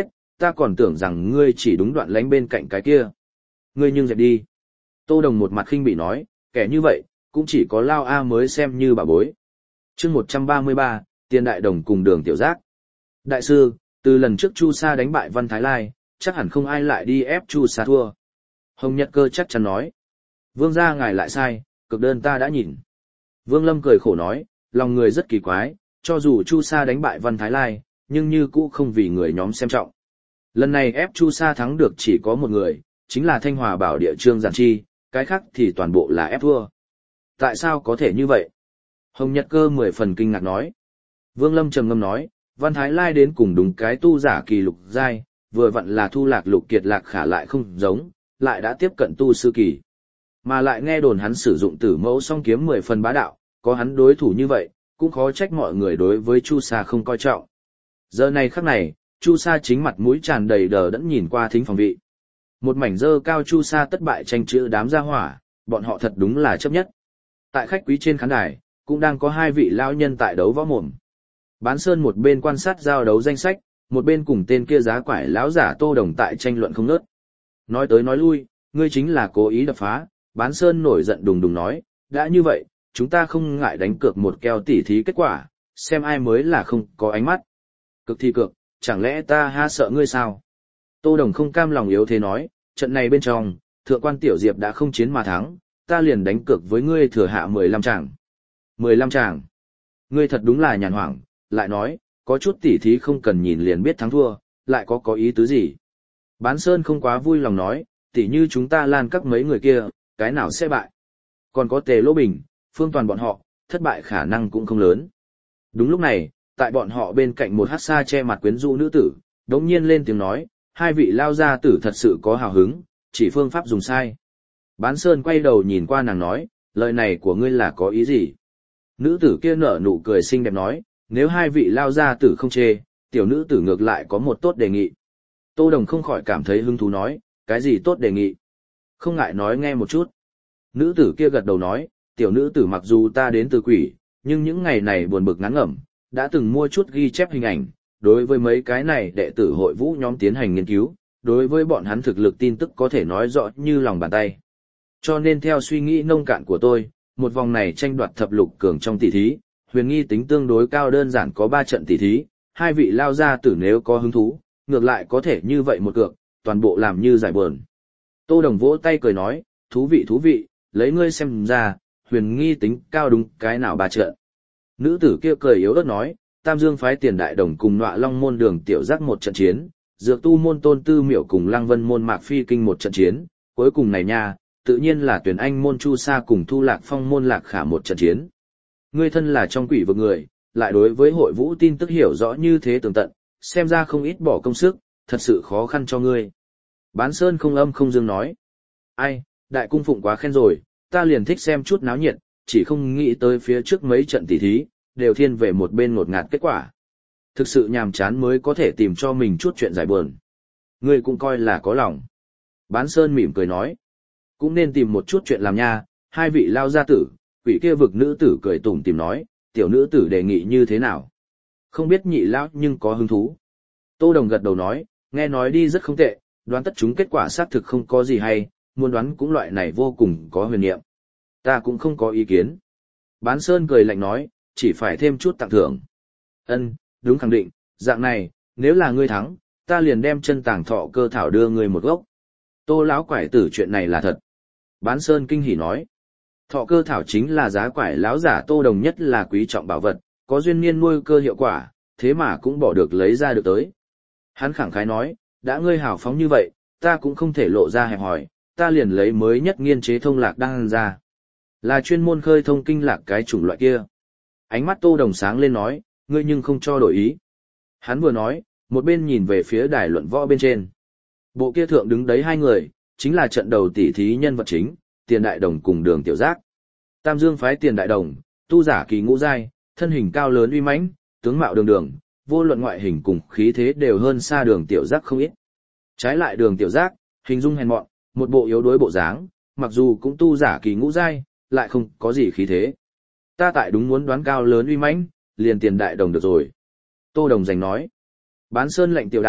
ta còn tưởng rằng ngươi chỉ đúng đoạn lánh bên cạnh cái kia. Ngươi nhưng dẹp đi. Tô Đồng một mặt khinh bị nói, kẻ như vậy, cũng chỉ có Lao A mới xem như bà bối. chương một trăm ba mươi ba, Tiền Đại Đồng cùng Đường Tiểu Giác. Đại sư, từ lần trước Chu Sa đánh bại Văn Thái Lai, chắc hẳn không ai lại đi ép Chu Sa thua. Hồng Nhật Cơ chắc chắn nói. Vương gia ngài lại sai, cực đơn ta đã nhìn. Vương Lâm cười khổ nói, lòng người rất kỳ quái, cho dù Chu Sa đánh bại Văn Thái Lai, nhưng như cũ không vì người nhóm xem trọng. Lần này ép Chu Sa thắng được chỉ có một người, chính là Thanh Hòa Bảo Địa Trương Giản Chi, cái khác thì toàn bộ là ép thua. Tại sao có thể như vậy? Hồng Nhật Cơ mười phần kinh ngạc nói. Vương Lâm trầm ngâm nói, Văn Thái Lai đến cùng đúng cái tu giả kỳ lục giai, vừa vặn là Thu Lạc Lục Kiệt Lạc Khả lại không giống, lại đã tiếp cận tu sư kỳ. Mà lại nghe đồn hắn sử dụng tử mẫu song kiếm mười phần bá đạo, có hắn đối thủ như vậy, cũng khó trách mọi người đối với Chu Sa không coi trọng. Giờ này khắc này, Chu Sa chính mặt mũi tràn đầy đờ đẫn nhìn qua thính phòng vị. Một mảnh dơ cao Chu Sa tất bại tranh chữ đám gia hỏa, bọn họ thật đúng là chấp nhất. Tại khách quý trên khán đài, cũng đang có hai vị lão nhân tại đấu võ mồm. Bán Sơn một bên quan sát giao đấu danh sách, một bên cùng tên kia giá quải lão giả Tô Đồng tại tranh luận không ngớt. Nói tới nói lui, ngươi chính là cố ý đập phá, Bán Sơn nổi giận đùng đùng nói, đã như vậy, chúng ta không ngại đánh cược một kèo tỉ thí kết quả, xem ai mới là không có ánh mắt. Cực thì cực, chẳng lẽ ta ha sợ ngươi sao? Tô Đồng không cam lòng yếu thế nói, trận này bên trong, thượng quan Tiểu Diệp đã không chiến mà thắng, ta liền đánh cược với ngươi thừa hạ mười lăm tràng. mười lăm tràng. Ngươi thật đúng là nhàn hoảng, lại nói, có chút tỉ thí không cần nhìn liền biết thắng thua, lại có có ý tứ gì. Bán Sơn không quá vui lòng nói, tỉ như chúng ta lan các mấy người kia, cái nào sẽ bại. Còn có Tề Lỗ Bình, Phương Toàn bọn họ, thất bại khả năng cũng không lớn. Đúng lúc này, tại bọn họ bên cạnh một hát xa che mặt quyến rũ nữ tử, đống nhiên lên tiếng nói, hai vị lao gia tử thật sự có hào hứng, chỉ phương pháp dùng sai. Bán Sơn quay đầu nhìn qua nàng nói, lời này của ngươi là có ý gì? Nữ tử kia nở nụ cười xinh đẹp nói, nếu hai vị lao gia tử không chê, tiểu nữ tử ngược lại có một tốt đề nghị. Tô Đồng không khỏi cảm thấy hứng thú nói, cái gì tốt đề nghị? Không ngại nói nghe một chút. Nữ tử kia gật đầu nói, tiểu nữ tử mặc dù ta đến từ quỷ, nhưng những ngày này buồn bực ngán ngẩm, đã từng mua chút ghi chép hình ảnh, đối với mấy cái này đệ tử hội vũ nhóm tiến hành nghiên cứu, đối với bọn hắn thực lực tin tức có thể nói rõ như lòng bàn tay. Cho nên theo suy nghĩ nông cạn của tôi, một vòng này tranh đoạt thập lục cường trong tỷ thí, huyền nghi tính tương đối cao đơn giản có ba trận tỷ thí, hai vị lao gia tử nếu có hứng thú, ngược lại có thể như vậy một cược, toàn bộ làm như giải buồn. Tô Đồng vỗ tay cười nói, thú vị thú vị, lấy ngươi xem ra, huyền nghi tính cao đúng cái nào ba trận. Nữ tử kia cười yếu ớt nói, Tam Dương phái Tiền Đại Đồng cùng Nọa Long môn Đường Tiểu Giác một trận chiến, Dược Tu môn Tôn Tư Miểu cùng Lăng Vân môn Mạc Phi Kinh một trận chiến, cuối cùng này nha, tự nhiên là Tuyển Anh môn Chu Sa cùng Thu Lạc Phong môn Lạc Khả một trận chiến. Ngươi thân là trong quỷ vực người, lại đối với hội vũ tin tức hiểu rõ như thế tường tận, xem ra không ít bỏ công sức, thật sự khó khăn cho ngươi. Bán Sơn không âm không dương nói, ai, đại cung phụng quá khen rồi, ta liền thích xem chút náo nhiệt, chỉ không nghĩ tới phía trước mấy trận tỷ thí, đều thiên về một bên ngột ngạt kết quả. Thực sự nhàm chán mới có thể tìm cho mình chút chuyện giải buồn. Ngươi cũng coi là có lòng. Bán Sơn mỉm cười nói, cũng nên tìm một chút chuyện làm nha, hai vị lao gia tử, quỷ kia vực nữ tử cười tủm tìm nói, tiểu nữ tử đề nghị như thế nào. Không biết nhị lão nhưng có hứng thú. Tô Đồng gật đầu nói, nghe nói đi rất không tệ, đoán tất chúng kết quả xác thực không có gì hay, muốn đoán cũng loại này vô cùng có huyền niệm. Ta cũng không có ý kiến. Bán Sơn cười lạnh nói, chỉ phải thêm chút tặng thưởng. Ân, đúng khẳng định, dạng này, nếu là ngươi thắng, ta liền đem chân tàng thọ cơ thảo đưa ngươi một gốc. Tô lão quải tử chuyện này là thật. Bán Sơn kinh hỉ nói, thọ cơ thảo chính là giá quải lão giả Tô Đồng nhất là quý trọng bảo vật, có duyên niên nuôi cơ hiệu quả, thế mà cũng bỏ được lấy ra được tới. Hắn khẳng khái nói, đã ngươi hào phóng như vậy, ta cũng không thể lộ ra hẹp hòi, ta liền lấy mới nhất nghiên chế thông lạc đan ra. Là chuyên môn khơi thông kinh lạc cái chủng loại kia. Ánh mắt Tô Đồng sáng lên nói, ngươi nhưng không cho đổi ý. Hắn vừa nói, một bên nhìn về phía đài luận võ bên trên. Bộ kia thượng đứng đấy hai người, chính là trận đầu tỷ thí nhân vật chính, Tiền Đại Đồng cùng Đường Tiểu Giác. Tam Dương phái Tiền Đại Đồng, tu giả kỳ ngũ giai, thân hình cao lớn uy mãnh, tướng mạo đường đường, vô luận ngoại hình cùng khí thế đều hơn xa Đường Tiểu Giác không ít. Trái lại Đường Tiểu Giác, hình dung hèn mọn, một bộ yếu đuối bộ dáng, mặc dù cũng tu giả kỳ ngũ giai, lại không có gì khí thế. Ta tại đúng muốn đoán cao lớn uy mãnh, liền Tiền Đại Đồng được rồi. Tô Đồng giành nói. Bán Sơn lệnh tiểu đạo,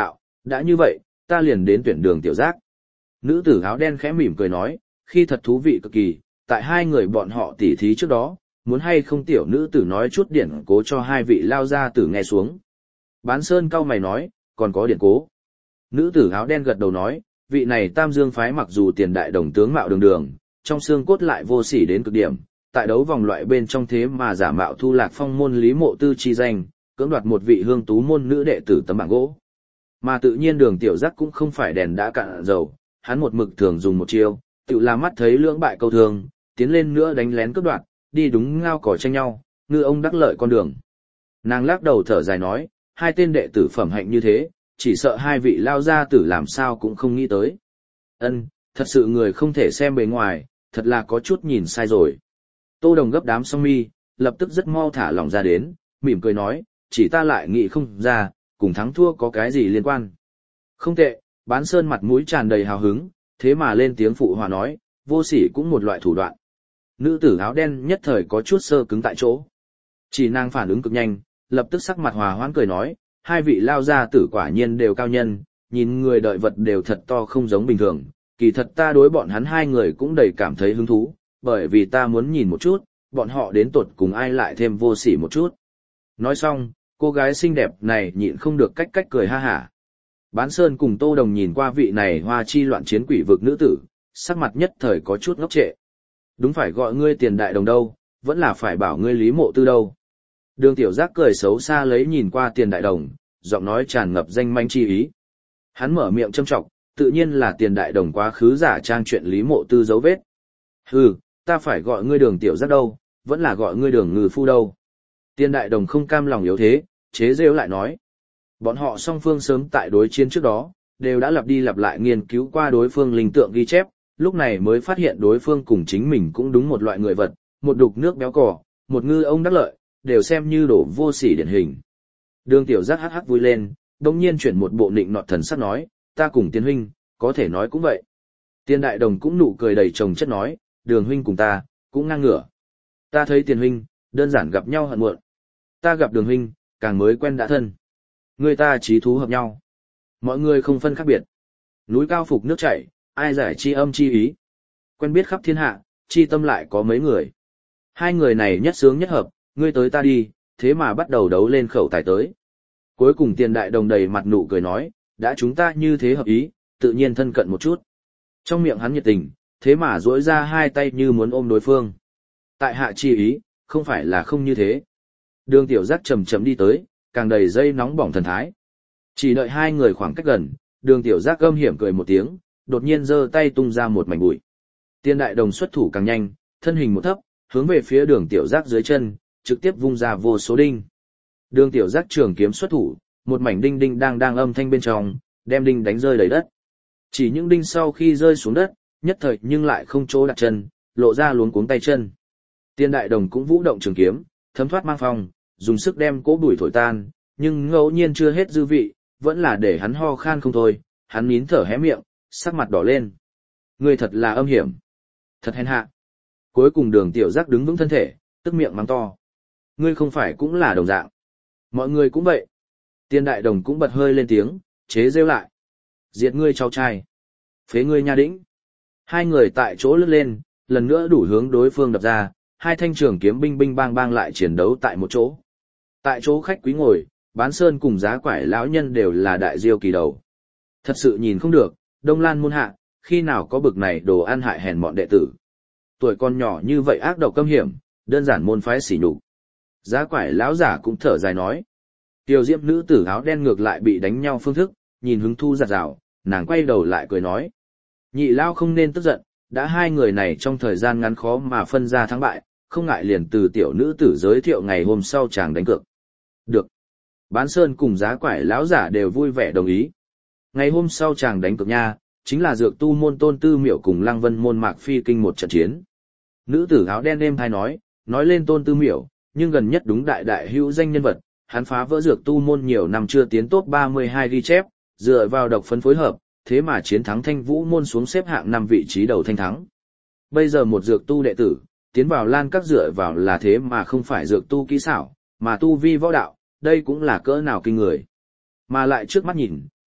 đã như vậy, ta liền đến tuyển Đường Tiểu Giác. Nữ tử áo đen khẽ mỉm cười nói, khi thật thú vị cực kỳ, tại hai người bọn họ tỉ thí trước đó, muốn hay không tiểu nữ tử nói chút điển cố cho hai vị lao gia tử nghe xuống. Bán Sơn cau mày nói, còn có điển cố. Nữ tử áo đen gật đầu nói, vị này Tam Dương phái mặc dù tiền đại đồng tướng mạo đường đường, trong xương cốt lại vô sỉ đến cực điểm, tại đấu vòng loại bên trong thế mà giả mạo thu lạc phong môn Lý Mộ Tư chi danh, cưỡng đoạt một vị hương tú môn nữ đệ tử tấm bảng gỗ. Mà tự nhiên Đường Tiểu Giác cũng không phải đèn đã cạn dầu, hắn một mực thường dùng một chiêu, tự làm mắt thấy lưỡng bại câu thường, tiến lên nữa đánh lén cướp đoạt, đi đúng ngao cỏ tranh nhau, ngư ông đắc lợi con đường. Nàng lắc đầu thở dài nói, hai tên đệ tử phẩm hạnh như thế, chỉ sợ hai vị lao gia tử làm sao cũng không nghĩ tới. Ân, thật sự người không thể xem bề ngoài, thật là có chút nhìn sai rồi. Tô Đồng gấp đám song mi, lập tức rất mau thả lòng ra đến, mỉm cười nói, chỉ ta lại nghĩ không ra, cùng thắng thua có cái gì liên quan. Không tệ, Bán Sơn mặt mũi tràn đầy hào hứng, thế mà lên tiếng phụ hòa nói, vô sỉ cũng một loại thủ đoạn. Nữ tử áo đen nhất thời có chút sơ cứng tại chỗ. Chỉ nàng phản ứng cực nhanh, lập tức sắc mặt hòa hoãn cười nói, hai vị lao gia tử quả nhiên đều cao nhân, nhìn người đợi vật đều thật to không giống bình thường, kỳ thật ta đối bọn hắn hai người cũng đầy cảm thấy hứng thú, bởi vì ta muốn nhìn một chút, bọn họ đến tột cùng ai lại thêm vô sỉ một chút. Nói xong, cô gái xinh đẹp này nhịn không được cách cách cười ha hả. Bán Sơn cùng Tô Đồng nhìn qua vị này hoa chi loạn chiến quỷ vực nữ tử, sắc mặt nhất thời có chút ngốc trệ. Đúng phải gọi ngươi Tiền Đại Đồng đâu, vẫn là phải bảo ngươi Lý Mộ Tư đâu. Đường Tiểu Giác cười xấu xa lấy nhìn qua Tiền Đại Đồng, giọng nói tràn ngập danh manh chi ý. Hắn mở miệng châm trọng, tự nhiên là Tiền Đại Đồng quá khứ giả trang chuyện Lý Mộ Tư dấu vết. Hừ, ta phải gọi ngươi Đường Tiểu Giác đâu, vẫn là gọi ngươi Đường Ngư Phu đâu. Tiền Đại Đồng không cam lòng yếu thế, chế rêu lại nói. Bọn họ song phương sớm tại đối chiến trước đó, đều đã lặp đi lặp lại nghiên cứu qua đối phương linh tượng ghi chép, lúc này mới phát hiện đối phương cùng chính mình cũng đúng một loại người vật, một đục nước béo cỏ, một ngư ông đắc lợi, đều xem như đổ vô sỉ điển hình. Đường Tiểu Giác hắc hắc vui lên, đồng nhiên chuyển một bộ nịnh nọt thần sắc nói, ta cùng Tiền huynh, có thể nói cũng vậy. Tiền Đại Đồng cũng nụ cười đầy chồng chất nói, Đường huynh cùng ta, cũng ngang ngửa. Ta thấy Tiền huynh, đơn giản gặp nhau hận muộn. Ta gặp Đường huynh, càng mới quen đã thân. Người ta trí thú hợp nhau. Mọi người không phân khác biệt. Núi cao phục nước chảy, ai giải chi âm chi ý. Quen biết khắp thiên hạ, chi tâm lại có mấy người. Hai người này nhất sướng nhất hợp, ngươi tới ta đi, thế mà bắt đầu đấu lên khẩu tài tới. Cuối cùng Tiền Đại Đồng đầy mặt nụ cười nói, đã chúng ta như thế hợp ý, tự nhiên thân cận một chút. Trong miệng hắn nhiệt tình, thế mà duỗi ra hai tay như muốn ôm đối phương. Tại hạ chi ý, không phải là không như thế. Đường Tiểu Giác chậm chậm đi tới, càng đầy dây nóng bỏng thần thái. Chỉ đợi hai người khoảng cách gần, Đường Tiểu Giác gâm hiểm cười một tiếng, đột nhiên giơ tay tung ra một mảnh bụi. Tiền Đại Đồng xuất thủ càng nhanh, thân hình một thấp, hướng về phía Đường Tiểu Giác dưới chân, trực tiếp vung ra vô số đinh. Đường Tiểu Giác trường kiếm xuất thủ, một mảnh đinh đinh đang đang âm thanh bên trong, đem đinh đánh rơi đầy đất. Chỉ những đinh sau khi rơi xuống đất, nhất thời nhưng lại không chỗ đặt chân, lộ ra luống cuống tay chân. Tiền Đại Đồng cũng vũ động trường kiếm, thấm thoát mang phong, dùng sức đem cỗ bụi thổi tan, nhưng ngẫu nhiên chưa hết dư vị, vẫn là để hắn ho khan không thôi, hắn nín thở hé miệng, sắc mặt đỏ lên. Ngươi thật là âm hiểm, thật hèn hạ. Cuối cùng Đường Tiểu Giác đứng vững thân thể, tức miệng mắng to. Ngươi không phải cũng là đồng dạng. Mọi người cũng vậy. Tiền Đại Đồng cũng bật hơi lên tiếng, chế rêu lại. Diệt ngươi cháu trai. Phế ngươi nha đĩnh. Hai người tại chỗ lướt lên, lần nữa đủ hướng đối phương đập ra, hai thanh trường kiếm binh binh bang bang lại chiến đấu tại một chỗ. Tại chỗ khách quý ngồi, Bán Sơn cùng Giá Quải lão nhân đều là đại diêu kỳ đầu. Thật sự nhìn không được, Đông Lan môn hạ, khi nào có bực này đồ ăn hại hèn mọn đệ tử. Tuổi con nhỏ như vậy ác độc câm hiểm, đơn giản môn phái sỉ nhục. Giá Quải lão giả cũng thở dài nói. Tiểu diễm nữ tử áo đen ngược lại bị đánh nhau phương thức, nhìn hứng thu giặt rào, nàng quay đầu lại cười nói. Nhị lao không nên tức giận, đã hai người này trong thời gian ngắn khó mà phân ra thắng bại, không ngại liền từ tiểu nữ tử giới thiệu ngày hôm sau chàng đánh cược. Được. Bán Sơn cùng Giá Quải lão giả đều vui vẻ đồng ý. Ngày hôm sau chàng đánh cược nha, chính là dược tu môn Tôn Tư Miểu cùng Lăng Vân môn Mạc Phi Kinh một trận chiến. Nữ tử áo đen êm thai nói, nói lên Tôn Tư Miểu, nhưng gần nhất đúng đại đại hữu danh nhân vật, hắn phá vỡ dược tu môn nhiều năm chưa tiến top ba mươi hai ghi chép, dựa vào độc phấn phối hợp, thế mà chiến thắng Thanh Vũ môn xuống xếp hạng năm vị trí đầu thanh thắng. Bây giờ một dược tu đệ tử, tiến vào Lan Các dựa vào là thế mà không phải dược tu kỹ xảo, mà tu vi võ đạo, đây cũng là cỡ nào kinh người. Mà lại trước mắt nhìn,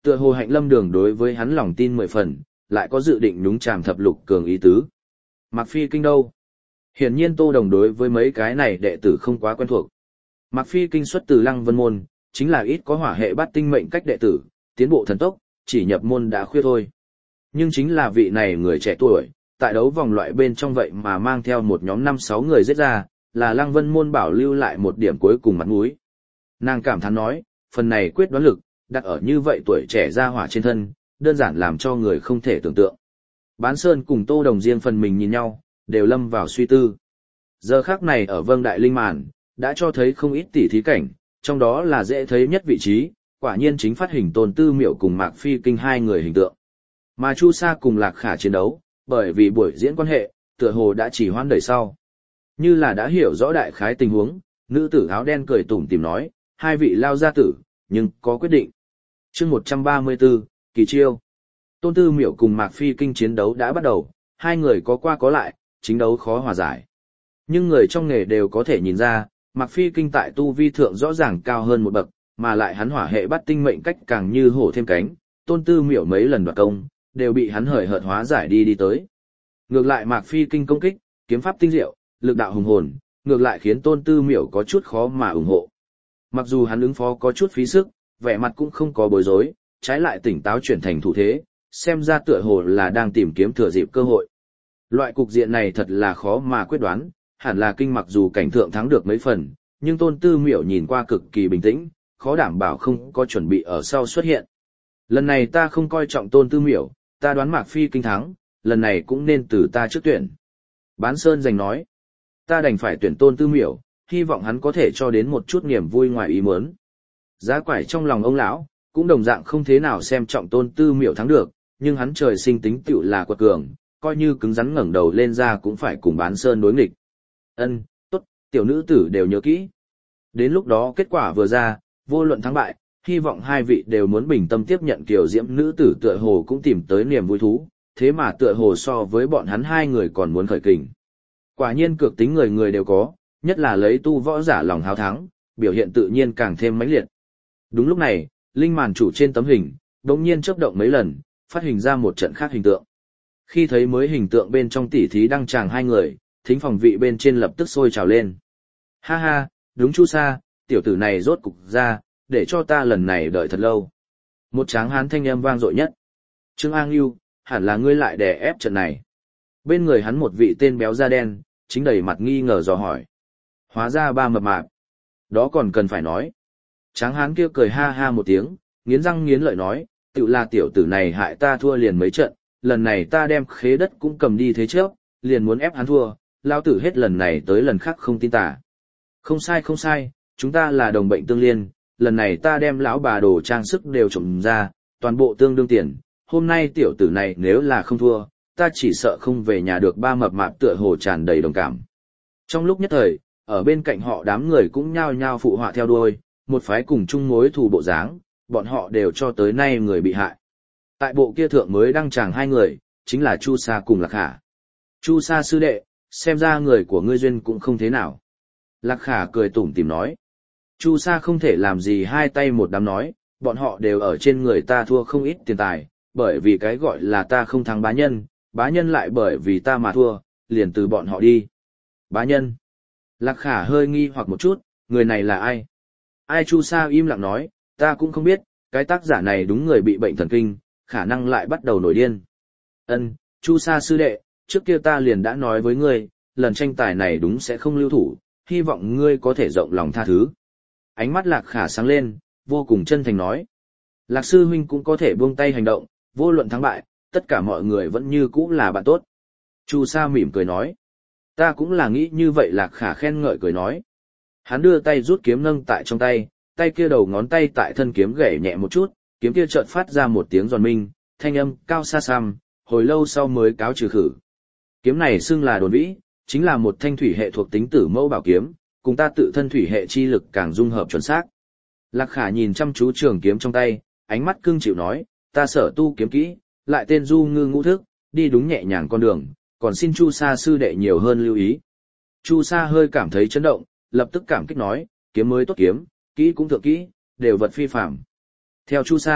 Tựa hồ Hạnh Lâm Đường đối với hắn lòng tin mười phần, lại có dự định nhúng chàm thập lục cường ý tứ. Mạc Phi Kinh đâu? Hiển nhiên Tô Đồng đối với mấy cái này đệ tử không quá quen thuộc. Mạc Phi Kinh xuất từ Lăng Vân Môn, chính là ít có hỏa hệ bát tinh mệnh cách đệ tử, tiến bộ thần tốc, chỉ nhập môn đã khuya thôi. Nhưng chính là vị này người trẻ tuổi, tại đấu vòng loại bên trong vậy mà mang theo một nhóm năm sáu người giết ra, là Lăng Vân Môn bảo lưu lại một điểm cuối cùng mặt mũi. Nàng cảm thán nói, phần này quyết đoán lực, đặt ở như vậy tuổi trẻ ra hỏa trên thân, đơn giản làm cho người không thể tưởng tượng. Bán Sơn cùng Tô Đồng riêng phần mình nhìn nhau, đều lâm vào suy tư. Giờ khắc này ở Vâng Đại Linh Màn, đã cho thấy không ít tỉ thí cảnh, trong đó là dễ thấy nhất vị trí, quả nhiên chính phát hình Tôn Tư Miểu cùng Mạc Phi Kinh hai người hình tượng. Mà Chu Sa cùng Lạc Khả chiến đấu, bởi vì buổi diễn quan hệ, tựa hồ đã chỉ hoãn đợi sau. Như là đã hiểu rõ đại khái tình huống, nữ tử áo đen cười tủm tỉm nói, hai vị lao gia tử, nhưng có quyết định. Chương một trăm ba mươi tư, kỳ chiêu. Tôn Tư Miểu cùng Mạc Phi Kinh chiến đấu đã bắt đầu, hai người có qua có lại, chính đấu khó hòa giải. Nhưng người trong nghề đều có thể nhìn ra, Mạc Phi Kinh tại tu vi thượng rõ ràng cao hơn một bậc, mà lại hắn hỏa hệ bắt tinh mệnh cách càng như hổ thêm cánh, Tôn Tư Miểu mấy lần đoạt công, đều bị hắn hời hợt hóa giải đi đi tới. Ngược lại Mạc Phi Kinh công kích, kiếm pháp tinh diệu, lực đạo hùng hồn, ngược lại khiến Tôn Tư Miểu có chút khó mà ủng hộ. Mặc dù hắn ứng phó có chút phí sức, vẻ mặt cũng không có bối rối, trái lại tỉnh táo chuyển thành thủ thế, xem ra tựa hồ là đang tìm kiếm thừa dịp cơ hội. Loại cục diện này thật là khó mà quyết đoán, hẳn là Kinh mặc dù cảnh thượng thắng được mấy phần, nhưng Tôn Tư Miểu nhìn qua cực kỳ bình tĩnh, khó đảm bảo không có chuẩn bị ở sau xuất hiện. Lần này ta không coi trọng Tôn Tư Miểu, ta đoán Mạc Phi Kinh thắng, lần này cũng nên từ ta trước tuyển. Bán Sơn giành nói, ta đành phải tuyển Tôn Tư Miểu, hy vọng hắn có thể cho đến một chút niềm vui ngoài ý muốn. Giá quải trong lòng ông lão cũng đồng dạng không thế nào xem trọng Tôn Tư Miểu thắng được, nhưng hắn trời sinh tính tựu là quật cường, coi như cứng rắn ngẩng đầu lên ra cũng phải cùng Bán Sơn đối nghịch. Ân, tốt, tiểu nữ tử đều nhớ kỹ. Đến lúc đó kết quả vừa ra, vô luận thắng bại, hy vọng hai vị đều muốn bình tâm tiếp nhận kiều diễm nữ tử tựa hồ cũng tìm tới niềm vui thú, thế mà tựa hồ so với bọn hắn hai người còn muốn khởi kình. Quả nhiên cược tính người người đều có, nhất là lấy tu võ giả lòng háo thắng, biểu hiện tự nhiên càng thêm mãnh liệt. Đúng lúc này, linh màn chủ trên tấm hình, đột nhiên chớp động mấy lần, phát hình ra một trận khác hình tượng. Khi thấy mới hình tượng bên trong tỉ thí đăng tràng hai người, thính phòng vị bên trên lập tức sôi trào lên. Ha ha, đúng Chu Sa, tiểu tử này rốt cục ra, để cho ta lần này đợi thật lâu. Một tráng hán thanh âm vang dội nhất. Trương An Yêu, hẳn là ngươi lại đè ép trận này. Bên người hắn một vị tên béo da đen, chính đầy mặt nghi ngờ dò hỏi. Hóa ra ba mập mạp. Đó còn cần phải nói. Tráng hán kia cười ha ha một tiếng, nghiến răng nghiến lợi nói, tự là tiểu tử này hại ta thua liền mấy trận, lần này ta đem khế đất cũng cầm đi thế trước, liền muốn ép hắn thua, lao tử hết lần này tới lần khác không tin tả. Không sai không sai, chúng ta là đồng bệnh tương liên, lần này ta đem lão bà đồ trang sức đều trộm ra, toàn bộ tương đương tiền, hôm nay tiểu tử này nếu là không thua, ta chỉ sợ không về nhà được. Ba mập mạp tựa hồ tràn đầy đồng cảm. Trong lúc nhất thời, ở bên cạnh họ đám người cũng nhao nhao phụ họa theo đuôi, một phái cùng chung mối thù bộ dáng, bọn họ đều cho tới nay người bị hại. Tại bộ kia thượng mới đăng tràng hai người, chính là Chu Sa cùng Lạc Khả. Chu Sa sư đệ, xem ra người của ngươi duyên cũng không thế nào. Lạc Khả cười tủm tỉm nói. Chu Sa không thể làm gì hai tay một đám nói, bọn họ đều ở trên người ta thua không ít tiền tài, bởi vì cái gọi là ta không thắng bá nhân, bá nhân lại bởi vì ta mà thua, liền từ bọn họ đi. Bá nhân. Lạc Khả hơi nghi hoặc một chút, người này là ai? Ai? Chu Sa im lặng nói, ta cũng không biết, cái tác giả này đúng người bị bệnh thần kinh, khả năng lại bắt đầu nổi điên. Ân, Chu Sa sư đệ, trước kia ta liền đã nói với ngươi, lần tranh tài này đúng sẽ không lưu thủ, hy vọng ngươi có thể rộng lòng tha thứ. Ánh mắt Lạc Khả sáng lên, vô cùng chân thành nói. Lạc sư huynh cũng có thể buông tay hành động, vô luận thắng bại, tất cả mọi người vẫn như cũ là bạn tốt. Chu Sa mỉm cười nói. Ta cũng là nghĩ như vậy. Lạc Khả khen ngợi cười nói. Hắn đưa tay rút kiếm nâng tại trong tay, tay kia đầu ngón tay tại thân kiếm gảy nhẹ một chút, kiếm kia chợt phát ra một tiếng giòn minh, thanh âm cao xa xăm, hồi lâu sau mới cáo trừ khử. Kiếm này xưng là Đồn Vĩ, chính là một thanh thủy hệ thuộc tính tử mẫu bảo kiếm, cùng ta tự thân thủy hệ chi lực càng dung hợp chuẩn xác. Lạc Khả nhìn chăm chú trường kiếm trong tay, ánh mắt cưng chịu nói, ta sở tu kiếm kỹ, lại tên du ngư ngũ thức, đi đúng nhẹ nhàng con đường, còn xin Chu Sa sư đệ nhiều hơn lưu ý. Chu Sa hơi cảm thấy chấn động, lập tức cảm kích nói, kiếm mới tốt kiếm, kỹ cũng thượng kỹ, đều vật phi phàm. Theo Chu Sa,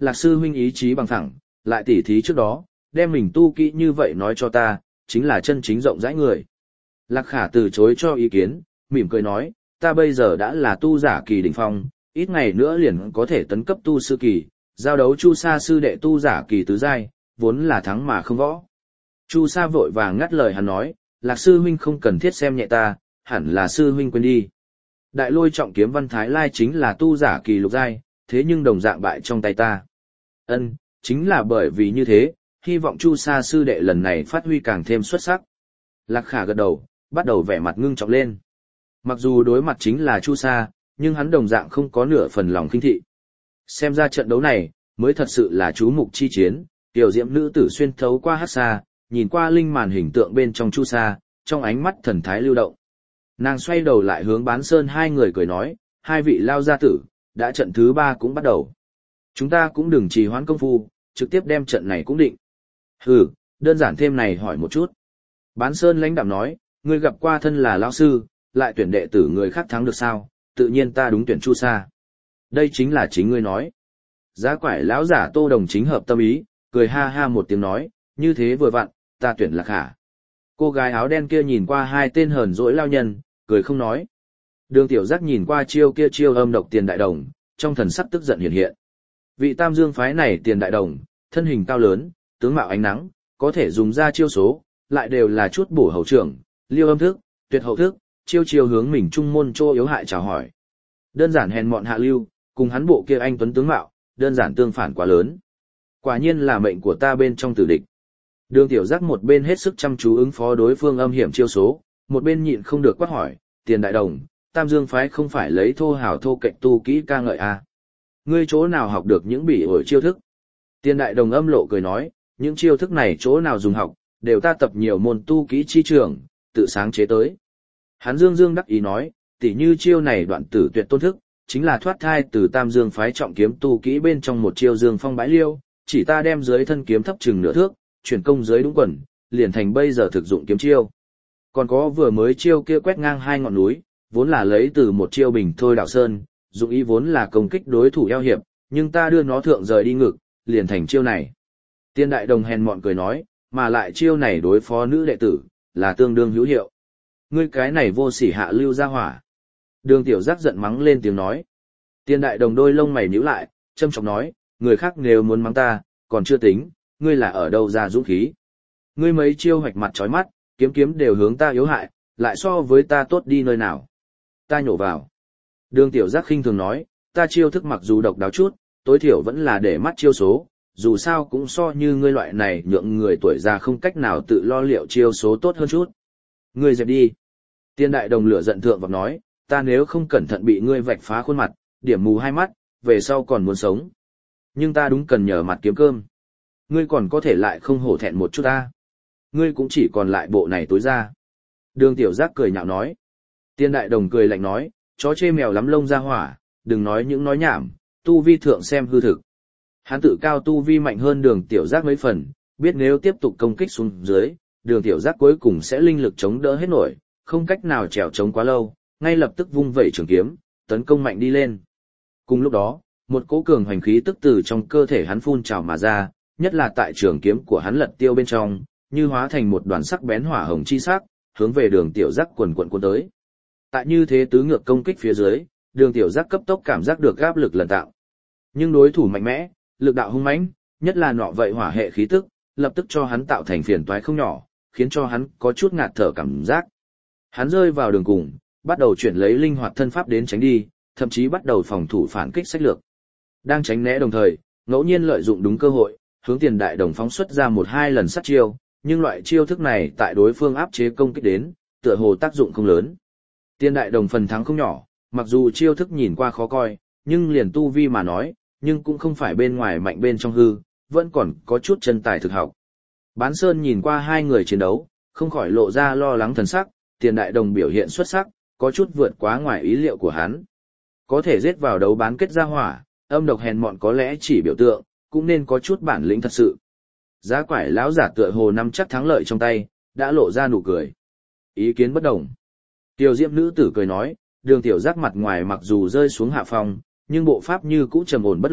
Lạc sư huynh ý chí bằng thẳng, lại tỉ thí trước đó, đem mình tu kỹ như vậy nói cho ta, chính là chân chính rộng rãi người. Lạc Khả từ chối cho ý kiến, mỉm cười nói, ta bây giờ đã là tu giả kỳ đỉnh phong, ít ngày nữa liền có thể tấn cấp tu sư kỳ, giao đấu Chu Sa sư đệ tu giả kỳ tứ giai, vốn là thắng mà không võ. Chu Sa vội vàng ngắt lời hắn nói, Lạc sư huynh không cần thiết xem nhẹ ta, hẳn là sư huynh quên đi. Đại Lôi trọng kiếm Văn Thái Lai chính là tu giả kỳ lục giai, thế nhưng đồng dạng bại trong tay ta. Ân, chính là bởi vì như thế, hy vọng Chu Sa sư đệ lần này phát huy càng thêm xuất sắc. Lạc Khả gật đầu, bắt đầu vẻ mặt ngưng trọng lên. Mặc dù đối mặt chính là Chu Sa, nhưng hắn đồng dạng không có nửa phần lòng khinh thị. Xem ra trận đấu này, mới thật sự là chú mục chi chiến, tiểu diễm nữ tử xuyên thấu qua hắc xa, nhìn qua linh màn hình tượng bên trong Chu Sa, trong ánh mắt thần thái lưu động. Nàng xoay đầu lại hướng Bán Sơn hai người cười nói, hai vị lao gia tử, đã trận thứ ba cũng bắt đầu. Chúng ta cũng đừng trì hoãn công phu, trực tiếp đem trận này cũng định. Hừ, đơn giản thêm này hỏi một chút. Bán Sơn lãnh đạm nói, ngươi gặp qua thân là lão sư, lại tuyển đệ tử người khác thắng được sao, tự nhiên ta đúng tuyển Chu Sa. Đây chính là chính ngươi nói. Giá quải lão giả Tô Đồng chính hợp tâm ý, cười ha ha một tiếng nói, như thế vừa vặn, ta tuyển Lạc Khả. Cô gái áo đen kia nhìn qua hai tên hờn dỗi lao nhân, cười không nói. Đường Tiểu Giác nhìn qua chiêu kia chiêu âm độc Tiền Đại Đồng, trong thần sắc tức giận hiện hiện. Vị Tam Dương phái này Tiền Đại Đồng, thân hình cao lớn, tướng mạo ánh nắng, có thể dùng ra chiêu số, lại đều là chút bổ hậu trưởng, liêu âm thức, tuyệt hậu thức, chiêu chiêu hướng mình trung môn chỗ yếu hại chào hỏi. Đơn giản hèn mọn hạ lưu, cùng hắn bộ kia anh tuấn tướng mạo, đơn giản tương phản quá lớn. Quả nhiên là mệnh của ta bên trong tử địch. Đường Tiểu Giác một bên hết sức chăm chú ứng phó đối phương âm hiểm chiêu số, một bên nhịn không được quát hỏi, Tiền Đại Đồng, Tam Dương phái không phải lấy thô hào thô kệch tu kỹ ca ngợi à? Ngươi chỗ nào học được những bỉ ổi chiêu thức? Tiền Đại Đồng âm lộ cười nói, những chiêu thức này chỗ nào dùng học, đều ta tập nhiều môn tu kỹ chi trường, tự sáng chế tới. Hắn dương dương đắc ý nói, tỉ như chiêu này đoạn tử tuyệt tôn thức, chính là thoát thai từ Tam Dương phái trọng kiếm tu kỹ bên trong một chiêu dương phong bãi liêu, chỉ ta đem dưới thân kiếm thấp chừng nửa thước, chuyển công dưới đúng quần, liền thành bây giờ thực dụng kiếm chiêu. Còn có vừa mới chiêu kia quét ngang hai ngọn núi, vốn là lấy từ một chiêu bình thôi đảo sơn, dụng ý vốn là công kích đối thủ eo hiệp, nhưng ta đưa nó thượng rời đi ngực, liền thành chiêu này. Tiên Đại Đồng hèn mọn cười nói, mà lại chiêu này đối phó nữ đệ tử, là tương đương hữu hiệu. Ngươi cái này vô sỉ hạ lưu ra hỏa. Đường Tiểu Giác giận mắng lên tiếng nói. Tiên Đại Đồng đôi lông mày nhíu lại, châm chọc nói, người khác nếu muốn mắng ta, còn chưa tính, ngươi là ở đâu ra dũng khí. Ngươi mấy chiêu hoạch mặt chói mắt, kiếm kiếm đều hướng ta yếu hại, lại so với ta tốt đi nơi nào. Ta nhổ vào. Đường Tiểu Giác khinh thường nói, ta chiêu thức mặc dù độc đáo chút, tối thiểu vẫn là để mắt chiêu số, dù sao cũng so như ngươi loại này nhượng người tuổi già không cách nào tự lo liệu chiêu số tốt hơn chút. Ngươi dẹp đi. Tiên Đại Đồng lửa giận thượng vọng nói, ta nếu không cẩn thận bị ngươi vạch phá khuôn mặt, điểm mù hai mắt, về sau còn muốn sống. Nhưng ta đúng cần nhờ mặt kiếm cơm. Ngươi còn có thể lại không hổ thẹn một chút ta. Ngươi cũng chỉ còn lại bộ này tối ra. Đường Tiểu Giác cười nhạo nói. Tiên Đại Đồng cười lạnh nói, chó chê mèo lắm lông ra hỏa, đừng nói những nói nhảm, tu vi thượng xem hư thực. Hắn tự cao tu vi mạnh hơn Đường Tiểu Giác mấy phần, biết nếu tiếp tục công kích xuống dưới, Đường Tiểu Giác cuối cùng sẽ linh lực chống đỡ hết nổi, không cách nào trèo chống quá lâu, ngay lập tức vung vẩy trường kiếm, tấn công mạnh đi lên. Cùng lúc đó, một cỗ cường hoành khí tức từ trong cơ thể hắn phun trào mà ra, nhất là tại trường kiếm của hắn lật tiêu bên trong, như hóa thành một đoàn sắc bén hỏa hồng chi sắc, hướng về Đường Tiểu Giác quần quần cuốn tới. Tại như thế tứ ngược công kích phía dưới, Đường Tiểu Giác cấp tốc cảm giác được áp lực lần tạo. Nhưng đối thủ mạnh mẽ, lực đạo hung mãnh, nhất là nọ vậy hỏa hệ khí tức, lập tức cho hắn tạo thành phiền toái không nhỏ, khiến cho hắn có chút ngạt thở cảm giác. Hắn rơi vào đường cùng, bắt đầu chuyển lấy linh hoạt thân pháp đến tránh đi, thậm chí bắt đầu phòng thủ phản kích sách lược. Đang tránh né đồng thời, ngẫu nhiên lợi dụng đúng cơ hội, hướng Tiền Đại Đồng phóng xuất ra một hai lần sát chiêu, nhưng loại chiêu thức này tại đối phương áp chế công kích đến, tựa hồ tác dụng không lớn. Tiền Đại Đồng phần thắng không nhỏ, mặc dù chiêu thức nhìn qua khó coi, nhưng liền tu vi mà nói, nhưng cũng không phải bên ngoài mạnh bên trong hư, vẫn còn có chút chân tài thực học. Bán Sơn nhìn qua hai người chiến đấu, không khỏi lộ ra lo lắng thần sắc, Tiền Đại Đồng biểu hiện xuất sắc, có chút vượt quá ngoài ý liệu của hắn. Có thể giết vào đấu bán kết ra hỏa, âm độc hèn mọn có lẽ chỉ biểu tượng, cũng nên có chút bản lĩnh thật sự. Giá quải lão giả tựa hồ nắm chắc thắng lợi trong tay, đã lộ ra nụ cười. Ý kiến bất đồng. Tiểu Diễm nữ tử cười nói, Đường Tiểu Giác mặt ngoài mặc dù rơi xuống hạ phong, nhưng bộ pháp như cũ trầm ổn bất loạn,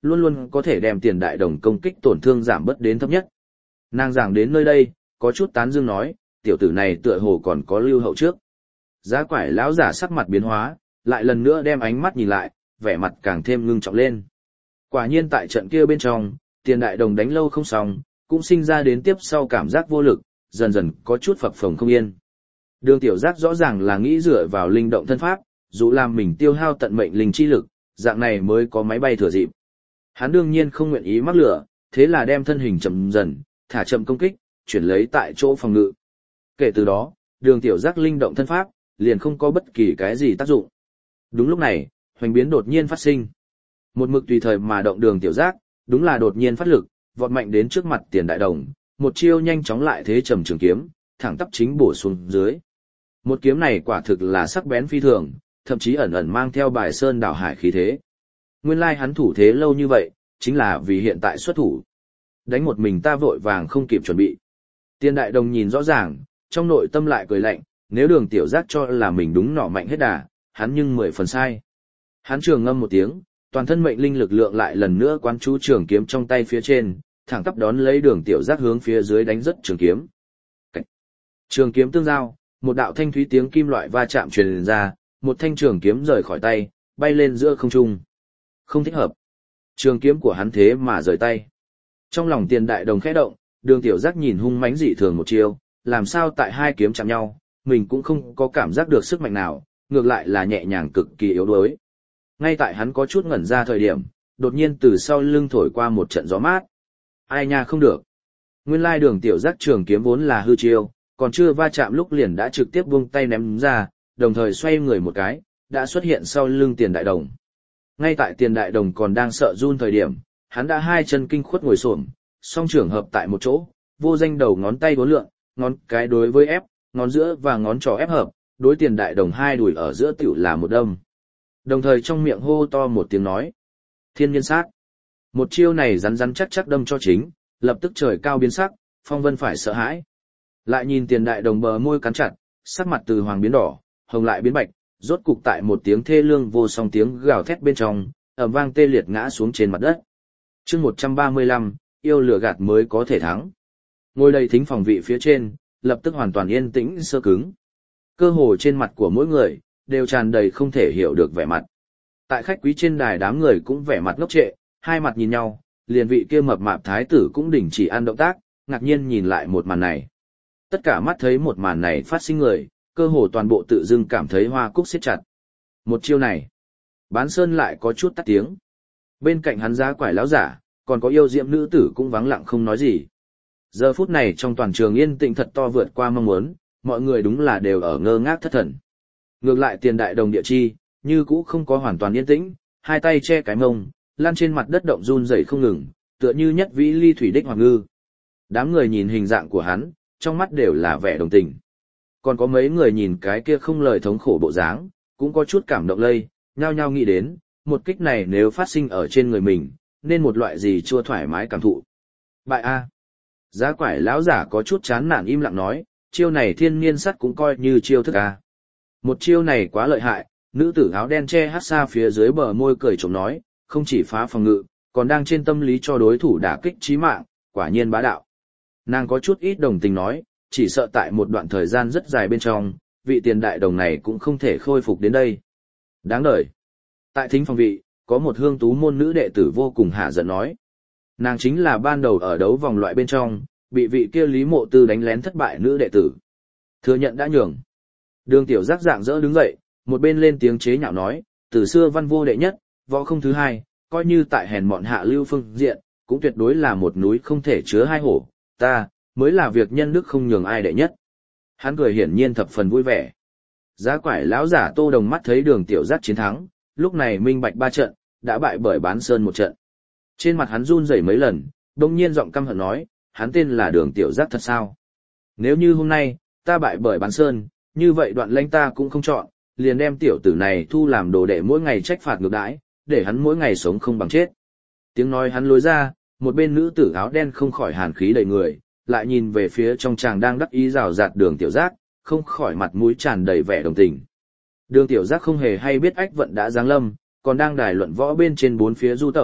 luôn luôn có thể đem tiền đại đồng công kích tổn thương giảm bớt đến thấp nhất. Nàng giảng đến nơi đây, có chút tán dương nói, tiểu tử này tựa hồ còn có lưu hậu trước. Giá quải lão giả sắc mặt biến hóa, lại lần nữa đem ánh mắt nhìn lại, vẻ mặt càng thêm ngưng trọng lên. Quả nhiên tại trận kia bên trong, tiền đại đồng đánh lâu không xong, cũng sinh ra đến tiếp sau cảm giác vô lực, dần dần có chút phập phồng không yên. Đường tiểu giác rõ ràng là nghĩ dựa vào linh động thân pháp, dù làm mình tiêu hao tận mệnh linh chi lực, dạng này mới có máy bay thừa dịp. Hắn đương nhiên không nguyện ý mắc lửa, thế là đem thân hình chậm dần, thả chậm công kích, chuyển lấy tại chỗ phòng ngự. Kể từ đó, đường tiểu giác linh động thân pháp, liền không có bất kỳ cái gì tác dụng. Đúng lúc này, hoành biến đột nhiên phát sinh. Một mực tùy thời mà động đường tiểu giác, đúng là đột nhiên phát lực, vọt mạnh đến trước mặt tiền đại đồng, một chiêu nhanh chóng lại thế trầm trường kiếm, thẳng tắp chính bổ xuống dưới. Một kiếm này quả thực là sắc bén phi thường, thậm chí ẩn ẩn mang theo bài sơn đảo hải khí thế. Nguyên lai hắn thủ thế lâu như vậy, chính là vì hiện tại xuất thủ. Đánh một mình ta vội vàng không kịp chuẩn bị. Tiền đại đồng nhìn rõ ràng, trong nội tâm lại cười lạnh, nếu đường tiểu giác cho là mình đúng nọ mạnh hết đà, hắn nhưng mười phần sai. Hắn trường ngâm một tiếng, toàn thân mệnh linh lực lượng lại lần nữa quán chú trường kiếm trong tay phía trên, thẳng tắp đón lấy đường tiểu giác hướng phía dưới đánh rất trường kiếm. Cách. Trường kiếm tương giao, một đạo thanh thúy tiếng kim loại va chạm truyền ra, một thanh trường kiếm rời khỏi tay, bay lên giữa không trung. Không thích hợp. Trường kiếm của hắn thế mà rời tay. Trong lòng tiền đại đồng khẽ động, đường tiểu giác nhìn hung mãnh dị thường một chiêu, làm sao tại hai kiếm chạm nhau, mình cũng không có cảm giác được sức mạnh nào, ngược lại là nhẹ nhàng cực kỳ yếu đuối. Ngay tại hắn có chút ngẩn ra thời điểm, đột nhiên từ sau lưng thổi qua một trận gió mát. Ai nha không được. Nguyên lai đường tiểu giác trường kiếm vốn là hư chiêu, còn chưa va chạm lúc liền đã trực tiếp buông tay ném ra, đồng thời xoay người một cái, đã xuất hiện sau lưng tiền đại đồng. Ngay tại tiền đại đồng còn đang sợ run thời điểm, hắn đã hai chân kinh khuất ngồi xổm, song trường hợp tại một chỗ, vô danh đầu ngón tay vốn lượn, ngón cái đối với ép, ngón giữa và ngón trỏ ép hợp, đối tiền đại đồng hai đùi ở giữa tiểu là một đâm. Đồng thời trong miệng hô to một tiếng nói. Thiên nhiên sát. Một chiêu này rắn rắn chắc chắc đâm cho chính, lập tức trời cao biến sắc, phong vân phải sợ hãi. Lại nhìn tiền đại đồng bờ môi cắn chặt, sắc mặt từ hoàng biến đỏ, hồng lại biến bạch, rốt cục tại một tiếng thê lương vô song tiếng gào thét bên trong, ầm vang tê liệt ngã xuống trên mặt đất. Chương một trăm ba mươi lăm, yêu lửa gạt mới có thể thắng. Ngồi đầy thính phòng vị phía trên, lập tức hoàn toàn yên tĩnh sơ cứng. Cơ hồ trên mặt của mỗi người đều tràn đầy không thể hiểu được vẻ mặt. Tại khách quý trên đài đám người cũng vẻ mặt ngốc trệ, hai mặt nhìn nhau, liền vị kia mập mạp thái tử cũng đình chỉ ăn động tác, ngạc nhiên nhìn lại một màn này. Tất cả mắt thấy một màn này phát sinh người, cơ hồ toàn bộ tự dưng cảm thấy hoa cúc siết chặt. Một chiêu này, Bán Sơn lại có chút tắt tiếng. Bên cạnh hắn giá quải lão giả, còn có yêu diệm nữ tử cũng vắng lặng không nói gì. Giờ phút này trong toàn trường yên tĩnh thật to vượt qua mong muốn, mọi người đúng là đều ở ngơ ngác thất thần. Ngược lại tiền đại đồng địa chi, như cũ không có hoàn toàn yên tĩnh, hai tay che cái mông, lăn trên mặt đất động run rẩy không ngừng, tựa như nhất vĩ ly thủy đích hoàng ngư. Đám người nhìn hình dạng của hắn, trong mắt đều là vẻ đồng tình. Còn có mấy người nhìn cái kia không lời thống khổ bộ dáng, cũng có chút cảm động lây, nhao nhao nghĩ đến, một kích này nếu phát sinh ở trên người mình, nên một loại gì chua thoải mái cảm thụ. Bại A. Giá quải lão giả có chút chán nản im lặng nói, chiêu này thiên niên sắt cũng coi như chiêu thức A. Một chiêu này quá lợi hại, nữ tử áo đen che hát xa phía dưới bờ môi cười trộm nói, không chỉ phá phòng ngự, còn đang trên tâm lý cho đối thủ đả kích chí mạng, quả nhiên bá đạo. Nàng có chút ít đồng tình nói, chỉ sợ tại một đoạn thời gian rất dài bên trong, vị tiền đại đồng này cũng không thể khôi phục đến đây. Đáng đời. Tại thính phòng vị, có một hương tú môn nữ đệ tử vô cùng hạ giận nói. Nàng chính là ban đầu ở đấu vòng loại bên trong, bị vị kia Lý Mộ Tư đánh lén thất bại nữ đệ tử. Thừa nhận đã nhường. Đường tiểu giác dạng dỡ đứng dậy, một bên lên tiếng chế nhạo nói, từ xưa văn vô đệ nhất, võ không thứ hai, coi như tại hèn mọn hạ lưu phương diện, cũng tuyệt đối là một núi không thể chứa hai hổ, ta, mới là việc nhân đức không nhường ai đệ nhất. Hắn cười hiển nhiên thập phần vui vẻ. Giá quải lão giả Tô Đồng mắt thấy đường tiểu giác chiến thắng, lúc này minh bạch ba trận, đã bại bởi Bán Sơn một trận. Trên mặt hắn run rẩy mấy lần, đông nhiên giọng căm hận nói, hắn tên là đường tiểu giác thật sao? Nếu như hôm nay, ta bại bởi Bán Sơn, như vậy Đoạn Lãnh ta cũng không chọn, liền đem tiểu tử này thu làm đồ đệ mỗi ngày trách phạt ngược đãi, để hắn mỗi ngày sống không bằng chết. Tiếng nói hắn lối ra, một bên nữ tử áo đen không khỏi hàn khí đầy người, lại nhìn về phía trong chàng đang đắc ý rào rạt đường tiểu giác, không khỏi mặt mũi tràn đầy vẻ đồng tình. Đường tiểu giác không hề hay biết ách vận đã giáng lâm, còn đang đài luận võ bên trên bốn phía du tẩu,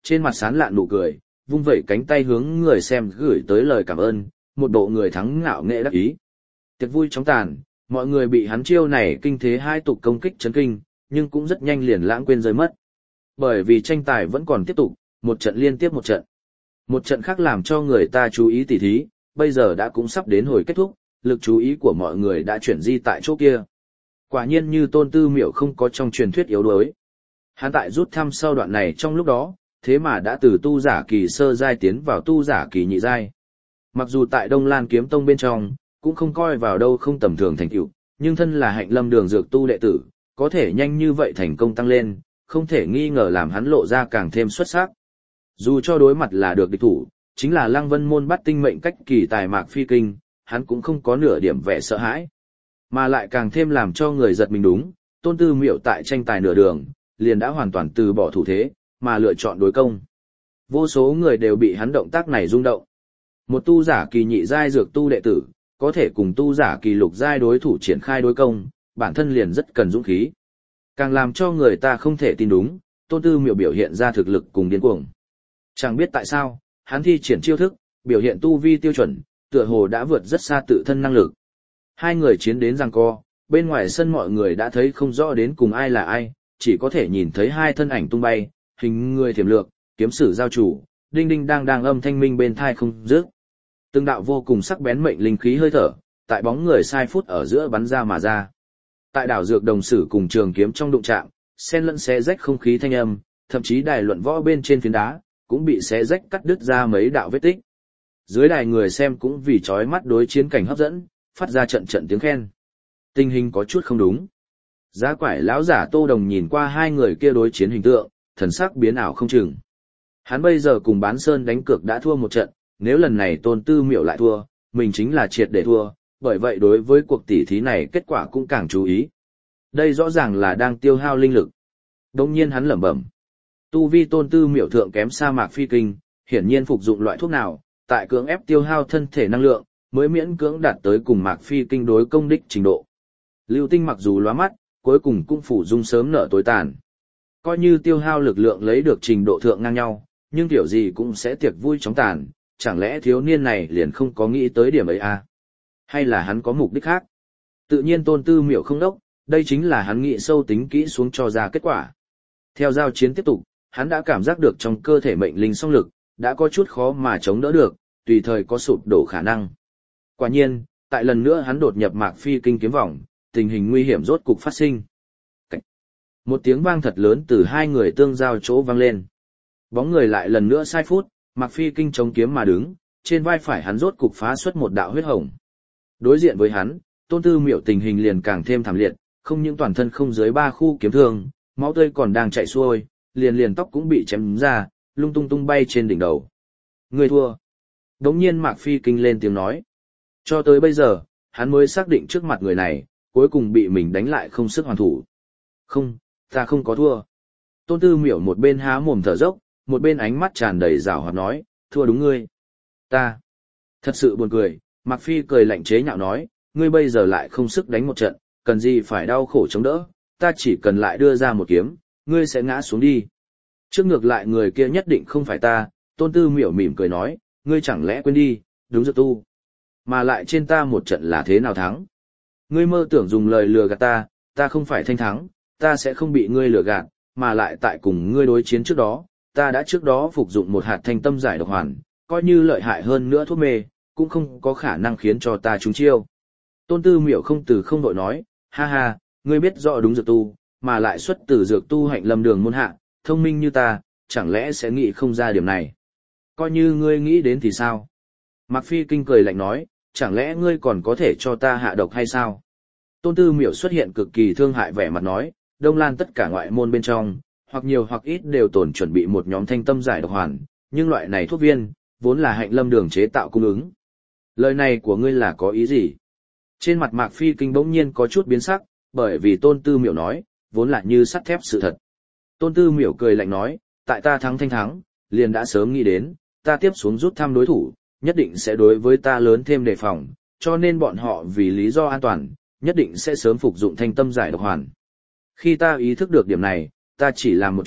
trên mặt sán lạn nụ cười, vung vẩy cánh tay hướng người xem gửi tới lời cảm ơn, một bộ người thắng ngạo nghệ đắc ý. Tiệc vui chóng tàn, mọi người bị hắn chiêu này kinh thế hai tục công kích chấn kinh, nhưng cũng rất nhanh liền lãng quên rơi mất. Bởi vì tranh tài vẫn còn tiếp tục, một trận liên tiếp một trận. Một trận khác làm cho người ta chú ý tỉ thí, bây giờ đã cũng sắp đến hồi kết thúc, lực chú ý của mọi người đã chuyển di tại chỗ kia. Quả nhiên như Tôn Tư Miểu không có trong truyền thuyết yếu đuối. Hắn tại rút thăm sau đoạn này trong lúc đó, thế mà đã từ tu giả kỳ sơ giai tiến vào tu giả kỳ nhị giai. Mặc dù tại Đông Lan Kiếm Tông bên trong, cũng không coi vào đâu không tầm thường thành tựu, nhưng thân là Hạnh Lâm Đường dược tu đệ tử, có thể nhanh như vậy thành công tăng lên, không thể nghi ngờ làm hắn lộ ra càng thêm xuất sắc. Dù cho đối mặt là được địch thủ, chính là Lăng Vân môn bắt tinh mệnh cách kỳ tài Mạc Phi Kinh, hắn cũng không có nửa điểm vẻ sợ hãi. Mà lại càng thêm làm cho người giật mình đúng, Tôn Tư Miểu tại tranh tài nửa đường, liền đã hoàn toàn từ bỏ thủ thế, mà lựa chọn đối công. Vô số người đều bị hắn động tác này rung động. Một tu giả kỳ nhị giai dược tu đệ tử, có thể cùng tu giả kỳ lục giai đối thủ triển khai đối công, bản thân liền rất cần dũng khí. Càng làm cho người ta không thể tin đúng, Tôn Tư Miểu biểu hiện ra thực lực cùng điên cuồng. Chẳng biết tại sao, hắn thi triển chiêu thức, biểu hiện tu vi tiêu chuẩn, tựa hồ đã vượt rất xa tự thân năng lực. Hai người chiến đến giằng co, bên ngoài sân mọi người đã thấy không rõ đến cùng ai là ai, chỉ có thể nhìn thấy hai thân ảnh tung bay, hình người thiểm lược, kiếm sử giao chủ, đinh đinh đang đang âm thanh minh bên thai không dứt. Từng đạo vô cùng sắc bén mệnh linh khí hơi thở, tại bóng người sai phút ở giữa bắn ra mà ra. Tại đảo dược đồng sử cùng trường kiếm trong đụng chạm, xen lẫn xé rách không khí thanh âm, thậm chí đài luận võ bên trên phiến đá, cũng bị xé rách cắt đứt ra mấy đạo vết tích. Dưới đài người xem cũng vì chói mắt đối chiến cảnh hấp dẫn, phát ra trận trận tiếng khen. Tình hình có chút không đúng. Giá quải lão giả Tô Đồng nhìn qua hai người kia đối chiến hình tượng, thần sắc biến ảo không chừng. Hắn bây giờ cùng Bán Sơn đánh cược đã thua một trận, nếu lần này Tôn Tư Miểu lại thua, mình chính là triệt để thua, bởi vậy đối với cuộc tỉ thí này kết quả cũng càng chú ý. Đây rõ ràng là đang tiêu hao linh lực. Đồng nhiên hắn lẩm bẩm. Tu vi Tôn Tư Miểu thượng kém sa Mạc Phi Kinh, hiển nhiên phục dụng loại thuốc nào, tại cưỡng ép tiêu hao thân thể năng lượng, mới miễn cưỡng đạt tới cùng Mạc Phi Kinh đối công đích trình độ. Lưu Tinh mặc dù lóa mắt, cuối cùng cũng phủ dung sớm nở tối tàn. Coi như tiêu hao lực lượng lấy được trình độ thượng ngang nhau, nhưng kiểu gì cũng sẽ tiệc vui chóng tàn, chẳng lẽ thiếu niên này liền không có nghĩ tới điểm ấy à? Hay là hắn có mục đích khác? Tự nhiên Tôn Tư Miểu không đốc, đây chính là hắn nghĩ sâu tính kỹ xuống cho ra kết quả. Theo giao chiến tiếp tục, hắn đã cảm giác được trong cơ thể mệnh linh song lực, đã có chút khó mà chống đỡ được, tùy thời có sụp đổ khả năng. Quả nhiên, tại lần nữa hắn đột nhập Mạc Phi Kinh kiếm vòng, tình hình nguy hiểm rốt cục phát sinh. Cảnh. Một tiếng vang thật lớn từ hai người tương giao chỗ vang lên. Bóng người lại lần nữa sai phút, Mạc Phi Kinh chống kiếm mà đứng, trên vai phải hắn rốt cục phá xuất một đạo huyết hồng. Đối diện với hắn, Tôn Tư Miểu tình hình liền càng thêm thảm liệt, không những toàn thân không dưới ba khu kiếm thương, máu tươi còn đang chảy xuôi, liền liền tóc cũng bị chém ra, lung tung tung bay trên đỉnh đầu. Người thua. Đống nhiên Mạc Phi Kinh lên tiếng nói. Cho tới bây giờ, hắn mới xác định trước mặt người này, cuối cùng bị mình đánh lại không sức hoàn thủ. Không, ta không có thua. Tôn Tư Miểu một bên há mồm thở dốc, một bên ánh mắt tràn đầy giảo hoạt nói, thua đúng ngươi. Ta. Thật sự buồn cười, Mạc Phi cười lạnh chế nhạo nói, ngươi bây giờ lại không sức đánh một trận, cần gì phải đau khổ chống đỡ, ta chỉ cần lại đưa ra một kiếm, ngươi sẽ ngã xuống đi. Trước ngược lại người kia nhất định không phải ta, Tôn Tư Miểu mỉm cười nói, ngươi chẳng lẽ quên đi, đúng dược tu. Mà lại trên ta một trận là thế nào thắng. Ngươi mơ tưởng dùng lời lừa gạt ta, ta không phải thanh thắng, ta sẽ không bị ngươi lừa gạt, mà lại tại cùng ngươi đối chiến trước đó, ta đã trước đó phục dụng một hạt thanh tâm giải độc hoàn, coi như lợi hại hơn nữa thuốc mê, cũng không có khả năng khiến cho ta trúng chiêu. Tôn Tư Miểu không từ không đội nói, ha ha, ngươi biết rõ đúng dược tu, mà lại xuất từ dược tu Hạnh Lâm Đường môn hạ, thông minh như ta, chẳng lẽ sẽ nghĩ không ra điểm này. Coi như ngươi nghĩ đến thì sao? Mạc Phi Kinh cười lạnh nói, chẳng lẽ ngươi còn có thể cho ta hạ độc hay sao? Tôn Tư Miểu xuất hiện cực kỳ thương hại vẻ mặt nói, Đông Lan tất cả ngoại môn bên trong, hoặc nhiều hoặc ít đều tồn chuẩn bị một nhóm thanh tâm giải độc hoàn, nhưng loại này thuốc viên, vốn là Hạnh Lâm Đường chế tạo cung ứng. Lời này của ngươi là có ý gì? Trên mặt Mạc Phi Kinh bỗng nhiên có chút biến sắc, bởi vì Tôn Tư Miểu nói, vốn là như sắt thép sự thật. Tôn Tư Miểu cười lạnh nói, tại ta thắng thanh thắng, liền đã sớm nghĩ đến, ta tiếp xuống rút thăm đối thủ, nhất định sẽ đối với ta lớn thêm đề phòng, cho nên bọn họ vì lý do an toàn, nhất định sẽ sớm phục dụng thanh tâm giải độc hoàn. Khi ta ý thức được điểm này, ta chỉ làm một chuyện,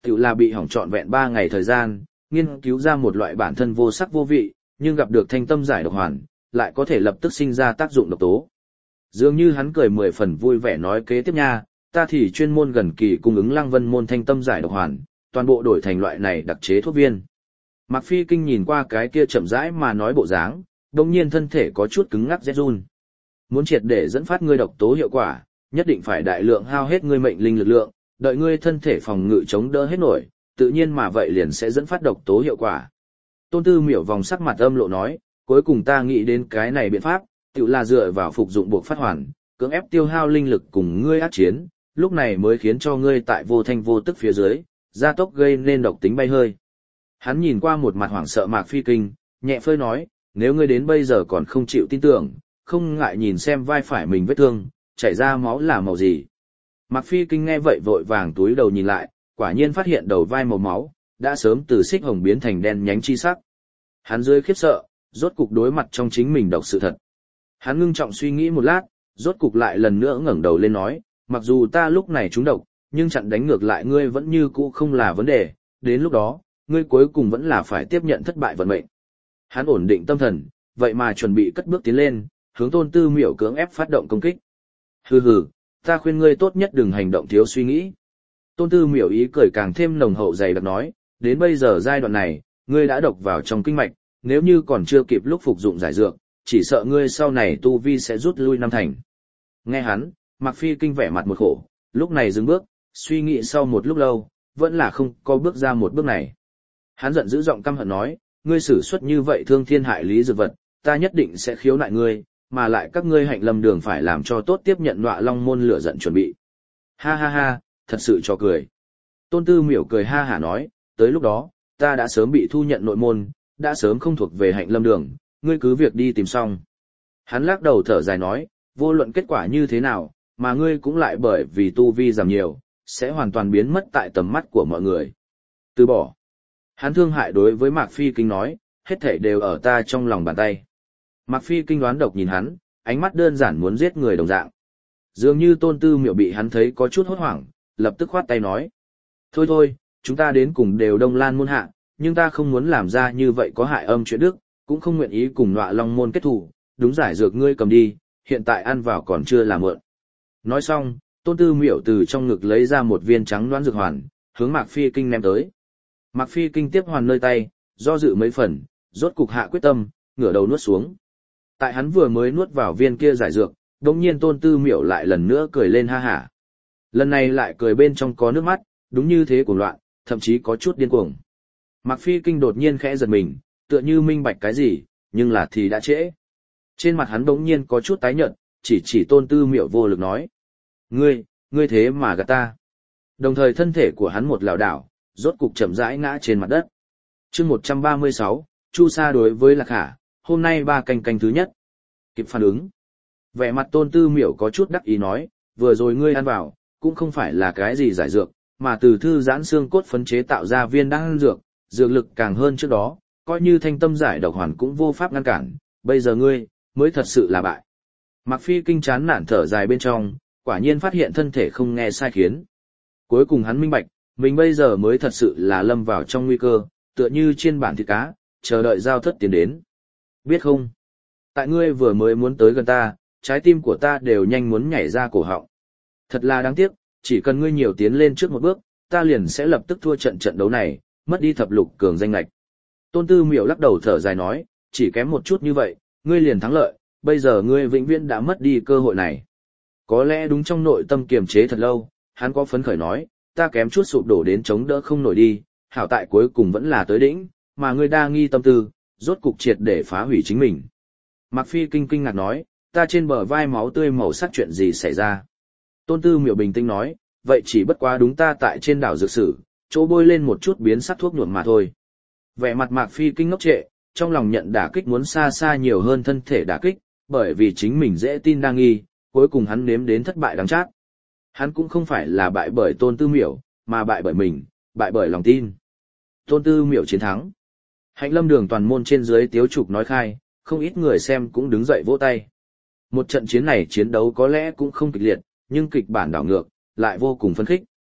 tự là bị hỏng trọn vẹn ba ngày thời gian, nghiên cứu ra một loại bản thân vô sắc vô vị, nhưng gặp được thanh tâm giải độc hoàn, lại có thể lập tức sinh ra tác dụng độc tố. Dường như hắn cười mười phần vui vẻ nói kế tiếp nha, ta thì chuyên môn gần kỳ cung ứng Lăng Vân môn thanh tâm giải độc hoàn, toàn bộ đổi thành loại này đặc chế thuốc viên. Mạc Phi Kinh nhìn qua cái kia chậm rãi mà nói bộ dáng, đồng nhiên thân thể có chút cứng ngắc rét run. Muốn triệt để dẫn phát ngươi độc tố hiệu quả, nhất định phải đại lượng hao hết ngươi mệnh linh lực lượng, đợi ngươi thân thể phòng ngự chống đỡ hết nổi, tự nhiên mà vậy liền sẽ dẫn phát độc tố hiệu quả. Tôn Tư Miểu vòng sắc mặt âm lộ nói, cuối cùng ta nghĩ đến cái này biện pháp, tự là dựa vào phục dụng buộc phát hoàn, cưỡng ép tiêu hao linh lực cùng ngươi ác chiến, lúc này mới khiến cho ngươi tại vô thanh vô tức phía dưới, gia tốc gây nên độc tính bay hơi. Hắn nhìn qua một mặt hoảng sợ Mạc Phi Kinh, nhẹ phơi nói, nếu ngươi đến bây giờ còn không chịu tin tưởng, không ngại nhìn xem vai phải mình vết thương, chảy ra máu là màu gì. Mạc Phi Kinh nghe vậy vội vàng túi đầu nhìn lại, quả nhiên phát hiện đầu vai màu máu, đã sớm từ xích hồng biến thành đen nhánh chi sắc. Hắn dưới khiếp sợ, rốt cục đối mặt trong chính mình độc sự thật. Hắn ngưng trọng suy nghĩ một lát, rốt cục lại lần nữa ngẩng đầu lên nói, mặc dù ta lúc này trúng độc, nhưng chặn đánh ngược lại ngươi vẫn như cũ không là vấn đề, đến lúc đó, ngươi cuối cùng vẫn là phải tiếp nhận thất bại vận mệnh. Hắn ổn định tâm thần, vậy mà chuẩn bị cất bước tiến lên, hướng Tôn Tư Miểu cưỡng ép phát động công kích. Hừ hừ, ta khuyên ngươi tốt nhất đừng hành động thiếu suy nghĩ. Tôn Tư Miểu ý cười càng thêm nồng hậu dày đặc nói, đến bây giờ giai đoạn này, ngươi đã độc vào trong kinh mạch, nếu như còn chưa kịp lúc phục dụng giải dược, chỉ sợ ngươi sau này tu vi sẽ rút lui năm thành. Nghe hắn, Mạc Phi Kinh vẻ mặt một khổ, lúc này dừng bước, suy nghĩ sau một lúc lâu, vẫn là không có bước ra một bước này. Hắn giận dữ giọng căm hận nói, ngươi xử suất như vậy thương thiên hại lý dược vật, ta nhất định sẽ khiếu nại ngươi, mà lại các ngươi hạnh lâm đường phải làm cho tốt tiếp nhận Ngọa Long môn lửa giận chuẩn bị. Ha ha ha, thật sự cho cười. Tôn Tư Miểu cười ha hả nói, tới lúc đó, ta đã sớm bị thu nhận nội môn, đã sớm không thuộc về hạnh lâm đường, ngươi cứ việc đi tìm xong. Hắn lắc đầu thở dài nói, vô luận kết quả như thế nào, mà ngươi cũng lại bởi vì tu vi giảm nhiều, sẽ hoàn toàn biến mất tại tầm mắt của mọi người. Từ bỏ. Hắn thương hại đối với Mạc Phi Kinh nói, hết thảy đều ở ta trong lòng bàn tay. Mạc Phi Kinh đoán độc nhìn hắn, ánh mắt đơn giản muốn giết người đồng dạng. Dường như Tôn Tư Miểu bị hắn thấy có chút hốt hoảng, lập tức khoát tay nói. Thôi thôi, chúng ta đến cùng đều Đông Lan môn hạ, nhưng ta không muốn làm ra như vậy có hại âm chuyện đức, cũng không nguyện ý cùng Ngọa Long môn kết thù, đúng giải dược ngươi cầm đi, hiện tại ăn vào còn chưa là mượn. Nói xong, Tôn Tư Miểu từ trong ngực lấy ra một viên trắng đoán dược hoàn, hướng Mạc Phi Kinh ném tới. Mạc Phi Kinh tiếp hoàn nơi tay, do dự mấy phần, rốt cục hạ quyết tâm, ngửa đầu nuốt xuống. Tại hắn vừa mới nuốt vào viên kia giải dược, đột nhiên Tôn Tư Miểu lại lần nữa cười lên ha hả. Lần này lại cười bên trong có nước mắt, đúng như thế cuồng loạn, thậm chí có chút điên cuồng. Mạc Phi Kinh đột nhiên khẽ giật mình, tựa như minh bạch cái gì, nhưng là thì đã trễ. Trên mặt hắn đống nhiên có chút tái nhợt, chỉ chỉ Tôn Tư Miểu vô lực nói. Ngươi, ngươi thế mà gạt ta. Đồng thời thân thể của hắn một lảo đảo, rốt cục chậm rãi ngã trên mặt đất. Chương một trăm ba mươi sáu, Chu Sa đối với Lạc Khả, hôm nay ba canh canh thứ nhất. Kịp phản ứng. Vẻ mặt Tôn Tư Miểu có chút đắc ý nói, vừa rồi ngươi ăn vào, cũng không phải là cái gì giải dược, mà từ thư giãn xương cốt phấn chế tạo ra viên đan dược, dược lực càng hơn trước đó, coi như thanh tâm giải độc hoàn cũng vô pháp ngăn cản, bây giờ ngươi, mới thật sự là bại. Mạc Phi Kinh chán nản thở dài bên trong, quả nhiên phát hiện thân thể không nghe sai khiến. Cuối cùng hắn minh bạch, mình bây giờ mới thật sự là lâm vào trong nguy cơ, tựa như trên bản thịt cá, chờ đợi giao thất tiến đến. Biết không? Tại ngươi vừa mới muốn tới gần ta, trái tim của ta đều nhanh muốn nhảy ra cổ họng. Thật là đáng tiếc, chỉ cần ngươi nhiều tiến lên trước một bước, ta liền sẽ lập tức thua trận trận đấu này, mất đi thập lục cường danh lệch. Tôn Tư Miểu lắc đầu thở dài nói, chỉ kém một chút như vậy, ngươi liền thắng lợi, bây giờ ngươi vĩnh viễn đã mất đi cơ hội này. Có lẽ đúng trong nội tâm kiềm chế thật lâu, hắn có phấn khởi nói, ta kém chút sụp đổ đến chống đỡ không nổi đi, hảo tại cuối cùng vẫn là tới đỉnh, mà ngươi đa nghi tâm tư, rốt cục triệt để phá hủy chính mình. Mạc Phi kinh kinh ngạc nói, ta trên bờ vai máu tươi màu sắc chuyện gì xảy ra? Tôn Tư Miểu bình tĩnh nói, vậy chỉ bất quá đúng ta tại trên đảo dược sử, chỗ bôi lên một chút biến sắc thuốc nhuộm mà thôi. Vẻ mặt Mạc Phi kinh ngốc trệ, trong lòng nhận đả kích muốn xa xa nhiều hơn thân thể đả kích, bởi vì chính mình dễ tin đa nghi, cuối cùng hắn nếm đến thất bại đắng chát. Hắn cũng không phải là bại bởi Tôn Tư Miểu, mà bại bởi mình, bại bởi lòng tin. Tôn Tư Miểu chiến thắng. Hạnh Lâm Đường toàn môn trên dưới tiếu trục nói khai, không ít người xem cũng đứng dậy vỗ tay. Một trận chiến này chiến đấu có lẽ cũng không kịch liệt, nhưng kịch bản đảo ngược, lại vô cùng phấn khích.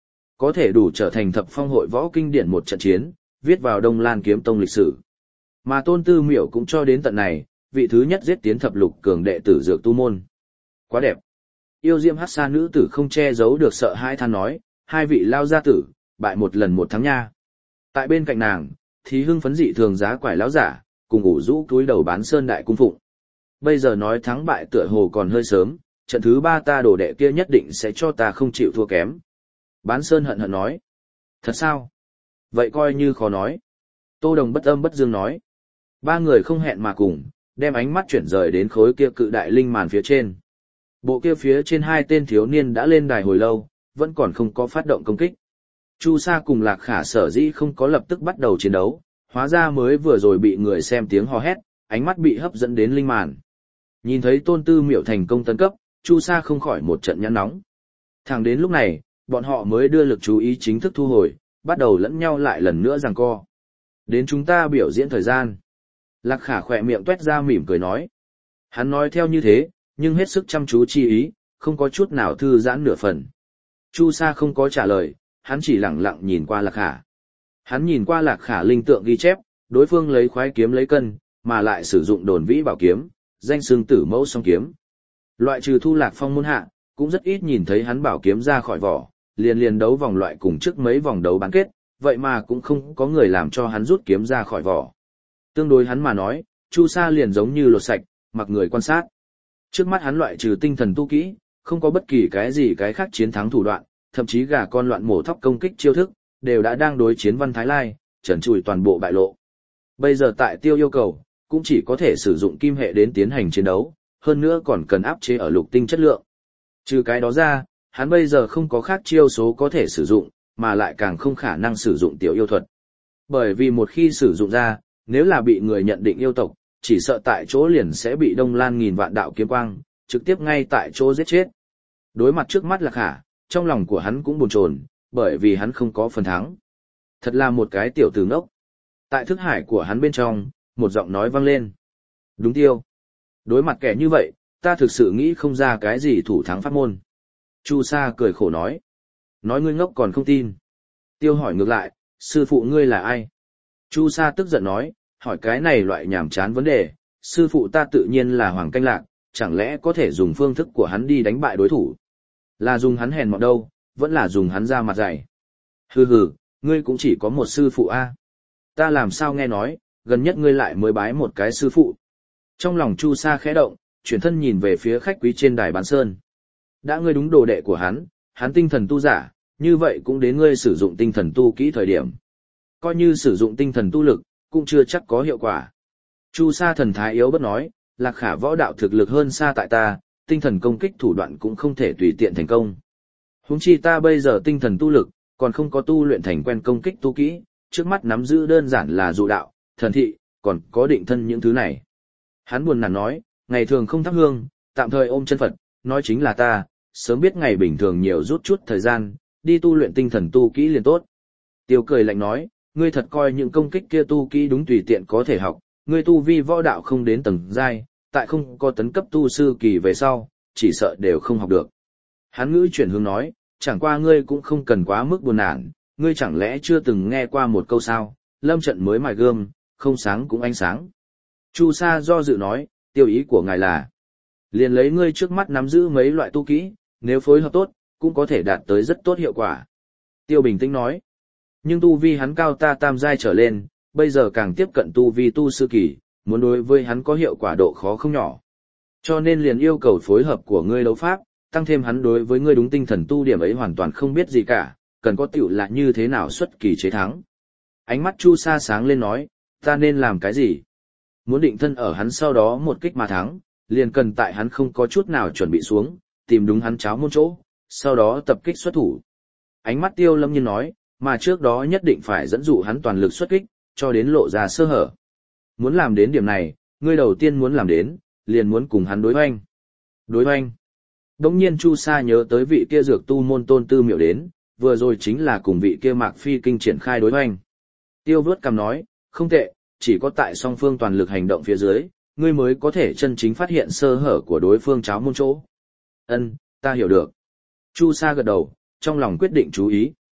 có thể đủ trở thành thập phong hội võ kinh điển một trận chiến, viết vào Đông Lan kiếm tông lịch sử. Mà Tôn Tư Miểu cũng cho đến tận này, vị thứ nhất giết tiến thập lục cường đệ tử dược tu môn. Quá đẹp. Yêu diễm hắc sa nữ tử không che giấu được sợ hãi than nói, hai vị lao gia tử, bại một lần một thắng nha. Tại bên cạnh nàng, thì hưng phấn dị thường giá quải lão giả, cùng ủ rũ túi đầu bán sơn đại cung phụng. Bây giờ nói thắng bại tựa hồ còn hơi sớm, trận thứ ba ta đổ đệ kia nhất định sẽ cho ta không chịu thua kém. Bán sơn hận hận nói. Thật sao? Vậy coi như khó nói. Tô Đồng bất âm bất dương nói. Ba người không hẹn mà cùng, đem ánh mắt chuyển rời đến khối kia cự đại linh màn phía trên. Bộ kia phía trên hai tên thiếu niên đã lên đài hồi lâu, vẫn còn không có phát động công kích. Chu Sa cùng Lạc Khả sở dĩ không có lập tức bắt đầu chiến đấu, hóa ra mới vừa rồi bị người xem tiếng hò hét, ánh mắt bị hấp dẫn đến linh màn. Nhìn thấy Tôn Tư Miểu thành công tấn cấp, Chu Sa không khỏi một trận nhăn nóng. Thẳng đến lúc này, bọn họ mới đưa lực chú ý chính thức thu hồi, bắt đầu lẫn nhau lại lần nữa giằng co. Đến chúng ta biểu diễn thời gian. Lạc Khả khỏe miệng tuét ra mỉm cười nói. Hắn nói theo như thế, nhưng hết sức chăm chú chi ý, không có chút nào thư giãn nửa phần. Chu Sa không có trả lời, hắn chỉ lặng lặng nhìn qua Lạc Khả. Hắn nhìn qua Lạc Khả linh tượng ghi chép, đối phương lấy khoái kiếm lấy cân, mà lại sử dụng đồn vĩ bảo kiếm, danh xưng tử mẫu song kiếm. Loại trừ Thu Lạc Phong môn hạ, cũng rất ít nhìn thấy hắn bảo kiếm ra khỏi vỏ, liền liền đấu vòng loại cùng trước mấy vòng đấu bán kết, vậy mà cũng không có người làm cho hắn rút kiếm ra khỏi vỏ. Tương đối hắn mà nói, Chu Sa liền giống như lột sạch, mặc người quan sát. Trước mắt hắn loại trừ tinh thần tu kỹ, không có bất kỳ cái gì cái khác chiến thắng thủ đoạn, thậm chí gà con loạn mổ thóc công kích chiêu thức, đều đã đang đối chiến Văn Thái Lai, trần trụi toàn bộ bại lộ. Bây giờ tại Tiêu yêu cầu, cũng chỉ có thể sử dụng kim hệ đến tiến hành chiến đấu, hơn nữa còn cần áp chế ở lục tinh chất lượng. Trừ cái đó ra, hắn bây giờ không có khác chiêu số có thể sử dụng, mà lại càng không khả năng sử dụng tiểu yêu thuật. Bởi vì một khi sử dụng ra, nếu là bị người nhận định yêu tộc, chỉ sợ tại chỗ liền sẽ bị Đông Lan nghìn vạn đạo kiếm quang, trực tiếp ngay tại chỗ giết chết. Đối mặt trước mắt Lạc Khả, trong lòng của hắn cũng bồn chồn, bởi vì hắn không có phần thắng. Thật là một cái tiểu tử ngốc. Tại thức hải của hắn bên trong, một giọng nói vang lên. Đúng Tiêu. Đối mặt kẻ như vậy, ta thực sự nghĩ không ra cái gì thủ thắng pháp môn. Chu Sa cười khổ nói. Nói ngươi ngốc còn không tin. Tiêu hỏi ngược lại, sư phụ ngươi là ai? Chu Sa tức giận nói, hỏi cái này loại nhảm chán vấn đề, sư phụ ta tự nhiên là Hoàng Canh Lạc, chẳng lẽ có thể dùng phương thức của hắn đi đánh bại đối thủ? Là dùng hắn hèn mọn đâu, vẫn là dùng hắn ra mặt dày. Hừ hừ, ngươi cũng chỉ có một sư phụ a. Ta làm sao nghe nói, gần nhất ngươi lại mới bái một cái sư phụ. Trong lòng Chu Sa khẽ động, chuyển thân nhìn về phía khách quý trên đài bán sơn. Đã ngươi đúng đồ đệ của hắn, hắn tinh thần tu giả, như vậy cũng đến ngươi sử dụng tinh thần tu kỹ thời điểm. Coi như sử dụng tinh thần tu lực, cũng chưa chắc có hiệu quả. Chu Sa thần thái yếu bất nói, Lạc Khả võ đạo thực lực hơn xa tại ta, tinh thần công kích thủ đoạn cũng không thể tùy tiện thành công. Huống chi ta bây giờ tinh thần tu lực, còn không có tu luyện thành quen công kích tu kỹ, trước mắt nắm giữ đơn giản là dụ đạo, thần thị, còn có định thân những thứ này. Hắn buồn nản nói, ngày thường không thắp hương, tạm thời ôm chân Phật, nói chính là ta, sớm biết ngày bình thường nhiều rút chút thời gian, đi tu luyện tinh thần tu kỹ liền tốt. Tiêu cười lạnh nói, ngươi thật coi những công kích kia tu kỹ đúng tùy tiện có thể học, ngươi tu vi võ đạo không đến tầng giai, tại không có tấn cấp tu sư kỳ về sau, chỉ sợ đều không học được. Hắn ngữ chuyển hướng nói, chẳng qua ngươi cũng không cần quá mức buồn nản, ngươi chẳng lẽ chưa từng nghe qua một câu sao, lâm trận mới mài gươm, không sáng cũng ánh sáng. Chu Sa do dự nói, tiêu ý của ngài là, liền lấy ngươi trước mắt nắm giữ mấy loại tu kỹ, nếu phối hợp tốt, cũng có thể đạt tới rất tốt hiệu quả. Tiêu bình tĩnh nói, nhưng tu vi hắn cao ta tam giai trở lên, bây giờ càng tiếp cận tu vi tu sư kỳ, muốn đối với hắn có hiệu quả độ khó không nhỏ. Cho nên liền yêu cầu phối hợp của ngươi đấu pháp, tăng thêm hắn đối với ngươi đúng tinh thần tu điểm ấy hoàn toàn không biết gì cả, cần có tiểu là như thế nào xuất kỳ chế thắng. Ánh mắt Chu Sa sáng lên nói, ta nên làm cái gì? Muốn định thân ở hắn sau đó một kích mà thắng, liền cần tại hắn không có chút nào chuẩn bị xuống, tìm đúng hắn cháo môn chỗ, sau đó tập kích xuất thủ. Ánh mắt Tiêu lâm nhiên nói, mà trước đó nhất định phải dẫn dụ hắn toàn lực xuất kích, cho đến lộ ra sơ hở. Muốn làm đến điểm này, ngươi đầu tiên muốn làm đến, liền muốn cùng hắn đối hoanh. Đối hoanh. Đống nhiên Chu Sa nhớ tới vị kia dược tu môn Tôn Tư Miểu đến, vừa rồi chính là cùng vị kia Mạc Phi Kinh triển khai đối hoanh. Tiêu vớt cằm nói, không tệ, chỉ có tại song phương toàn lực hành động phía dưới, ngươi mới có thể chân chính phát hiện sơ hở của đối phương cháo môn chỗ. Ân, ta hiểu được. Chu Sa gật đầu, trong lòng quyết định chú ý.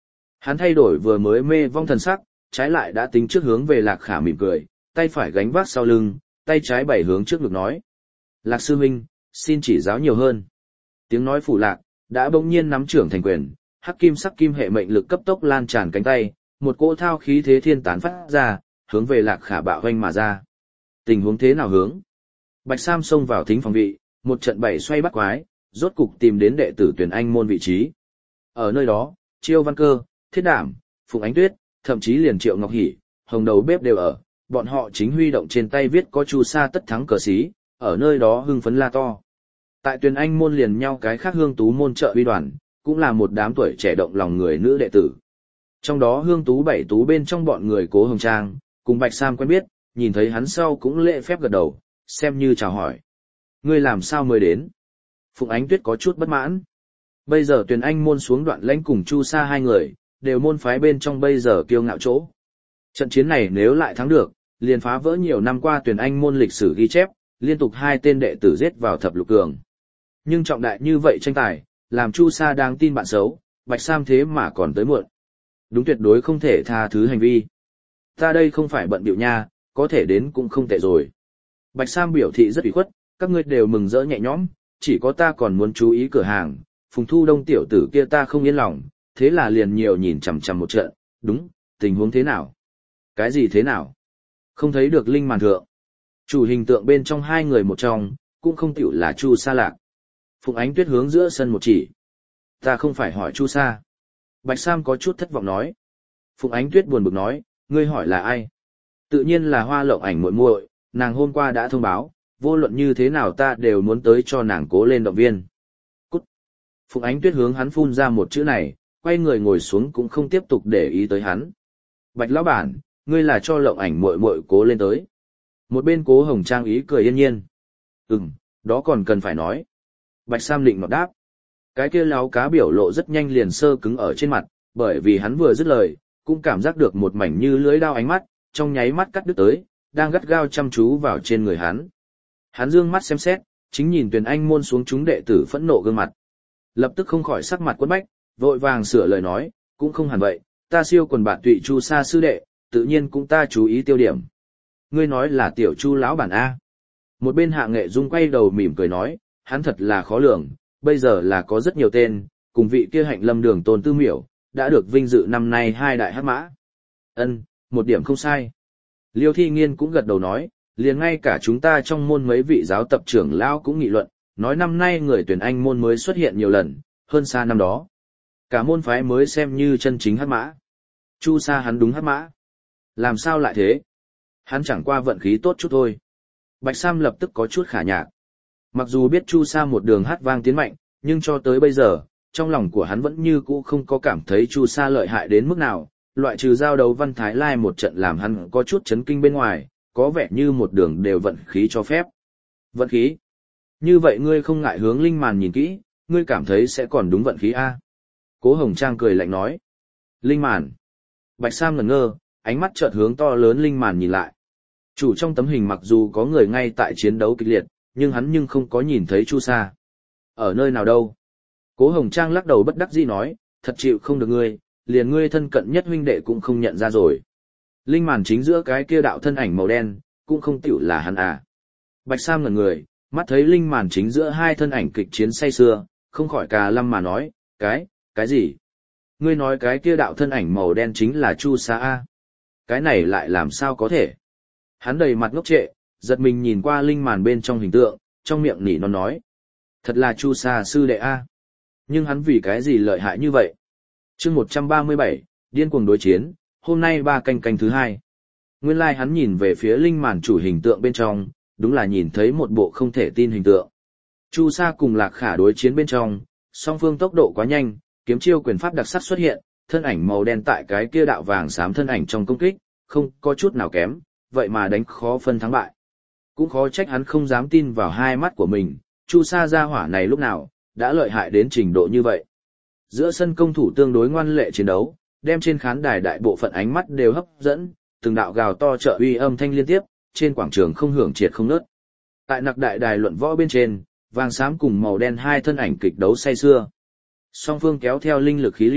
Hắn thay đổi vừa mới mê vong thần sắc, trái lại đã tính trước hướng về Lạc Khả mỉm cười, tay phải gánh vác sau lưng, tay trái bảy hướng trước ngực nói. Lạc sư huynh, xin chỉ giáo nhiều hơn. Tiếng nói phủ lạc, đã bỗng nhiên nắm trưởng thành quyền, hắc kim sắc kim hệ mệnh lực cấp tốc lan tràn cánh tay, một cỗ thao khí thế thiên tán phát ra, hướng về Lạc Khả bạo hoanh mà ra. Tình huống thế nào hướng? Bạch Sam xông vào thính phòng vị, một trận bảy xoay bắt quái, rốt cục tìm đến đệ tử tuyển anh môn vị trí. Ở nơi đó, Chiêu Văn Cơ, Thiết Đảm, Phùng Ánh Tuyết, thậm chí liền Triệu Ngọc Hỷ, Hồng Đầu Bếp đều ở, bọn họ chính huy động trên tay viết có Chu Sa tất thắng cờ xí, ở nơi đó hưng phấn la to. Tại tuyển anh môn liền nhau cái khác Hương Tú môn trợ uy đoàn, cũng là một đám tuổi trẻ động lòng người nữ đệ tử. Trong đó Hương Tú bảy tú bên trong bọn người Cố Hồng Trang, cùng Bạch Sam quen biết, nhìn thấy hắn sau cũng lễ phép gật đầu, xem như chào hỏi. Ngươi làm sao mới đến? Phụng Ánh Tuyết có chút bất mãn. Bây giờ tuyển anh môn xuống Đoạn Lãnh cùng Chu Sa hai người, đều môn phái bên trong bây giờ kiêu ngạo chỗ. Trận chiến này nếu lại thắng được, liền phá vỡ nhiều năm qua tuyển anh môn lịch sử ghi chép, liên tục hai tên đệ tử giết vào thập lục cường. Nhưng trọng đại như vậy tranh tài, làm Chu Sa đang tin bạn xấu, Bạch Sam thế mà còn tới muộn. Đúng tuyệt đối không thể tha thứ hành vi. Ta đây không phải bận bịu nha, có thể đến cũng không tệ rồi. Bạch Sam biểu thị rất ủy khuất, các ngươi đều mừng rỡ nhẹ nhõm, chỉ có ta còn muốn chú ý cửa hàng, Phùng Thu Đông tiểu tử kia ta không yên lòng, thế là liền nhiều nhìn chằm chằm một trận, đúng, tình huống thế nào? Cái gì thế nào? Không thấy được linh màn thượng. Chủ hình tượng bên trong hai người một trong, cũng không tiểu là Chu Sa Lạc. Phùng Ánh Tuyết hướng giữa sân một chỉ. Ta không phải hỏi Chu Sa. Bạch Sam có chút thất vọng nói. Phùng Ánh Tuyết buồn bực nói, ngươi hỏi là ai? Tự nhiên là Hoa Lộng Ảnh muội muội, nàng hôm qua đã thông báo, vô luận như thế nào ta đều muốn tới cho nàng cố lên động viên. Cút. Phùng Ánh Tuyết hướng hắn phun ra một chữ này, quay người ngồi xuống cũng không tiếp tục để ý tới hắn. Bạch lão bản, ngươi là cho Lộng Ảnh muội muội cố lên tới. Một bên Cố Hồng Trang ý cười yên nhiên. Ừm, đó còn cần phải nói. Bạch Sam định nọt đáp. Cái kia láo cá biểu lộ rất nhanh liền sơ cứng ở trên mặt, bởi vì hắn vừa dứt lời, cũng cảm giác được một mảnh như lưới đao ánh mắt, trong nháy mắt cắt đứt tới, đang gắt gao chăm chú vào trên người hắn. Hắn dương mắt xem xét, chính nhìn Tuyền Anh môn xuống chúng đệ tử phẫn nộ gương mặt. Lập tức không khỏi sắc mặt quất bách, vội vàng sửa lời nói, cũng không hẳn vậy, ta siêu quần bạn tụy Chu Sa sư đệ, tự nhiên cũng ta chú ý tiêu điểm. Ngươi nói là tiểu Chu lão bản A. Một bên Hạ Nghệ Dung quay đầu mỉm cười nói, hắn thật là khó lường, bây giờ là có rất nhiều tên, cùng vị kia Hạnh Lâm Đường Tôn Tư Miểu, đã được vinh dự năm nay hai đại hắc mã. Ân, một điểm không sai. Liêu Thi Nghiên cũng gật đầu nói, liền ngay cả chúng ta trong môn mấy vị giáo tập trưởng lão cũng nghị luận, nói năm nay người tuyển anh môn mới xuất hiện nhiều lần, hơn xa năm đó. Cả môn phái mới xem như chân chính hắc mã. Chu Sa hắn đúng hắc mã. Làm sao lại thế? Hắn chẳng qua vận khí tốt chút thôi. Bạch Sam lập tức có chút khả nhạc. Mặc dù biết Chu Sa một đường hát vang tiến mạnh, nhưng cho tới bây giờ, trong lòng của hắn vẫn như cũ không có cảm thấy Chu Sa lợi hại đến mức nào, loại trừ giao đấu Văn Thái Lai một trận làm hắn có chút chấn kinh bên ngoài, có vẻ như một đường đều vận khí cho phép. Vận khí? Như vậy ngươi không ngại hướng linh màn nhìn kỹ, ngươi cảm thấy sẽ còn đúng vận khí a? Cố Hồng Trang cười lạnh nói. Linh màn. Bạch Sam ngẩn ngơ, ánh mắt chợt hướng to lớn linh màn nhìn lại. Chủ trong tấm hình mặc dù có người ngay tại chiến đấu kịch liệt, nhưng hắn nhưng không có nhìn thấy Chu Sa. Ở nơi nào đâu? Cố Hồng Trang lắc đầu bất đắc dĩ nói, thật chịu không được ngươi, liền ngươi thân cận nhất huynh đệ cũng không nhận ra rồi. Linh màn chính giữa cái kia đạo thân ảnh màu đen, cũng không tiểu là hắn à. Bạch Sam ngẩn người, mắt thấy linh màn chính giữa hai thân ảnh kịch chiến say sưa, không khỏi cà lâm mà nói, cái, cái gì? Ngươi nói cái kia đạo thân ảnh màu đen chính là Chu Sa a? Cái này lại làm sao có thể? Hắn đầy mặt ngốc trệ, giật mình nhìn qua linh màn bên trong hình tượng, trong miệng nỉ non nói. Thật là Chu Sa sư đệ a. Nhưng hắn vì cái gì lợi hại như vậy? Chương một trăm ba mươi bảy, điên cuồng đối chiến, hôm nay ba canh canh thứ hai. Nguyên lai like hắn nhìn về phía linh màn chủ hình tượng bên trong, đúng là nhìn thấy một bộ không thể tin hình tượng. Chu Sa cùng Lạc Khả đối chiến bên trong, song phương tốc độ quá nhanh, kiếm chiêu quyền pháp đặc sắc xuất hiện, thân ảnh màu đen tại cái kia đạo vàng xám thân ảnh trong công kích, không có chút nào kém, vậy mà đánh khó phân thắng bại. Cũng khó trách hắn không dám tin vào hai mắt của mình, Chu Sa gia hỏa này lúc nào đã lợi hại đến trình độ như vậy. Giữa sân công thủ tương đối ngoan lệ chiến đấu, đem trên khán đài đại bộ phận ánh mắt đều hấp dẫn, từng đạo gào to trợ uy âm thanh liên tiếp, trên quảng trường không hưởng triệt không nớt. Tại nặc đại đài luận võ bên trên, vàng xám cùng màu đen hai thân ảnh kịch đấu say sưa. Song phương kéo theo linh lực khí lưu,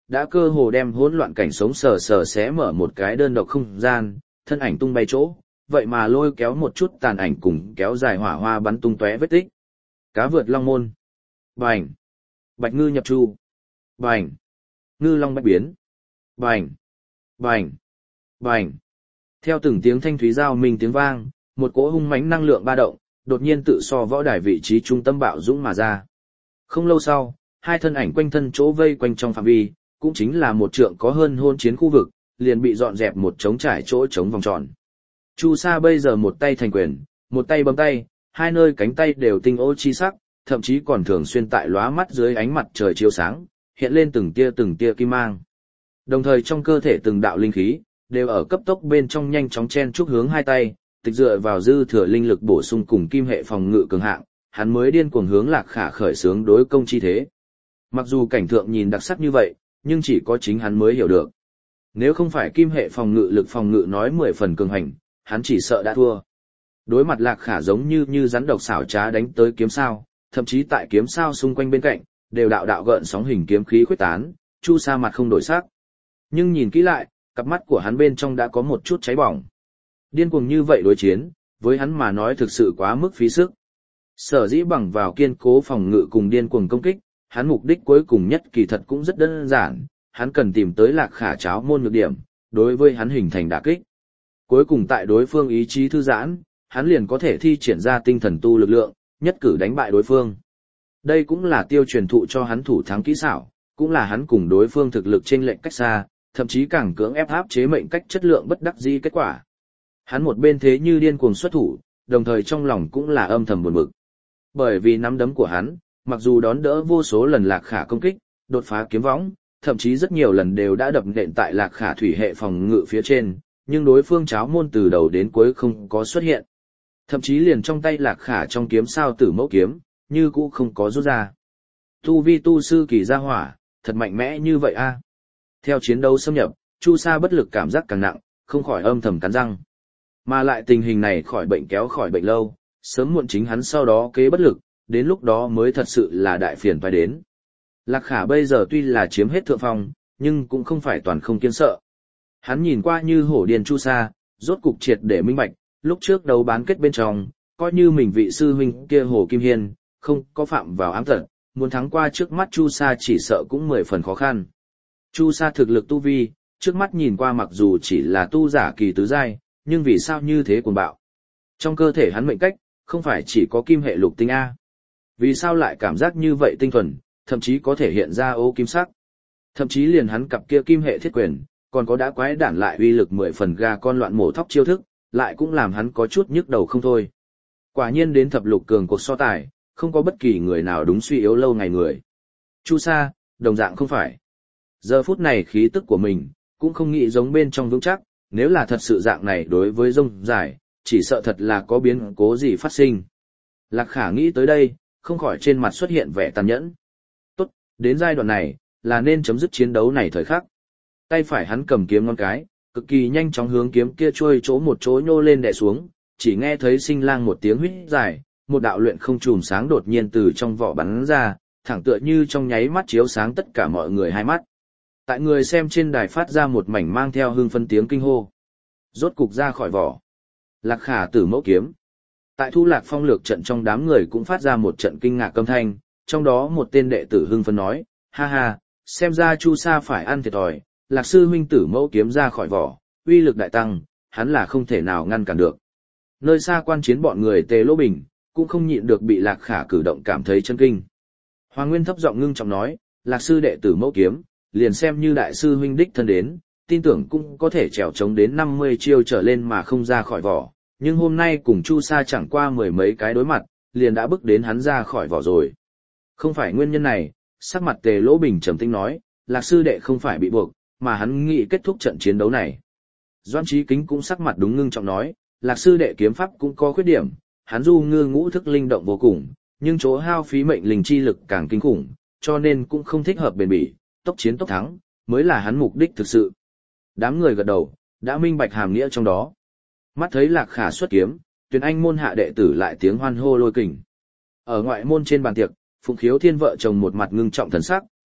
đã cơ hồ đem hỗn loạn cảnh sống sờ sờ xé mở một cái đơn độc không gian, thân ảnh tung bay chỗ, vậy mà lôi kéo một chút tàn ảnh cùng kéo dài hỏa hoa bắn tung tóe vết tích. Cá vượt long môn. Bành. Bạch ngư nhập chu. Bành. Ngư long bạch biến. Bành. Bành. Bành. Theo từng tiếng thanh thúy giao minh tiếng vang, một cỗ hung mãnh năng lượng ba động, đột nhiên tự so võ đài vị trí trung tâm bạo dũng mà ra. Không lâu sau, hai thân ảnh quanh thân chỗ vây quanh trong phạm vi, cũng chính là một trượng có hơn hôn chiến khu vực, liền bị dọn dẹp một trống trải chỗ trống vòng tròn. Chu Sa bây giờ một tay thành quyền, một tay bấm tay, hai nơi cánh tay đều tinh ô chi sắc, thậm chí còn thường xuyên tại lóa mắt dưới ánh mặt trời chiếu sáng, hiện lên từng tia từng tia kim mang. Đồng thời trong cơ thể từng đạo linh khí, đều ở cấp tốc bên trong nhanh chóng chen chúc hướng hai tay, tịch dựa vào dư thừa linh lực bổ sung cùng kim hệ phòng ngự cường hạng, hắn mới điên cuồng hướng Lạc Khả khởi xướng đối công chi thế. Mặc dù cảnh tượng nhìn đặc sắc như vậy, nhưng chỉ có chính hắn mới hiểu được. Nếu không phải kim hệ phòng ngự lực phòng ngự nói mười phần cường hành, hắn chỉ sợ đã thua. Đối mặt Lạc Khả giống như như rắn độc xảo trá đánh tới kiếm sao, thậm chí tại kiếm sao xung quanh bên cạnh, đều đạo đạo gợn sóng hình kiếm khí khuếch tán, Chu Sa mặt không đổi sắc. Nhưng nhìn kỹ lại, cặp mắt của hắn bên trong đã có một chút cháy bỏng. Điên cuồng như vậy đối chiến, với hắn mà nói thực sự quá mức phí sức. Sở dĩ bằng vào kiên cố phòng ngự cùng điên cuồng công kích, hắn mục đích cuối cùng nhất kỳ thật cũng rất đơn giản, hắn cần tìm tới Lạc Khả cháo môn nhược điểm, đối với hắn hình thành đả kích. Cuối cùng tại đối phương ý chí thư giãn, hắn liền có thể thi triển ra tinh thần tu lực lượng, nhất cử đánh bại đối phương. Đây cũng là tiêu truyền thụ cho hắn thủ thắng kỹ xảo, cũng là hắn cùng đối phương thực lực chênh lệch cách xa, thậm chí càng cưỡng ép áp chế mệnh cách chất lượng bất đắc dĩ kết quả. Hắn một bên thế như điên cuồng xuất thủ, đồng thời trong lòng cũng là âm thầm buồn bực. Bởi vì nắm đấm của hắn, mặc dù đón đỡ vô số lần Lạc Khả công kích, đột phá kiếm võng, thậm chí rất nhiều lần đều đã đập nện tại Lạc Khả thủy hệ phòng ngự phía trên, nhưng đối phương cháo môn từ đầu đến cuối không có xuất hiện. Thậm chí liền trong tay Lạc Khả trong kiếm sao tử mẫu kiếm, như cũ không có rút ra. Tu vi tu sư kỳ gia hỏa, thật mạnh mẽ như vậy a. Theo chiến đấu xâm nhập, Chu Sa bất lực cảm giác càng nặng, không khỏi âm thầm cắn răng. Mà lại tình hình này khỏi bệnh kéo khỏi bệnh lâu, sớm muộn chính hắn sau đó kế bất lực, đến lúc đó mới thật sự là đại phiền phải đến. Lạc Khả bây giờ tuy là chiếm hết thượng phong, nhưng cũng không phải toàn không kiên sợ. Hắn nhìn qua như hổ điên Chu Sa, rốt cục triệt để minh bạch, lúc trước đấu bán kết bên trong, coi như mình vị sư huynh kia Hồ Kim Hiên, không có phạm vào ám tật, muốn thắng qua trước mắt Chu Sa chỉ sợ cũng mười phần khó khăn. Chu Sa thực lực tu vi, trước mắt nhìn qua mặc dù chỉ là tu giả kỳ tứ giai, nhưng vì sao như thế cuồng bạo? Trong cơ thể hắn mệnh cách, không phải chỉ có kim hệ lục tinh A. Vì sao lại cảm giác như vậy tinh thuần, thậm chí có thể hiện ra ô kim sắc? Thậm chí liền hắn cặp kia kim hệ thiết quyền, còn có đã quái đản lại uy lực mười phần gà con loạn mổ thóc chiêu thức, lại cũng làm hắn có chút nhức đầu không thôi. Quả nhiên đến thập lục cường cuộc so tài, không có bất kỳ người nào đúng suy yếu lâu ngày người. Chu Sa, đồng dạng không phải. Giờ phút này khí tức của mình, cũng không nghĩ giống bên trong vững chắc, nếu là thật sự dạng này đối với rông dài, chỉ sợ thật là có biến cố gì phát sinh. Lạc Khả nghĩ tới đây, không khỏi trên mặt xuất hiện vẻ tàn nhẫn. Tốt, đến giai đoạn này, là nên chấm dứt chiến đấu này thời khắc. Tay phải hắn cầm kiếm ngón cái, cực kỳ nhanh chóng hướng kiếm kia trôi chỗ một chỗ nhô lên đè xuống, chỉ nghe thấy sinh lang một tiếng huýt dài, một đạo luyện không chùm sáng đột nhiên từ trong vỏ bắn ra, thẳng tựa như trong nháy mắt chiếu sáng tất cả mọi người hai mắt. Tại người xem trên đài phát ra một mảnh mang theo hương phân tiếng kinh hô. Rốt cục ra khỏi vỏ. Lạc Khả tử mẫu kiếm. Tại Thu Lạc Phong lược trận trong đám người cũng phát ra một trận kinh ngạc âm thanh, trong đó một tên đệ tử hưng phấn nói, ha ha, xem ra Chu Sa phải ăn thiệt thòi, Lạc sư huynh tử mẫu kiếm ra khỏi vỏ, uy lực đại tăng, hắn là không thể nào ngăn cản được. Nơi xa quan chiến bọn người Tề Lỗ Bình, cũng không nhịn được bị Lạc Khả cử động cảm thấy chân kinh. Hoàng Nguyên thấp giọng ngưng trọng nói, Lạc sư đệ tử mẫu kiếm, liền xem như đại sư huynh đích thân đến, tin tưởng cũng có thể trèo chống đến năm mươi chiêu trở lên mà không ra khỏi vỏ, nhưng hôm nay cùng Chu Sa chẳng qua mười mấy cái đối mặt, liền đã bức đến hắn ra khỏi vỏ rồi. Không phải nguyên nhân này, sắc mặt Tề Lỗ Bình trầm tĩnh nói, Lạc sư đệ không phải bị buộc, mà hắn nghĩ kết thúc trận chiến đấu này. Doãn Chí Kính cũng sắc mặt đúng ngưng trọng nói, Lạc sư đệ kiếm pháp cũng có khuyết điểm, hắn du ngư ngũ thức linh động vô cùng, nhưng chỗ hao phí mệnh linh chi lực càng kinh khủng, cho nên cũng không thích hợp bền bỉ, tốc chiến tốc thắng, mới là hắn mục đích thực sự. Đám người gật đầu, đã minh bạch hàm nghĩa trong đó. Mắt thấy Lạc Khả xuất kiếm, Tuyền Anh môn hạ đệ tử lại tiếng hoan hô lôi kình. Ở ngoại môn trên bàn tiệc, Phụng Khiếu Thiên vợ chồng một mặt ngưng trọng thần sắc,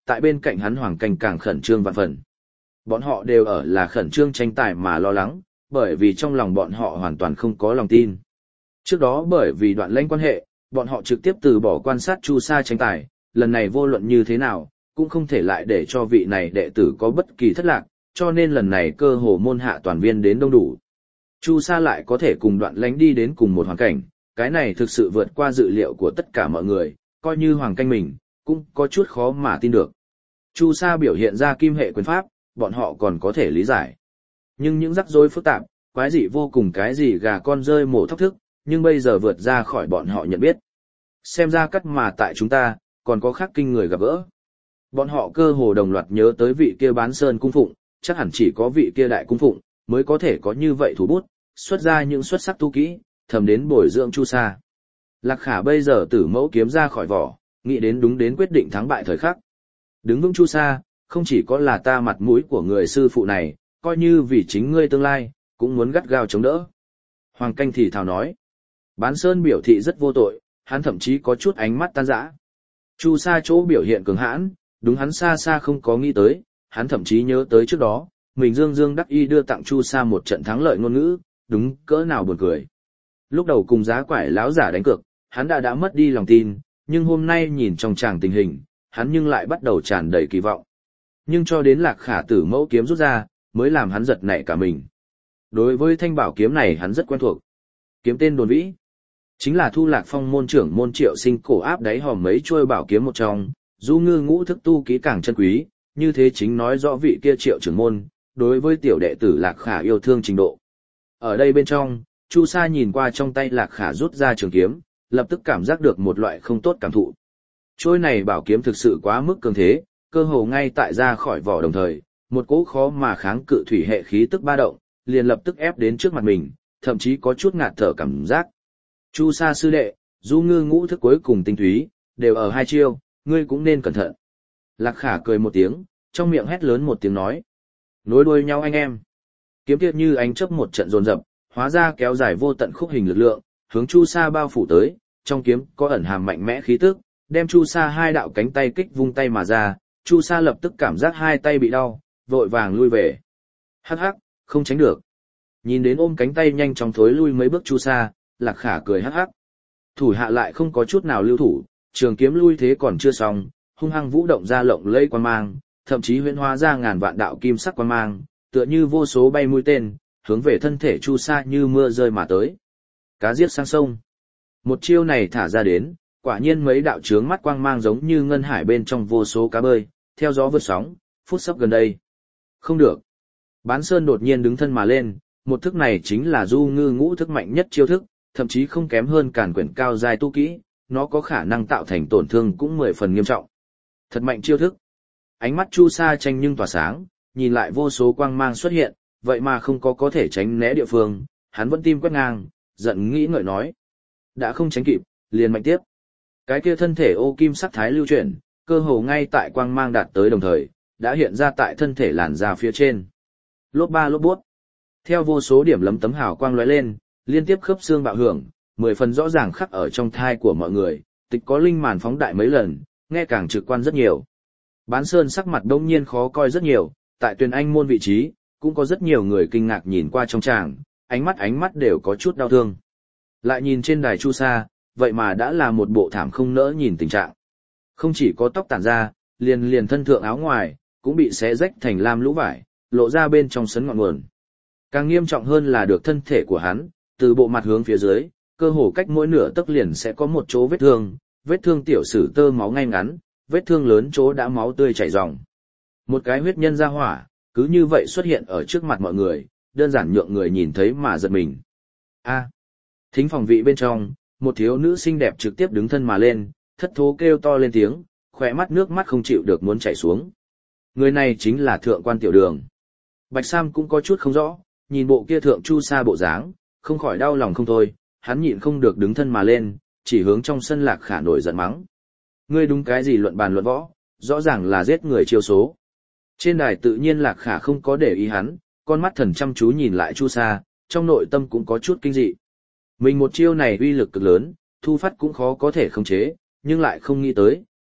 tại bên cạnh hắn Hoàng Canh càng khẩn trương vạn phần. Bọn họ đều ở là khẩn trương tranh tài mà lo lắng, bởi vì trong lòng bọn họ hoàn toàn không có lòng tin. Trước đó bởi vì đoạn lãnh quan hệ, bọn họ trực tiếp từ bỏ quan sát Chu Sa tranh tài, lần này vô luận như thế nào, cũng không thể lại để cho vị này đệ tử có bất kỳ thất lạc, cho nên lần này cơ hồ môn hạ toàn viên đến đông đủ. Chu Sa lại có thể cùng đoạn lãnh đi đến cùng một hoàn cảnh, cái này thực sự vượt qua dự liệu của tất cả mọi người, coi như Hoàng Canh mình, cũng có chút khó mà tin được. Chu Sa biểu hiện ra kim hệ quyền pháp, bọn họ còn có thể lý giải. Nhưng những rắc rối phức tạp, quái dị vô cùng cái gì gà con rơi mổ thóc thức, nhưng bây giờ vượt ra khỏi bọn họ nhận biết. Xem ra cắt mà tại chúng ta, còn có khác kinh người gặp gỡ. Bọn họ cơ hồ đồng loạt nhớ tới vị kia bán sơn cung phụng, chắc hẳn chỉ có vị kia đại cung phụng, mới có thể có như vậy thủ bút, xuất ra những xuất sắc tu kỹ, thầm đến bồi dưỡng Chu Sa. Lạc Khả bây giờ tử mẫu kiếm ra khỏi vỏ, nghĩ đến đúng đến quyết định thắng bại thời khắc. Đứng vững Chu Sa, không chỉ có là ta mặt mũi của người sư phụ này, coi như vì chính ngươi tương lai, cũng muốn gắt gao chống đỡ. Hoàng Canh thì thào nói. Bán Sơn biểu thị rất vô tội, hắn thậm chí có chút ánh mắt tan rã. Chu Sa chỗ biểu hiện cường hãn, đúng hắn xa xa không có nghĩ tới, hắn thậm chí nhớ tới trước đó, mình dương dương đắc y đưa tặng Chu Sa một trận thắng lợi ngôn ngữ, đúng cỡ nào buồn cười. Lúc đầu cùng giá quải láo giả đánh cược, hắn đã đã mất đi lòng tin, nhưng hôm nay nhìn trong tràng tình hình, hắn nhưng lại bắt đầu tràn đầy kỳ vọng. Nhưng cho đến Lạc Khả tử mẫu kiếm rút ra, mới làm hắn giật nảy cả mình. Đối với thanh bảo kiếm này hắn rất quen thuộc. Kiếm tên đồn vĩ. Chính là Thu Lạc Phong môn trưởng môn Triệu Sinh cổ áp đáy hòm mấy chuôi bảo kiếm một trong, du ngư ngũ thức tu kỹ càng chân quý, như thế chính nói rõ vị kia Triệu trưởng môn, đối với tiểu đệ tử Lạc Khả yêu thương trình độ. Ở đây bên trong, Chu Sa nhìn qua trong tay Lạc Khả rút ra trường kiếm, lập tức cảm giác được một loại không tốt cảm thụ. Trôi này bảo kiếm thực sự quá mức cường thế, cơ hồ ngay tại ra khỏi vỏ đồng thời, một cỗ khó mà kháng cự thủy hệ khí tức ba động, liền lập tức ép đến trước mặt mình, thậm chí có chút ngạt thở cảm giác. Chu Sa sư đệ, du ngư ngũ thức cuối cùng tinh túy, đều ở hai chiêu, ngươi cũng nên cẩn thận. Lạc Khả cười một tiếng, trong miệng hét lớn một tiếng nói. Nối đuôi nhau anh em. Kiếm tiết như ánh chớp một trận dồn dập, hóa ra kéo dài vô tận khúc hình lực lượng, hướng Chu Sa bao phủ tới, trong kiếm có ẩn hàm mạnh mẽ khí tức, đem Chu Sa hai đạo cánh tay kích vung tay mà ra, Chu Sa lập tức cảm giác hai tay bị đau, vội vàng lui về. Hắc hắc, không tránh được. Nhìn đến ôm cánh tay nhanh chóng thối lui mấy bước Chu Sa, Lạc Khả cười hắc hắc. Thủ hạ lại không có chút nào lưu thủ, trường kiếm lui thế còn chưa xong, hung hăng vũ động ra lộng lẫy quang mang, thậm chí huyễn hóa ra ngàn vạn đạo kim sắc quang mang, tựa như vô số bay mũi tên, hướng về thân thể Chu Sa như mưa rơi mà tới. Cá giết sang sông. Một chiêu này thả ra đến, quả nhiên mấy đạo chướng mắt quang mang giống như ngân hải bên trong vô số cá bơi, theo gió vượt sóng, phút sắp gần đây. Không được. Bán Sơn đột nhiên đứng thân mà lên, một thức này chính là du ngư ngũ thức mạnh nhất chiêu thức, thậm chí không kém hơn càn quyển cao giai tu kỹ, nó có khả năng tạo thành tổn thương cũng mười phần nghiêm trọng. Thật mạnh chiêu thức. Ánh mắt Chu Sa tranh nhưng tỏa sáng, nhìn lại vô số quang mang xuất hiện, vậy mà không có có thể tránh né địa phương, hắn vẫn tim quét ngang, giận nghĩ ngợi nói. Đã không tránh kịp, liền mạnh tiếp. Cái kia thân thể ô kim sắc thái lưu chuyển, cơ hồ ngay tại quang mang đạt tới đồng thời, đã hiện ra tại thân thể làn da phía trên. Lốp ba lốp bút. Theo vô số điểm lấm tấm hào quang lóe lên, liên tiếp khớp xương bạo hưởng, mười phần rõ ràng khắc ở trong thai của mọi người, tịch có linh màn phóng đại mấy lần, nghe càng trực quan rất nhiều. Bán Sơn sắc mặt đông nhiên khó coi rất nhiều, tại Tuyền Anh môn vị trí, cũng có rất nhiều người kinh ngạc nhìn qua trong tràng, ánh mắt ánh mắt đều có chút đau thương. Lại nhìn trên đài Chu Sa, vậy mà đã là một bộ thảm không nỡ nhìn tình trạng. Không chỉ có tóc tản ra, liền liền thân thượng áo ngoài, cũng bị xé rách thành lam lũ vải, lộ ra bên trong sấn ngọn nguồn. Càng nghiêm trọng hơn là được thân thể của hắn, từ bộ mặt hướng phía dưới, cơ hồ cách mỗi nửa tấc liền sẽ có một chỗ vết thương, vết thương tiểu sử tơ máu ngay ngắn, vết thương lớn chỗ đã máu tươi chảy ròng. Một cái huyết nhân ra hỏa, cứ như vậy xuất hiện ở trước mặt mọi người, đơn giản nhượng người nhìn thấy mà giật mình. A. Thính phòng vị bên trong, một thiếu nữ xinh đẹp trực tiếp đứng thân mà lên, thất thố kêu to lên tiếng, khỏe mắt nước mắt không chịu được muốn chảy xuống. Người này chính là thượng quan tiểu đường. Bạch Sam cũng có chút không rõ, nhìn bộ kia thượng Chu Sa bộ dáng, không khỏi đau lòng không thôi, hắn nhịn không được đứng thân mà lên, chỉ hướng trong sân Lạc Khả nổi giận mắng. Ngươi đúng cái gì luận bàn luận võ, rõ ràng là giết người chiêu số. Trên đài tự nhiên Lạc Khả không có để ý hắn, con mắt thần chăm chú nhìn lại Chu Sa, trong nội tâm cũng có chút kinh dị. Mình một chiêu này uy lực cực lớn, thu phát cũng khó có thể khống chế, nhưng lại không nghĩ tới,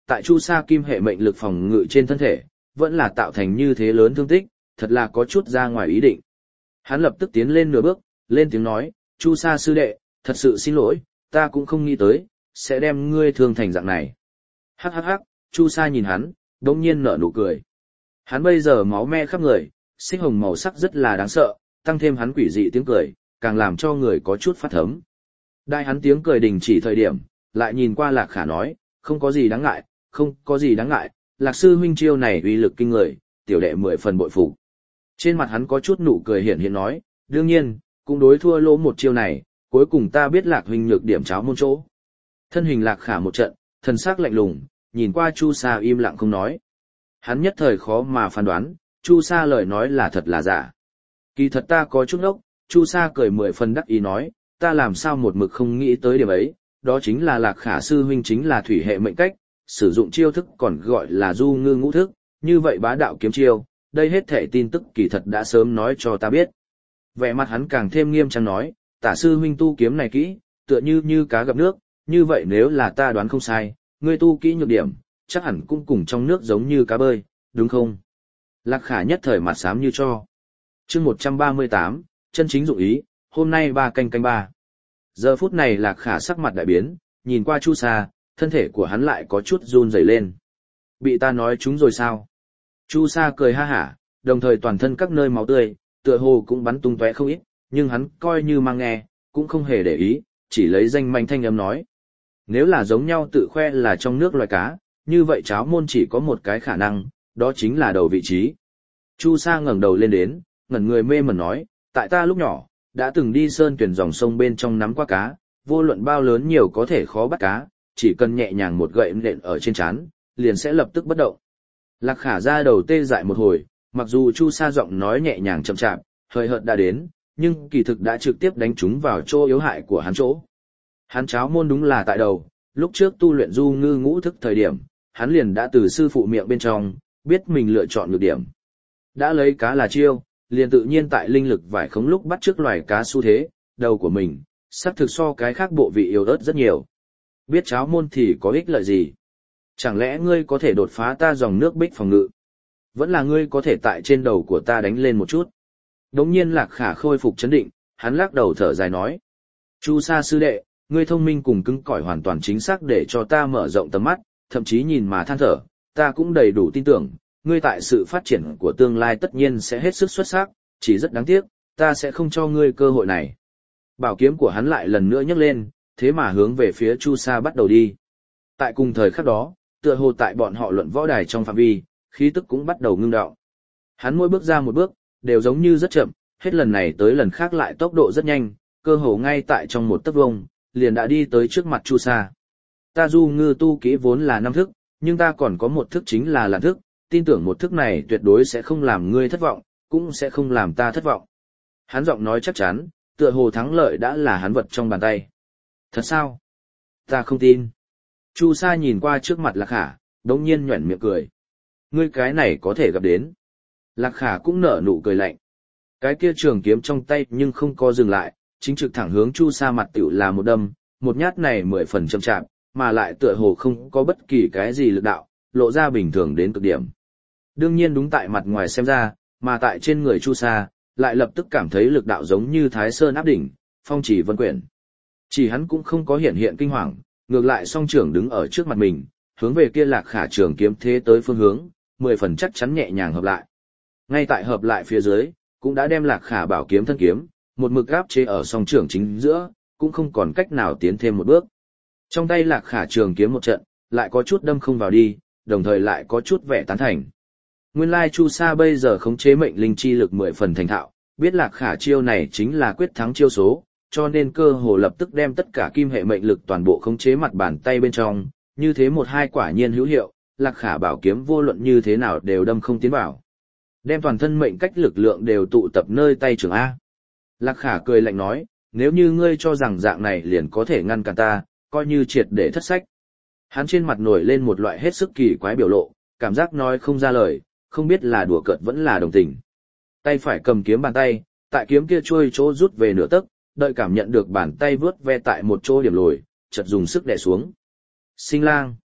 tại Chu Sa kim hệ mệnh lực phòng ngự trên thân thể, vẫn là tạo thành như thế lớn thương tích, thật là có chút ra ngoài ý định. Hắn lập tức tiến lên nửa bước, lên tiếng nói, Chu Sa sư đệ, thật sự xin lỗi, ta cũng không nghĩ tới, sẽ đem ngươi thương thành dạng này. Hắc hắc hắc, Chu Sa nhìn hắn, đống nhiên nở nụ cười. Hắn bây giờ máu me khắp người, xích hồng màu sắc rất là đáng sợ, tăng thêm hắn quỷ dị tiếng cười, càng làm cho người có chút phát thấm. Đại hắn tiếng cười đình chỉ thời điểm, lại nhìn qua Lạc Khả nói, không có gì đáng ngại, không có gì đáng ngại, Lạc sư huynh chiêu này uy lực kinh người, tiểu đệ mười phần bội phục. Trên mặt hắn có chút nụ cười hiển hiện nói, đương nhiên, cũng đối thua lỗ một chiêu này, cuối cùng ta biết Lạc huynh nhược điểm cháo môn chỗ. Thân hình Lạc Khả một trận, thần sắc lạnh lùng, nhìn qua Chu Sa im lặng không nói. Hắn nhất thời khó mà phán đoán, Chu Sa lời nói là thật là giả. Kỳ thật ta có chút ốc, Chu Sa cười mười phần đắc ý nói, ta làm sao một mực không nghĩ tới điểm ấy, đó chính là Lạc Khả sư huynh chính là thủy hệ mệnh cách, sử dụng chiêu thức còn gọi là du ngư ngũ thức, như vậy bá đạo kiếm chiêu, đây hết thể tin tức kỳ thật đã sớm nói cho ta biết. Vẻ mặt hắn càng thêm nghiêm trang nói, tả sư huynh tu kiếm này kỹ, tựa như như cá gặp nước, như vậy nếu là ta đoán không sai, ngươi tu kỹ nhược điểm, chắc hẳn cũng cùng trong nước giống như cá bơi, đúng không? Lạc Khả nhất thời mặt xám như cho. Chương một trăm ba mươi tám, chân chính dụng ý, hôm nay ba canh canh ba. Giờ phút này Lạc Khả sắc mặt đại biến, nhìn qua Chu Sa, thân thể của hắn lại có chút run rẩy lên. Bị ta nói chúng rồi sao? Chu Sa cười ha hả, đồng thời toàn thân các nơi máu tươi, tựa hồ cũng bắn tung tóe không ít, nhưng hắn coi như mang nghe, cũng không hề để ý, chỉ lấy danh manh thanh âm nói. Nếu là giống nhau tự khoe là trong nước loài cá, như vậy cháo môn chỉ có một cái khả năng, đó chính là đầu vị trí. Chu Sa ngẩng đầu lên đến, ngẩn người mê mẩn nói, tại ta lúc nhỏ, đã từng đi sơn tuyển dòng sông bên trong nắm qua cá, vô luận bao lớn nhiều có thể khó bắt cá, chỉ cần nhẹ nhàng một gậy nện ở trên trán, liền sẽ lập tức bất động. Lạc Khả ra đầu tê dại một hồi, mặc dù Chu Sa giọng nói nhẹ nhàng chậm chạp, hơi hợt đã đến, nhưng kỳ thực đã trực tiếp đánh trúng vào chỗ yếu hại của hắn chỗ. Hắn cháo môn đúng là tại đầu, lúc trước tu luyện du ngư ngũ thức thời điểm, hắn liền đã từ sư phụ miệng bên trong, biết mình lựa chọn nhược điểm. Đã lấy cá là chiêu, liền tự nhiên tại linh lực vải khống lúc bắt trước loài cá xu thế, đầu của mình, sắp thực so cái khác bộ vị yếu ớt rất nhiều. Biết cháo môn thì có ích lợi gì? Chẳng lẽ ngươi có thể đột phá ta dòng nước bích phòng ngự? Vẫn là ngươi có thể tại trên đầu của ta đánh lên một chút. Đống nhiên Lạc Khả khôi phục chấn định, hắn lắc đầu thở dài nói. Chu Sa sư đệ, ngươi thông minh cùng cứng cỏi hoàn toàn chính xác để cho ta mở rộng tầm mắt, thậm chí nhìn mà than thở, ta cũng đầy đủ tin tưởng, ngươi tại sự phát triển của tương lai tất nhiên sẽ hết sức xuất sắc, chỉ rất đáng tiếc, ta sẽ không cho ngươi cơ hội này. Bảo kiếm của hắn lại lần nữa nhấc lên, thế mà hướng về phía Chu Sa bắt đầu đi. Tại cùng thời khắc đó, tựa hồ tại bọn họ luận võ đài trong phạm vi, khí tức cũng bắt đầu ngưng đọng. Hắn mỗi bước ra một bước, đều giống như rất chậm, hết lần này tới lần khác lại tốc độ rất nhanh, cơ hồ ngay tại trong một tấc vuông, liền đã đi tới trước mặt Chu Sa. Ta du ngư tu kỹ vốn là năm thức, nhưng ta còn có một thức chính là lạn thức, tin tưởng một thức này tuyệt đối sẽ không làm ngươi thất vọng, cũng sẽ không làm ta thất vọng. Hắn giọng nói chắc chắn, tựa hồ thắng lợi đã là hắn vật trong bàn tay. Thật sao? Ta không tin. Chu Sa nhìn qua trước mặt Lạc Khả, đống nhiên nhoẻn miệng cười. Ngươi cái này có thể gặp đến. Lạc Khả cũng nở nụ cười lạnh. Cái kia trường kiếm trong tay nhưng không có dừng lại, chính trực thẳng hướng Chu Sa mặt tiểu là một đâm, một nhát này mười phần chậm chạp, mà lại tựa hồ không có bất kỳ cái gì lực đạo, lộ ra bình thường đến cực điểm. Đương nhiên đúng tại mặt ngoài xem ra, mà tại trên người Chu Sa, lại lập tức cảm thấy lực đạo giống như Thái Sơn áp đỉnh, phong chỉ vân quyển. Chỉ hắn cũng không có hiện hiện kinh hoàng, ngược lại song trưởng đứng ở trước mặt mình, hướng về kia Lạc Khả trường kiếm thế tới phương hướng, mười phần chắc chắn nhẹ nhàng hợp lại. Ngay tại hợp lại phía dưới, cũng đã đem Lạc Khả bảo kiếm thân kiếm, một mực áp chế ở song trưởng chính giữa, cũng không còn cách nào tiến thêm một bước. Trong tay Lạc Khả trường kiếm một trận, lại có chút đâm không vào đi, đồng thời lại có chút vẻ tán thành. Nguyên lai Chu Sa bây giờ khống chế mệnh linh chi lực mười phần thành thạo, biết Lạc Khả chiêu này chính là quyết thắng chiêu số, cho nên cơ hồ lập tức đem tất cả kim hệ mệnh lực toàn bộ khống chế mặt bàn tay bên trong, như thế một hai quả nhiên hữu hiệu, Lạc Khả bảo kiếm vô luận như thế nào đều đâm không tiến vào. Đem toàn thân mệnh cách lực lượng đều tụ tập nơi tay trưởng A. Lạc Khả cười lạnh nói, nếu như ngươi cho rằng dạng này liền có thể ngăn cản ta, coi như triệt để thất sách. Hắn trên mặt nổi lên một loại hết sức kỳ quái biểu lộ, cảm giác nói không ra lời, không biết là đùa cợt vẫn là đồng tình. Tay phải cầm kiếm bàn tay, tại kiếm kia trôi chỗ rút về nửa tấc, đợi cảm nhận được bàn tay vướt ve tại một chỗ điểm lồi, chợt dùng sức đè xuống. Sinh lang.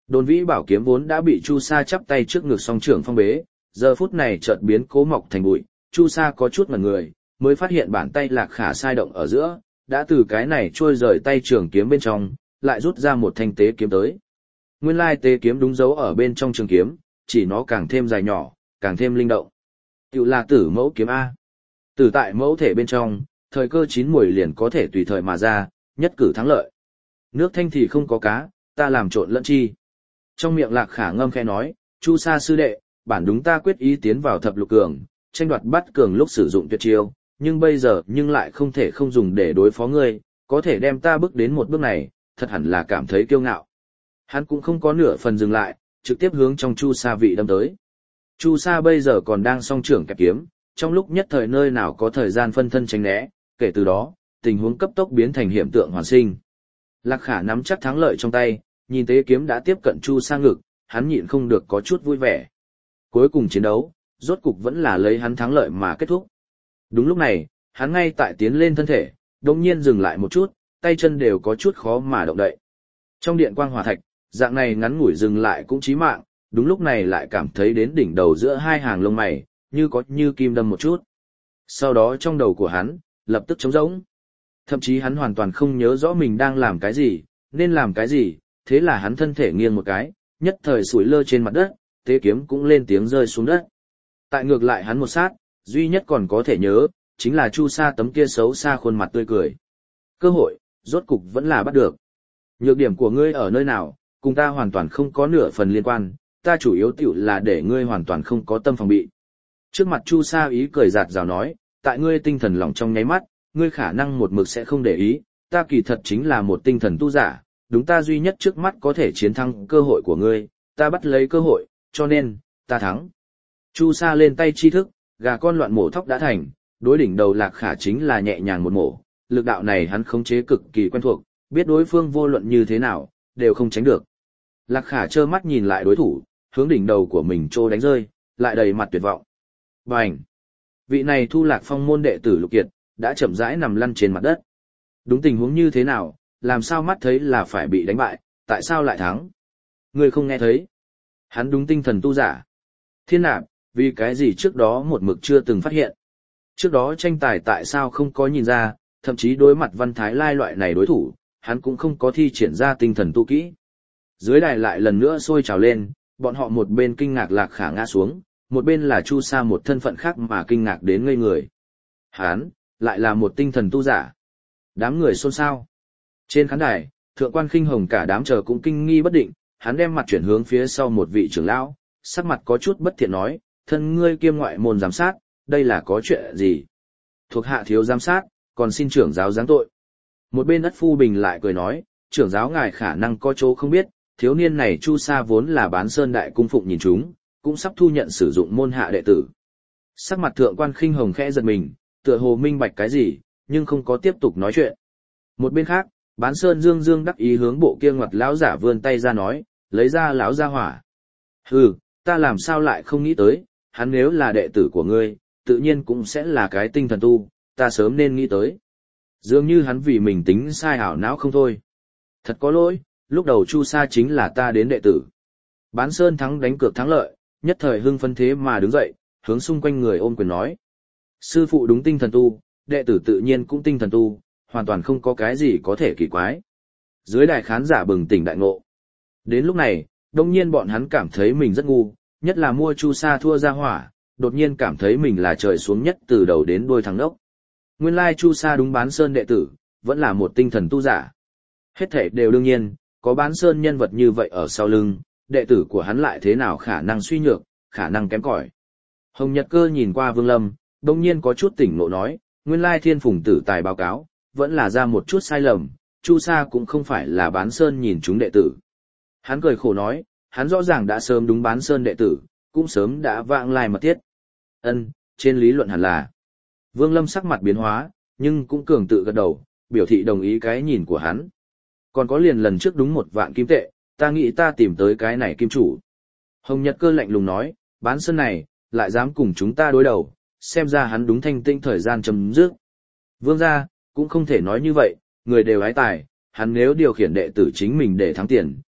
Đồn vĩ bảo kiếm vốn đã bị Chu Sa chắp tay trước ngực song trưởng phong bế, giờ phút này chợt biến cố mọc thành bụi, Chu Sa có chút ngẩn người, mới phát hiện bàn tay Lạc Khả sai động ở giữa, đã từ cái này trôi rời tay trường kiếm bên trong, lại rút ra một thanh tế kiếm tới. Nguyên lai tế kiếm đúng dấu ở bên trong trường kiếm, chỉ nó càng thêm dài nhỏ, càng thêm linh động. Tiểu là tử mẫu kiếm A. Tử tại mẫu thể bên trong, thời cơ chín muồi liền có thể tùy thời mà ra, nhất cử thắng lợi. Nước thanh thì không có cá, ta làm trộn lẫn chi. Trong miệng Lạc Khả ngâm khẽ nói, Chu Sa sư đệ, bản đúng ta quyết ý tiến vào thập lục cường, tranh đoạt bắt cường lúc sử dụng tuyệt chiêu, nhưng bây giờ nhưng lại không thể không dùng để đối phó ngươi, có thể đem ta bước đến một bước này, thật hẳn là cảm thấy kiêu ngạo. Hắn cũng không có nửa phần dừng lại, trực tiếp hướng trong Chu Sa vị đâm tới. Chu Sa bây giờ còn đang song trưởng kẹp kiếm, trong lúc nhất thời nơi nào có thời gian phân thân tránh né, kể từ đó, tình huống cấp tốc biến thành hiện tượng hoàn sinh. Lạc Khả nắm chắc thắng lợi trong tay, nhìn tế kiếm đã tiếp cận Chu Sa ngực, hắn nhịn không được có chút vui vẻ. Cuối cùng chiến đấu, rốt cục vẫn là lấy hắn thắng lợi mà kết thúc. Đúng lúc này, hắn ngay tại tiến lên thân thể, đồng nhiên dừng lại một chút, tay chân đều có chút khó mà động đậy. Trong điện quang hỏa thạch, dạng này ngắn ngủi dừng lại cũng chí mạng, đúng lúc này lại cảm thấy đến đỉnh đầu giữa hai hàng lông mày, như có như kim đâm một chút. Sau đó trong đầu của hắn, lập tức trống rỗng. Thậm chí hắn hoàn toàn không nhớ rõ mình đang làm cái gì, nên làm cái gì, thế là hắn thân thể nghiêng một cái, nhất thời sủi lơ trên mặt đất, tế kiếm cũng lên tiếng rơi xuống đất. Tại ngược lại hắn một sát, duy nhất còn có thể nhớ, chính là Chu Sa tấm kia xấu xa khuôn mặt tươi cười. Cơ hội, rốt cục vẫn là bắt được. Nhược điểm của ngươi ở nơi nào, cùng ta hoàn toàn không có nửa phần liên quan, ta chủ yếu tiểu là để ngươi hoàn toàn không có tâm phòng bị. Trước mặt Chu Sa ý cười giạt rào nói, tại ngươi tinh thần lỏng trong nháy mắt, ngươi khả năng một mực sẽ không để ý, ta kỳ thật chính là một tinh thần tu giả, đúng ta duy nhất trước mắt có thể chiến thắng cơ hội của ngươi, ta bắt lấy cơ hội, cho nên, ta thắng. Chu Sa lên tay chi thức, gà con loạn mổ thóc đã thành, đối đỉnh đầu Lạc Khả chính là nhẹ nhàng một mổ, lực đạo này hắn khống chế cực kỳ quen thuộc, biết đối phương vô luận như thế nào, đều không tránh được. Lạc Khả trơ mắt nhìn lại đối thủ, hướng đỉnh đầu của mình trô đánh rơi, lại đầy mặt tuyệt vọng. Bành! Vị này Thu Lạc Phong môn đệ tử Lục Kiệt, đã chậm rãi nằm lăn trên mặt đất. Đúng tình huống như thế nào, làm sao mắt thấy là phải bị đánh bại, tại sao lại thắng? Người không nghe thấy. Hắn đúng tinh thần tu giả. Thiên nạp, vì cái gì trước đó một mực chưa từng phát hiện. Trước đó tranh tài tại sao không có nhìn ra, thậm chí đối mặt Văn Thái Lai loại này đối thủ, hắn cũng không có thi triển ra tinh thần tu kỹ. Dưới đài lại lần nữa sôi trào lên, bọn họ một bên kinh ngạc Lạc Khả ngã xuống, một bên là Chu Sa một thân phận khác mà kinh ngạc đến ngây người. Hắn, lại là một tinh thần tu giả. Đám người xôn xao. Trên khán đài, Thượng quan Khinh Hồng cả đám chờ cũng kinh nghi bất định, hắn đem mặt chuyển hướng phía sau một vị trưởng lão, sắc mặt có chút bất thiện nói, thân ngươi kiêm ngoại môn giám sát, đây là có chuyện gì? Thuộc hạ thiếu giám sát, còn xin trưởng giáo giáng tội. Một bên Ất Phu Bình lại cười nói, trưởng giáo ngài khả năng có chỗ không biết, thiếu niên này Chu Sa vốn là bán sơn đại cung phụng nhìn chúng, cũng sắp thu nhận sử dụng môn hạ đệ tử. Sắc mặt Thượng quan Khinh Hồng khẽ giật mình, tựa hồ minh bạch cái gì, nhưng không có tiếp tục nói chuyện. Một bên khác, Bán Sơn Dương Dương đắc ý hướng bộ kia ngoặt lão giả vươn tay ra nói, lấy ra lão gia hỏa. Hừ, ta làm sao lại không nghĩ tới, hắn nếu là đệ tử của ngươi, tự nhiên cũng sẽ là cái tinh thần tu, ta sớm nên nghĩ tới. Dường như hắn vì mình tính sai ảo não không thôi. Thật có lỗi, lúc đầu Chu Sa chính là ta đến đệ tử. Bán Sơn thắng đánh cược thắng lợi, nhất thời hưng phấn thế mà đứng dậy, hướng xung quanh người ôm quyền nói. Sư phụ đúng tinh thần tu, đệ tử tự nhiên cũng tinh thần tu, hoàn toàn không có cái gì có thể kỳ quái. Dưới đài khán giả bừng tỉnh đại ngộ. Đến lúc này, đông nhiên bọn hắn cảm thấy mình rất ngu, nhất là mua Chu Sa thua ra hỏa, đột nhiên cảm thấy mình là trời xuống nhất từ đầu đến đuôi thằng đốc. Nguyên lai Chu Sa đúng Bán Sơn đệ tử, vẫn là một tinh thần tu giả. Hết thảy đều đương nhiên, có Bán Sơn nhân vật như vậy ở sau lưng, đệ tử của hắn lại thế nào khả năng suy nhược, khả năng kém cỏi. Hồng Nhật Cơ nhìn qua Vương Lâm, đông nhiên có chút tỉnh ngộ nói, nguyên lai Thiên Phùng tử tài báo cáo, vẫn là ra một chút sai lầm, Chu Sa cũng không phải là Bán Sơn nhìn chúng đệ tử. Hắn cười khổ nói, hắn rõ ràng đã sớm đúng Bán Sơn đệ tử, cũng sớm đã vãng lai mật thiết. Ân, trên lý luận hẳn là. Vương Lâm sắc mặt biến hóa, nhưng cũng cường tự gật đầu, biểu thị đồng ý cái nhìn của hắn. Còn có liền lần trước đúng một vạn kim tệ, ta nghĩ ta tìm tới cái này kim chủ. Hồng Nhật Cơ lạnh lùng nói, Bán Sơn này, lại dám cùng chúng ta đối đầu, xem ra hắn đúng thanh tinh thời gian chấm dứt. Vương gia, cũng không thể nói như vậy, người đều ái tài, hắn nếu điều khiển đệ tử chính mình để thắng tiền,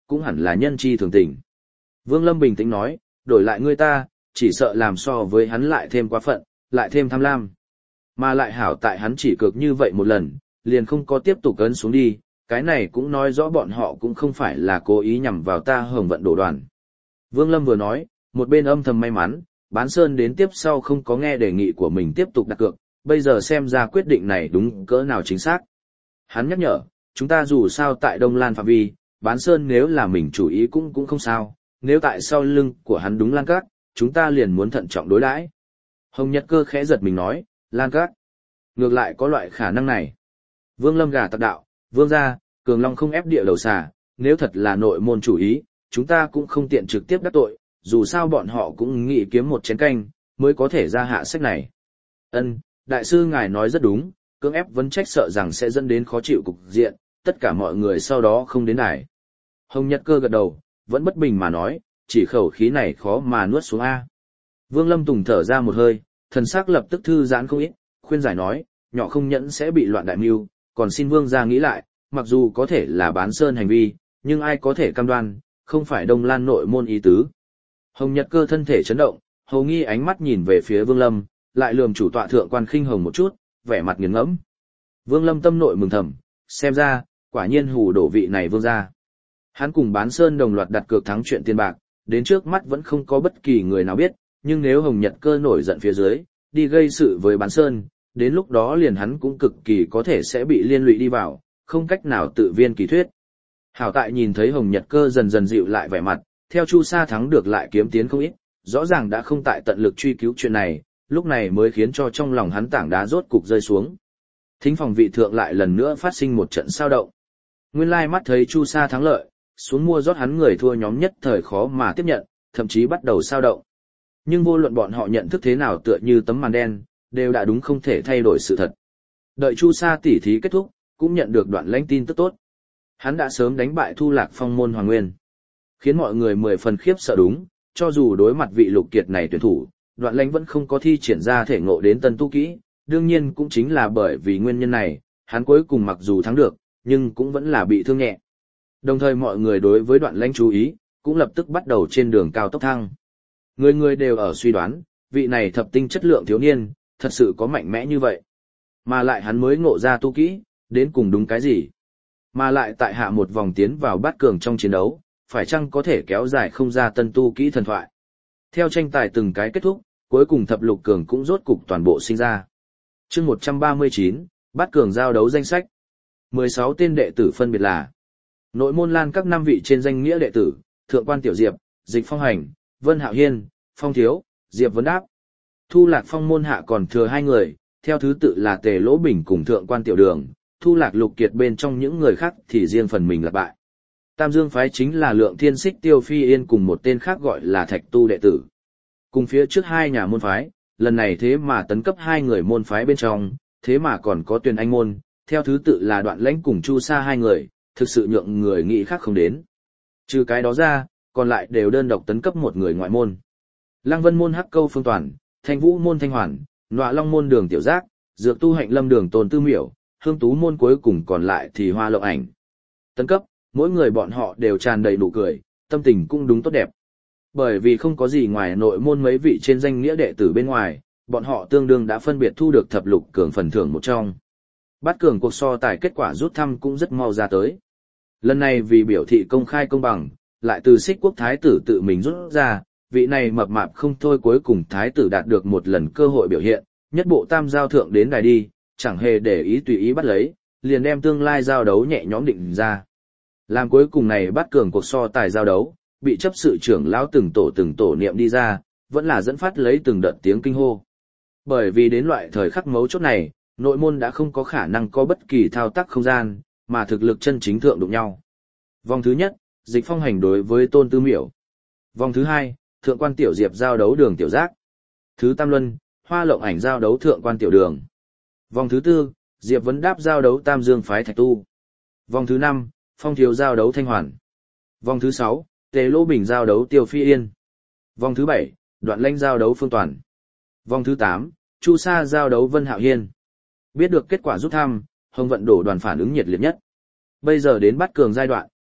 cũng hẳn là nhân chi thường tình. Vương Lâm bình tĩnh nói, đổi lại ngươi ta, chỉ sợ làm so với hắn lại thêm quá phận, lại thêm tham lam. Mà lại hảo tại hắn chỉ cược như vậy một lần, liền không có tiếp tục ấn xuống đi, cái này cũng nói rõ bọn họ cũng không phải là cố ý nhằm vào ta Hồng Vận Đổ đoàn. Vương Lâm vừa nói, một bên âm thầm may mắn, Bán Sơn đến tiếp sau không có nghe đề nghị của mình tiếp tục đặt cược, bây giờ xem ra quyết định này đúng cỡ nào chính xác. Hắn nhắc nhở, chúng ta dù sao tại Đông Lan phạm vi, Bán Sơn nếu là mình chủ ý cũng cũng không sao, nếu tại sau lưng của hắn đúng Lan Các, chúng ta liền muốn thận trọng đối đãi. Hồng Nhật Cơ khẽ giật mình nói, Lan Các, ngược lại có loại khả năng này. Vương Lâm gà tặc đạo, Vương gia, Cường Long không ép địa đầu xà, nếu thật là nội môn chủ ý, chúng ta cũng không tiện trực tiếp đắc tội, dù sao bọn họ cũng nghĩ kiếm một chén canh, mới có thể ra hạ sách này. Ân, đại sư ngài nói rất đúng, cưỡng ép vấn trách sợ rằng sẽ dẫn đến khó chịu cục diện, tất cả mọi người sau đó không đến đài. Hồng Nhật Cơ gật đầu, vẫn bất bình mà nói, chỉ khẩu khí này khó mà nuốt xuống A. Vương Lâm Tùng thở ra một hơi, thần sắc lập tức thư giãn không ít, khuyên giải nói, nhỏ không nhẫn sẽ bị loạn đại mưu, còn xin Vương gia nghĩ lại, mặc dù có thể là Bán Sơn hành vi, nhưng ai có thể cam đoan, không phải Đông Lan nội môn ý tứ. Hồng Nhật Cơ thân thể chấn động, hầu nghi ánh mắt nhìn về phía Vương Lâm, lại lườm chủ tọa thượng quan Khinh Hồng một chút, vẻ mặt nghiền ngẫm. Vương Lâm tâm nội mừng thầm, xem ra, quả nhiên hù đổ vị này vương gia. Hắn cùng Bán Sơn đồng loạt đặt cược thắng chuyện tiền bạc, đến trước mắt vẫn không có bất kỳ người nào biết, nhưng nếu Hồng Nhật Cơ nổi giận phía dưới, đi gây sự với Bán Sơn, đến lúc đó liền hắn cũng cực kỳ có thể sẽ bị liên lụy đi vào, không cách nào tự viên kỳ thuyết. Hảo tại nhìn thấy Hồng Nhật Cơ dần dần dịu lại vẻ mặt, theo Chu Sa thắng được lại kiếm tiến không ít, rõ ràng đã không tại tận lực truy cứu chuyện này, lúc này mới khiến cho trong lòng hắn tảng đá rốt cục rơi xuống. Thính phòng vị thượng lại lần nữa phát sinh một trận sao động. Nguyên lai mắt thấy Chu Sa thắng lợi, xuống mua rót hắn người thua nhóm nhất thời khó mà tiếp nhận, thậm chí bắt đầu sao động. Nhưng vô luận bọn họ nhận thức thế nào tựa như tấm màn đen, đều đã đúng không thể thay đổi sự thật. Đợi Chu Sa tỉ thí kết thúc, cũng nhận được Đoạn Lãnh tin tức tốt. Hắn đã sớm đánh bại Thu Lạc Phong môn Hoàng Nguyên, khiến mọi người mười phần khiếp sợ đúng, cho dù đối mặt vị lục kiệt này tuyển thủ, Đoạn Lãnh vẫn không có thi triển ra thể ngộ đến tân tu kỹ, đương nhiên cũng chính là bởi vì nguyên nhân này, hắn cuối cùng mặc dù thắng được, nhưng cũng vẫn là bị thương nhẹ. Đồng thời mọi người đối với Đoạn Lãnh chú ý, cũng lập tức bắt đầu trên đường cao tốc thăng. Người người đều ở suy đoán, vị này thập tinh chất lượng thiếu niên, thật sự có mạnh mẽ như vậy. Mà lại hắn mới ngộ ra tu kỹ, đến cùng đúng cái gì. Mà lại tại hạ một vòng tiến vào bát cường trong chiến đấu, phải chăng có thể kéo dài không ra tân tu kỹ thần thoại. Theo tranh tài từng cái kết thúc, cuối cùng thập lục cường cũng rốt cục toàn bộ sinh ra. Chương một trăm ba mươi chín, bát cường giao đấu danh sách. mười sáu tên đệ tử phân biệt là Nội môn Lan các năm vị trên danh nghĩa đệ tử, Thượng quan Tiểu Diệp, Dịch Phong Hành, Vân Hạo Hiên, Phong Thiếu, Diệp Vấn Đáp. Thu Lạc Phong môn hạ còn thừa hai người, theo thứ tự là Tề Lỗ Bình cùng Thượng quan Tiểu Đường, Thu Lạc Lục Kiệt bên trong những người khác thì riêng phần mình là bại. Tam Dương phái chính là Lượng Thiên Xích Tiêu Phi Yên cùng một tên khác gọi là Thạch Tu đệ tử. Cùng phía trước hai nhà môn phái, lần này thế mà tấn cấp hai người môn phái bên trong, thế mà còn có Tuyền Anh môn, theo thứ tự là Đoạn Lãnh cùng Chu Sa hai người, thực sự nhượng người nghĩ khác không đến. Trừ cái đó ra, còn lại đều đơn độc tấn cấp một người ngoại môn. Lăng Vân môn Hắc Câu Phương Toàn, Thanh Vũ môn Thanh Hoàn, Nọa Long môn Đường Tiểu Giác, Dược Tu Hạnh Lâm Đường Tôn Tư Miểu, Hương Tú môn cuối cùng còn lại thì Hoa Lộng Ảnh. Tấn cấp, mỗi người bọn họ đều tràn đầy nụ cười, tâm tình cũng đúng tốt đẹp. Bởi vì không có gì ngoài nội môn mấy vị trên danh nghĩa đệ tử bên ngoài, bọn họ tương đương đã phân biệt thu được thập lục cường phần thưởng một trong. Bát cường cuộc so tài kết quả rút thăm cũng rất mau ra tới. Lần này vì biểu thị công khai công bằng, lại từ Xích Quốc thái tử tự mình rút ra, vị này mập mạp không thôi cuối cùng thái tử đạt được một lần cơ hội biểu hiện, nhất bộ tam giao thượng đến đài đi, chẳng hề để ý tùy ý bắt lấy, liền đem tương lai giao đấu nhẹ nhõm định ra. Làm cuối cùng này bắt cường cuộc so tài giao đấu, bị chấp sự trưởng lão từng tổ từng tổ niệm đi ra, vẫn là dẫn phát lấy từng đợt tiếng kinh hô. Bởi vì đến loại thời khắc mấu chốt này, nội môn đã không có khả năng có bất kỳ thao tác không gian, mà thực lực chân chính thượng đụng nhau. Vòng thứ nhất, Dịch Phong Hành đối với Tôn Tư Miểu. Vòng thứ hai, Thượng quan Tiểu Diệp giao đấu Đường Tiểu Giác. Thứ tam luân, Hoa Lộng Ảnh giao đấu Thượng quan Tiểu Đường. Vòng thứ tư, Diệp Vấn Đáp giao đấu Tam Dương phái Thạch Tu. Vòng thứ năm, Phong Thiếu giao đấu Thanh Hoàn. Vòng thứ sáu, Tề Lỗ Bình giao đấu Tiêu Phi Yên. Vòng thứ bảy, Đoạn Lãnh giao đấu Phương Toàn. Vòng thứ tám, Chu Sa giao đấu Vân Hạo Hiên. Biết được kết quả rút thăm, Hồng Vận Đổ đoàn phản ứng nhiệt liệt nhất. Bây giờ đến bắt cường giai đoạn,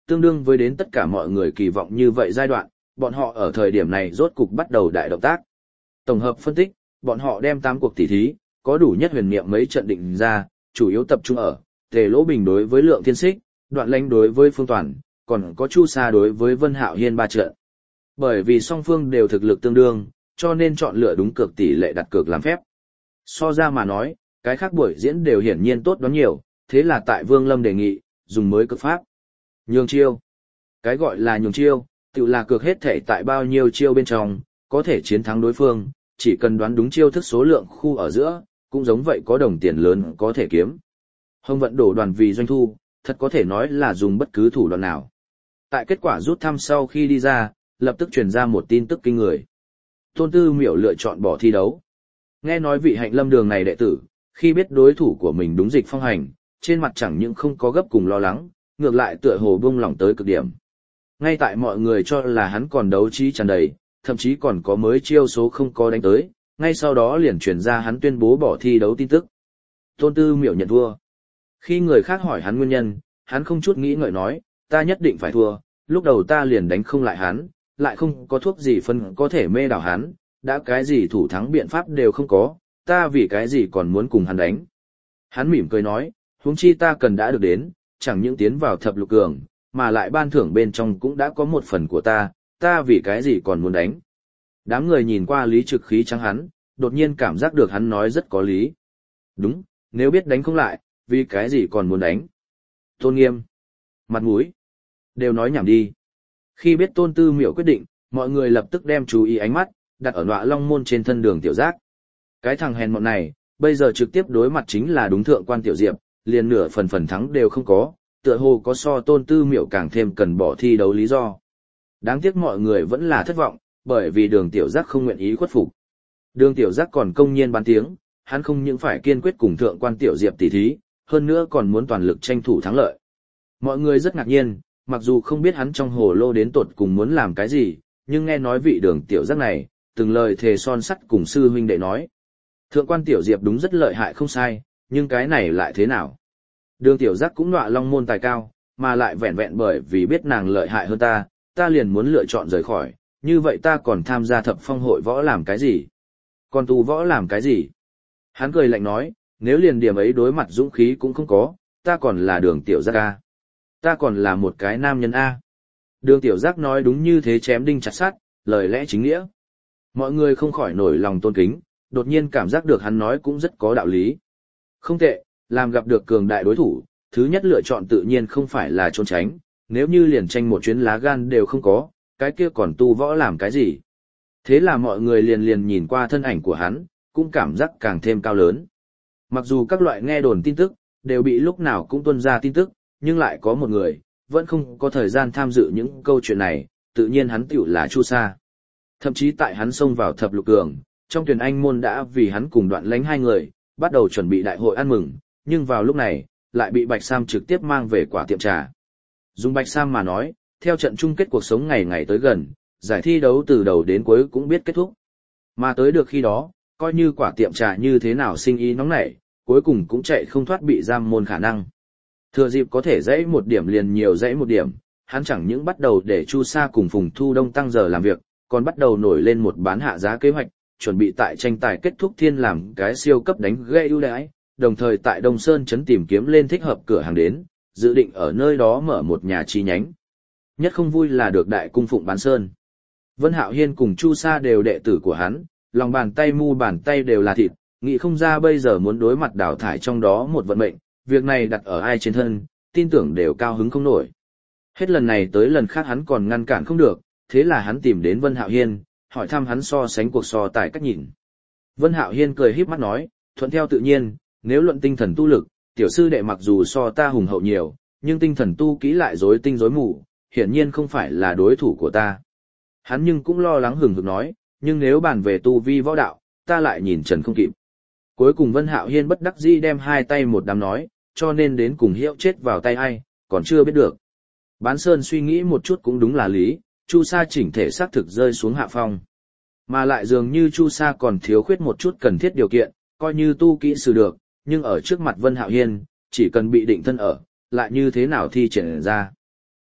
tương đương với đến tất cả mọi người kỳ vọng như vậy giai đoạn, bọn họ ở thời điểm này rốt cục bắt đầu đại động tác. Tổng hợp phân tích, bọn họ đem tám cuộc tỉ thí, có đủ nhất huyền niệm mấy trận định ra, chủ yếu tập trung ở Tề Lỗ Bình đối với Lượng Thiên Xích, Đoạn Lãnh đối với Phương Toàn, còn có Chu Sa đối với Vân Hạo Hiên ba trận. Bởi vì song phương đều thực lực tương đương, cho nên chọn lựa đúng cược tỷ lệ đặt cược làm phép. So ra mà nói, cái khác buổi diễn đều hiển nhiên tốt đoán nhiều, thế là tại Vương Lâm đề nghị, dùng mới cược pháp. Nhường chiêu. Cái gọi là nhường chiêu, tự là cược hết thể tại bao nhiêu chiêu bên trong, có thể chiến thắng đối phương, chỉ cần đoán đúng chiêu thức số lượng khu ở giữa, cũng giống vậy có đồng tiền lớn có thể kiếm. Hồng Vận đổ đoàn vì doanh thu, thật có thể nói là dùng bất cứ thủ đoạn nào. Tại kết quả rút thăm sau khi đi ra, lập tức truyền ra một tin tức kinh người. Tôn Tư Miểu lựa chọn bỏ thi đấu. Nghe nói vị Hạnh Lâm Đường này đệ tử, khi biết đối thủ của mình đúng Dịch Phong Hành, trên mặt chẳng những không có gấp cùng lo lắng, ngược lại tựa hồ buông lỏng tới cực điểm. Ngay tại mọi người cho là hắn còn đấu trí tràn đầy, thậm chí còn có mới chiêu số không có đánh tới, ngay sau đó liền truyền ra hắn tuyên bố bỏ thi đấu tin tức. Tôn Tư Miểu nhận thua. Khi người khác hỏi hắn nguyên nhân, hắn không chút nghĩ ngợi nói, ta nhất định phải thua, lúc đầu ta liền đánh không lại hắn, lại không có thuốc gì phân có thể mê đảo hắn, đã cái gì thủ thắng biện pháp đều không có, ta vì cái gì còn muốn cùng hắn đánh. Hắn mỉm cười nói, huống chi ta cần đã được đến, chẳng những tiến vào thập lục cường, mà lại ban thưởng bên trong cũng đã có một phần của ta, ta vì cái gì còn muốn đánh. Đám người nhìn qua lý trực khí trắng hắn, đột nhiên cảm giác được hắn nói rất có lý. Đúng, nếu biết đánh không lại, vì cái gì còn muốn đánh. Tôn nghiêm, mặt mũi, đều nói nhảm đi. Khi biết Tôn Tư Miểu quyết định, mọi người lập tức đem chú ý ánh mắt, đặt ở Nọa Long Môn trên thân Đường Tiểu Giác. Cái thằng hèn mọn này, bây giờ trực tiếp đối mặt chính là đúng thượng quan Tiểu Diệp, liền nửa phần phần thắng đều không có, tựa hồ có so Tôn Tư Miểu càng thêm cần bỏ thi đấu lý do. Đáng tiếc mọi người vẫn là thất vọng, bởi vì Đường Tiểu Giác không nguyện ý khuất phục. Đường Tiểu Giác còn công nhiên bán tiếng, hắn không những phải kiên quyết cùng thượng quan Tiểu Diệp tỉ thí, hơn nữa còn muốn toàn lực tranh thủ thắng lợi. Mọi người rất ngạc nhiên, mặc dù không biết hắn trong hồ lô đến tột cùng muốn làm cái gì, nhưng nghe nói vị Đường Tiểu Giác này, từng lời thề son sắt cùng sư huynh đệ nói. Thượng quan Tiểu Diệp đúng rất lợi hại không sai, nhưng cái này lại thế nào? Đường Tiểu Giác cũng Nọa Long Môn tài cao, mà lại vẹn vẹn bởi vì biết nàng lợi hại hơn ta, ta liền muốn lựa chọn rời khỏi, như vậy ta còn tham gia thập phong hội võ làm cái gì? Còn tu võ làm cái gì? Hắn cười lạnh nói, nếu liền điểm ấy đối mặt dũng khí cũng không có, ta còn là Đường Tiểu Giác A. Ta còn là một cái nam nhân A. Đường Tiểu Giác nói đúng như thế chém đinh chặt sắt, lời lẽ chính nghĩa. Mọi người không khỏi nổi lòng tôn kính, đột nhiên cảm giác được hắn nói cũng rất có đạo lý. Không tệ, làm gặp được cường đại đối thủ, thứ nhất lựa chọn tự nhiên không phải là trốn tránh, nếu như liền tranh một chuyến lá gan đều không có, cái kia còn tu võ làm cái gì. Thế là mọi người liền liền nhìn qua thân ảnh của hắn, cũng cảm giác càng thêm cao lớn. Mặc dù các loại nghe đồn tin tức, đều bị lúc nào cũng tuân ra tin tức, nhưng lại có một người, vẫn không có thời gian tham dự những câu chuyện này, tự nhiên hắn tiểu là Chu Sa. Thậm chí tại hắn xông vào thập lục cường, trong tuyển anh môn đã vì hắn cùng Đoạn Lãnh hai người, bắt đầu chuẩn bị đại hội ăn mừng, nhưng vào lúc này, lại bị Bạch Sam trực tiếp mang về quả tiệm trà. Dùng Bạch Sam mà nói, theo trận chung kết cuộc sống ngày ngày tới gần, giải thi đấu từ đầu đến cuối cũng biết kết thúc. Mà tới được khi đó, coi như quả tiệm trà như thế nào sinh ý nóng nảy, cuối cùng cũng chạy không thoát bị giam môn khả năng. Thừa dịp có thể dãy một điểm liền nhiều dãy một điểm, hắn chẳng những bắt đầu để Chu Sa cùng Phùng Thu Đông tăng giờ làm việc, còn bắt đầu nổi lên một bán hạ giá kế hoạch, chuẩn bị tại tranh tài kết thúc thiên làm cái siêu cấp đánh gây ưu đãi, đồng thời tại Đông Sơn trấn tìm kiếm lên thích hợp cửa hàng đến, dự định ở nơi đó mở một nhà chi nhánh. Nhất không vui là được đại cung phụng bán sơn. Vân Hạo Hiên cùng Chu Sa đều đệ tử của hắn, lòng bàn tay mu bàn tay đều là thịt, nghĩ không ra bây giờ muốn đối mặt đào thải trong đó một vận mệnh, việc này đặt ở ai trên thân, tin tưởng đều cao hứng không nổi. Hết lần này tới lần khác hắn còn ngăn cản không được, thế là hắn tìm đến Vân Hạo Hiên, hỏi thăm hắn so sánh cuộc so tài cách nhìn. Vân Hạo Hiên cười híp mắt nói, thuận theo tự nhiên, nếu luận tinh thần tu lực, tiểu sư đệ mặc dù so ta hùng hậu nhiều, nhưng tinh thần tu kỹ lại rối tinh rối mù, hiển nhiên không phải là đối thủ của ta. Hắn nhưng cũng lo lắng hừng hực nói, nhưng nếu bàn về tu vi võ đạo, ta lại nhìn trần không kịp. Cuối cùng Vân Hạo Hiên bất đắc dĩ đem hai tay một đám nói, cho nên đến cùng hiệu chết vào tay ai, còn chưa biết được. Bán Sơn suy nghĩ một chút cũng đúng là lý, Chu Sa chỉnh thể xác thực rơi xuống hạ phong. Mà lại dường như Chu Sa còn thiếu khuyết một chút cần thiết điều kiện, coi như tu kỹ sử được, nhưng ở trước mặt Vân Hạo Hiên, chỉ cần bị định thân ở, lại như thế nào thi triển ra.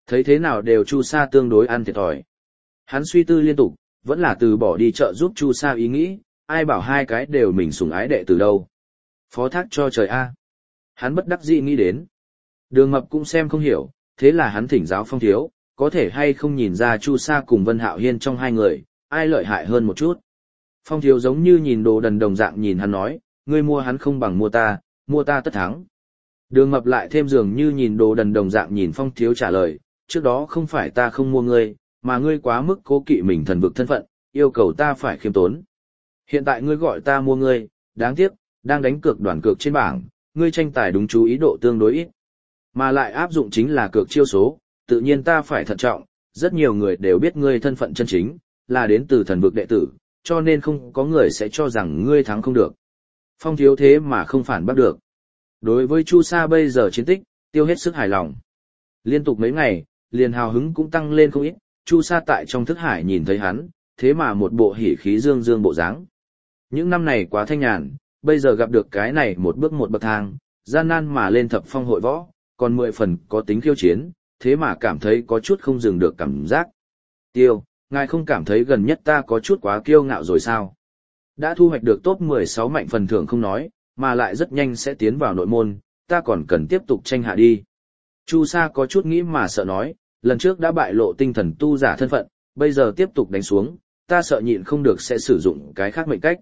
Thấy thế nào đều Chu Sa tương đối ăn thiệt thòi. Hắn suy tư liên tục, vẫn là từ bỏ đi chợ giúp Chu Sa ý nghĩ, ai bảo hai cái đều mình sủng ái đệ từ đâu. Phó thác cho trời a. Hắn bất đắc dĩ nghĩ đến. Đường Mập cũng xem không hiểu, thế là hắn thỉnh giáo Phong Thiếu, có thể hay không nhìn ra Chu Sa cùng Vân Hạo Hiên trong hai người, ai lợi hại hơn một chút. Phong Thiếu giống như nhìn đồ đần đồng dạng nhìn hắn nói, ngươi mua hắn không bằng mua ta, mua ta tất thắng. Đường Mập lại thêm dường như nhìn đồ đần đồng dạng nhìn Phong Thiếu trả lời, trước đó không phải ta không mua ngươi, mà ngươi quá mức cố kỵ mình thần vực thân phận, yêu cầu ta phải khiêm tốn. Hiện tại ngươi gọi ta mua ngươi, đáng tiếc, đang đánh cược đoàn cược trên bảng, ngươi tranh tài đúng chú ý độ tương đối ít. Mà lại áp dụng chính là cược chiêu số, tự nhiên ta phải thận trọng, rất nhiều người đều biết ngươi thân phận chân chính, là đến từ thần vực đệ tử, cho nên không có người sẽ cho rằng ngươi thắng không được. Phong Thiếu thế mà không phản bác được. Đối với Chu Sa bây giờ chiến tích, Tiêu hết sức hài lòng. Liên tục mấy ngày, liền hào hứng cũng tăng lên không ít, Chu Sa tại trong thức hải nhìn thấy hắn, thế mà một bộ hỉ khí dương dương bộ dáng. Những năm này quá thanh nhàn, bây giờ gặp được cái này một bước một bậc thang, gian nan mà lên thập phong hội võ, còn mười phần có tính khiêu chiến, thế mà cảm thấy có chút không dừng được cảm giác. Tiêu, ngài không cảm thấy gần nhất ta có chút quá kiêu ngạo rồi sao? Đã thu hoạch được top mười sáu mạnh phần thưởng không nói, mà lại rất nhanh sẽ tiến vào nội môn, ta còn cần tiếp tục tranh hạ đi. Chu Sa có chút nghĩ mà sợ nói, lần trước đã bại lộ tinh thần tu giả thân phận, bây giờ tiếp tục đánh xuống, ta sợ nhịn không được sẽ sử dụng cái khác mệnh cách.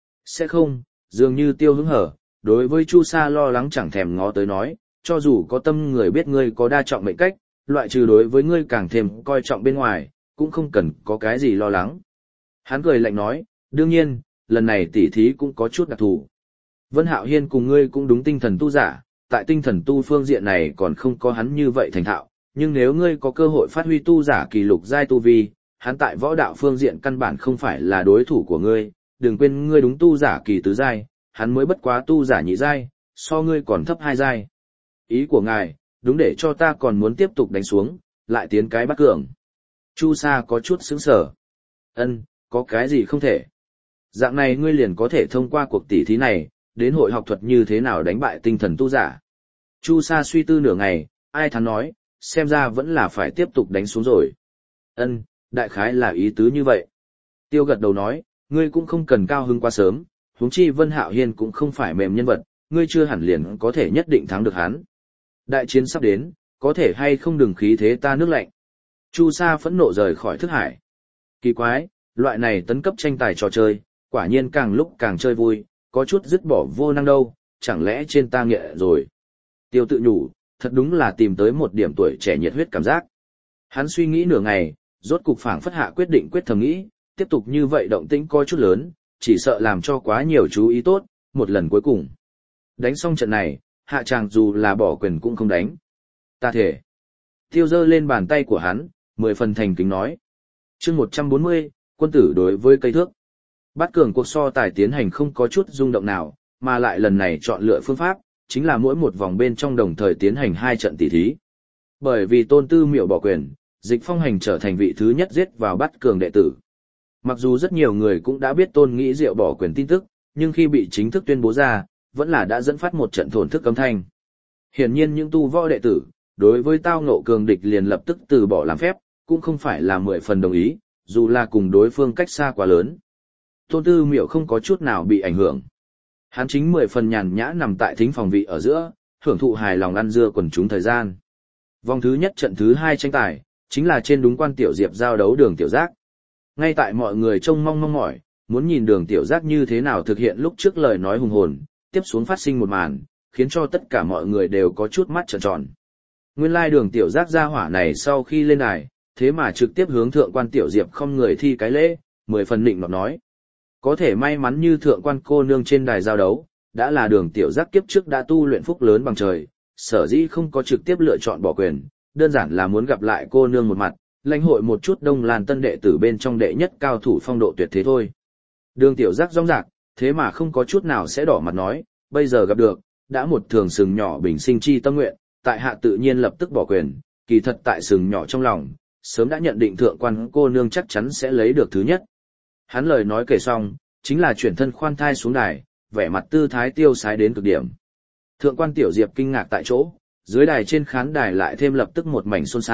Sẽ không, dường như Tiêu hứng hở, đối với Chu Sa lo lắng chẳng thèm ngó tới nói, cho dù có tâm người biết ngươi có đa trọng mệnh cách, loại trừ đối với ngươi càng thêm coi trọng bên ngoài, cũng không cần có cái gì lo lắng. Hắn cười lạnh nói, đương nhiên, lần này tỉ thí cũng có chút đặc thù. Vân Hạo Hiên cùng ngươi cũng đúng tinh thần tu giả, tại tinh thần tu phương diện này còn không có hắn như vậy thành thạo, nhưng nếu ngươi có cơ hội phát huy tu giả kỳ lục giai tu vi, hắn tại võ đạo phương diện căn bản không phải là đối thủ của ngươi, đừng quên ngươi đúng tu giả kỳ tứ giai, hắn mới bất quá tu giả nhị giai, so ngươi còn thấp hai giai. Ý của ngài, đúng để cho ta còn muốn tiếp tục đánh xuống, lại tiến cái bắt cường. Chu Sa có chút sững sờ. Ân, có cái gì không thể? Dạng này ngươi liền có thể thông qua cuộc tỷ thí này, đến hội học thuật như thế nào đánh bại tinh thần tu giả. Chu Sa suy tư nửa ngày, ai thắn nói, xem ra vẫn là phải tiếp tục đánh xuống rồi. Ân, đại khái là ý tứ như vậy. Tiêu gật đầu nói, ngươi cũng không cần cao hứng quá sớm, huống chi Vân Hạo Hiên cũng không phải mềm nhân vật, ngươi chưa hẳn liền có thể nhất định thắng được hắn. Đại chiến sắp đến, có thể hay không đừng khí thế ta nước lạnh. Chu Sa phẫn nộ rời khỏi thức hải. Kỳ quái, loại này tấn cấp tranh tài trò chơi, quả nhiên càng lúc càng chơi vui, có chút dứt bỏ vô năng đâu, chẳng lẽ trên ta nghệ rồi. Tiêu tự nhủ, thật đúng là tìm tới một điểm tuổi trẻ nhiệt huyết cảm giác. Hắn suy nghĩ nửa ngày, rốt cục phảng phất hạ quyết định quyết thầm nghĩ, tiếp tục như vậy động tĩnh coi chút lớn, chỉ sợ làm cho quá nhiều chú ý tốt, một lần cuối cùng. Đánh xong trận này, hạ chàng dù là bỏ quyền cũng không đánh. Ta thể. Tiêu giơ lên bàn tay của hắn, mười phần thành kính nói. Chương một trăm bốn mươi, quân tử đối với cây thước. Bát cường cuộc so tài tiến hành không có chút rung động nào, mà lại lần này chọn lựa phương pháp, chính là mỗi một vòng bên trong đồng thời tiến hành hai trận tỷ thí. Bởi vì Tôn Tư Miệu bỏ quyền, Dịch Phong Hành trở thành vị thứ nhất giết vào bát cường đệ tử. Mặc dù rất nhiều người cũng đã biết Tôn Nghĩ Diệu bỏ quyền tin tức, nhưng khi bị chính thức tuyên bố ra, vẫn là đã dẫn phát một trận thổn thức cấm thanh. Hiển nhiên những tu võ đệ tử, đối với tao ngộ cường địch liền lập tức từ bỏ làm phép, cũng không phải là mười phần đồng ý, dù là cùng đối phương cách xa quá lớn. Tôn Tư Miệu không có chút nào bị ảnh hưởng. Hắn chính mười phần nhàn nhã nằm tại thính phòng vị ở giữa, hưởng thụ hài lòng ăn dưa quần chúng thời gian. Vòng thứ nhất trận thứ hai tranh tài, chính là trên đúng quan tiểu diệp giao đấu Đường Tiểu Giác. Ngay tại mọi người trông mong mong mỏi, muốn nhìn Đường Tiểu Giác như thế nào thực hiện lúc trước lời nói hùng hồn, tiếp xuống phát sinh một màn, khiến cho tất cả mọi người đều có chút mắt trợn tròn. Nguyên lai Đường Tiểu Giác gia hỏa này sau khi lên đài, thế mà trực tiếp hướng thượng quan tiểu diệp không người thi cái lễ, mười phần định nọt nói. Có thể may mắn như thượng quan cô nương trên đài giao đấu, đã là Đường Tiểu Giác kiếp trước đã tu luyện phúc lớn bằng trời, sở dĩ không có trực tiếp lựa chọn bỏ quyền, đơn giản là muốn gặp lại cô nương một mặt, lãnh hội một chút Đông Lan tân đệ tử bên trong đệ nhất cao thủ phong độ tuyệt thế thôi. Đường Tiểu Giác rong rạc, thế mà không có chút nào sẽ đỏ mặt nói, bây giờ gặp được, đã một thường sừng nhỏ bình sinh chi tâm nguyện, tại hạ tự nhiên lập tức bỏ quyền, kỳ thật tại sừng nhỏ trong lòng, sớm đã nhận định thượng quan cô nương chắc chắn sẽ lấy được thứ nhất. Hắn lời nói kể xong, chính là chuyển thân khoan thai xuống đài, vẻ mặt tư thái tiêu sái đến cực điểm. Thượng quan tiểu diệp kinh ngạc tại chỗ, dưới đài trên khán đài lại thêm lập tức một mảnh xôn xao,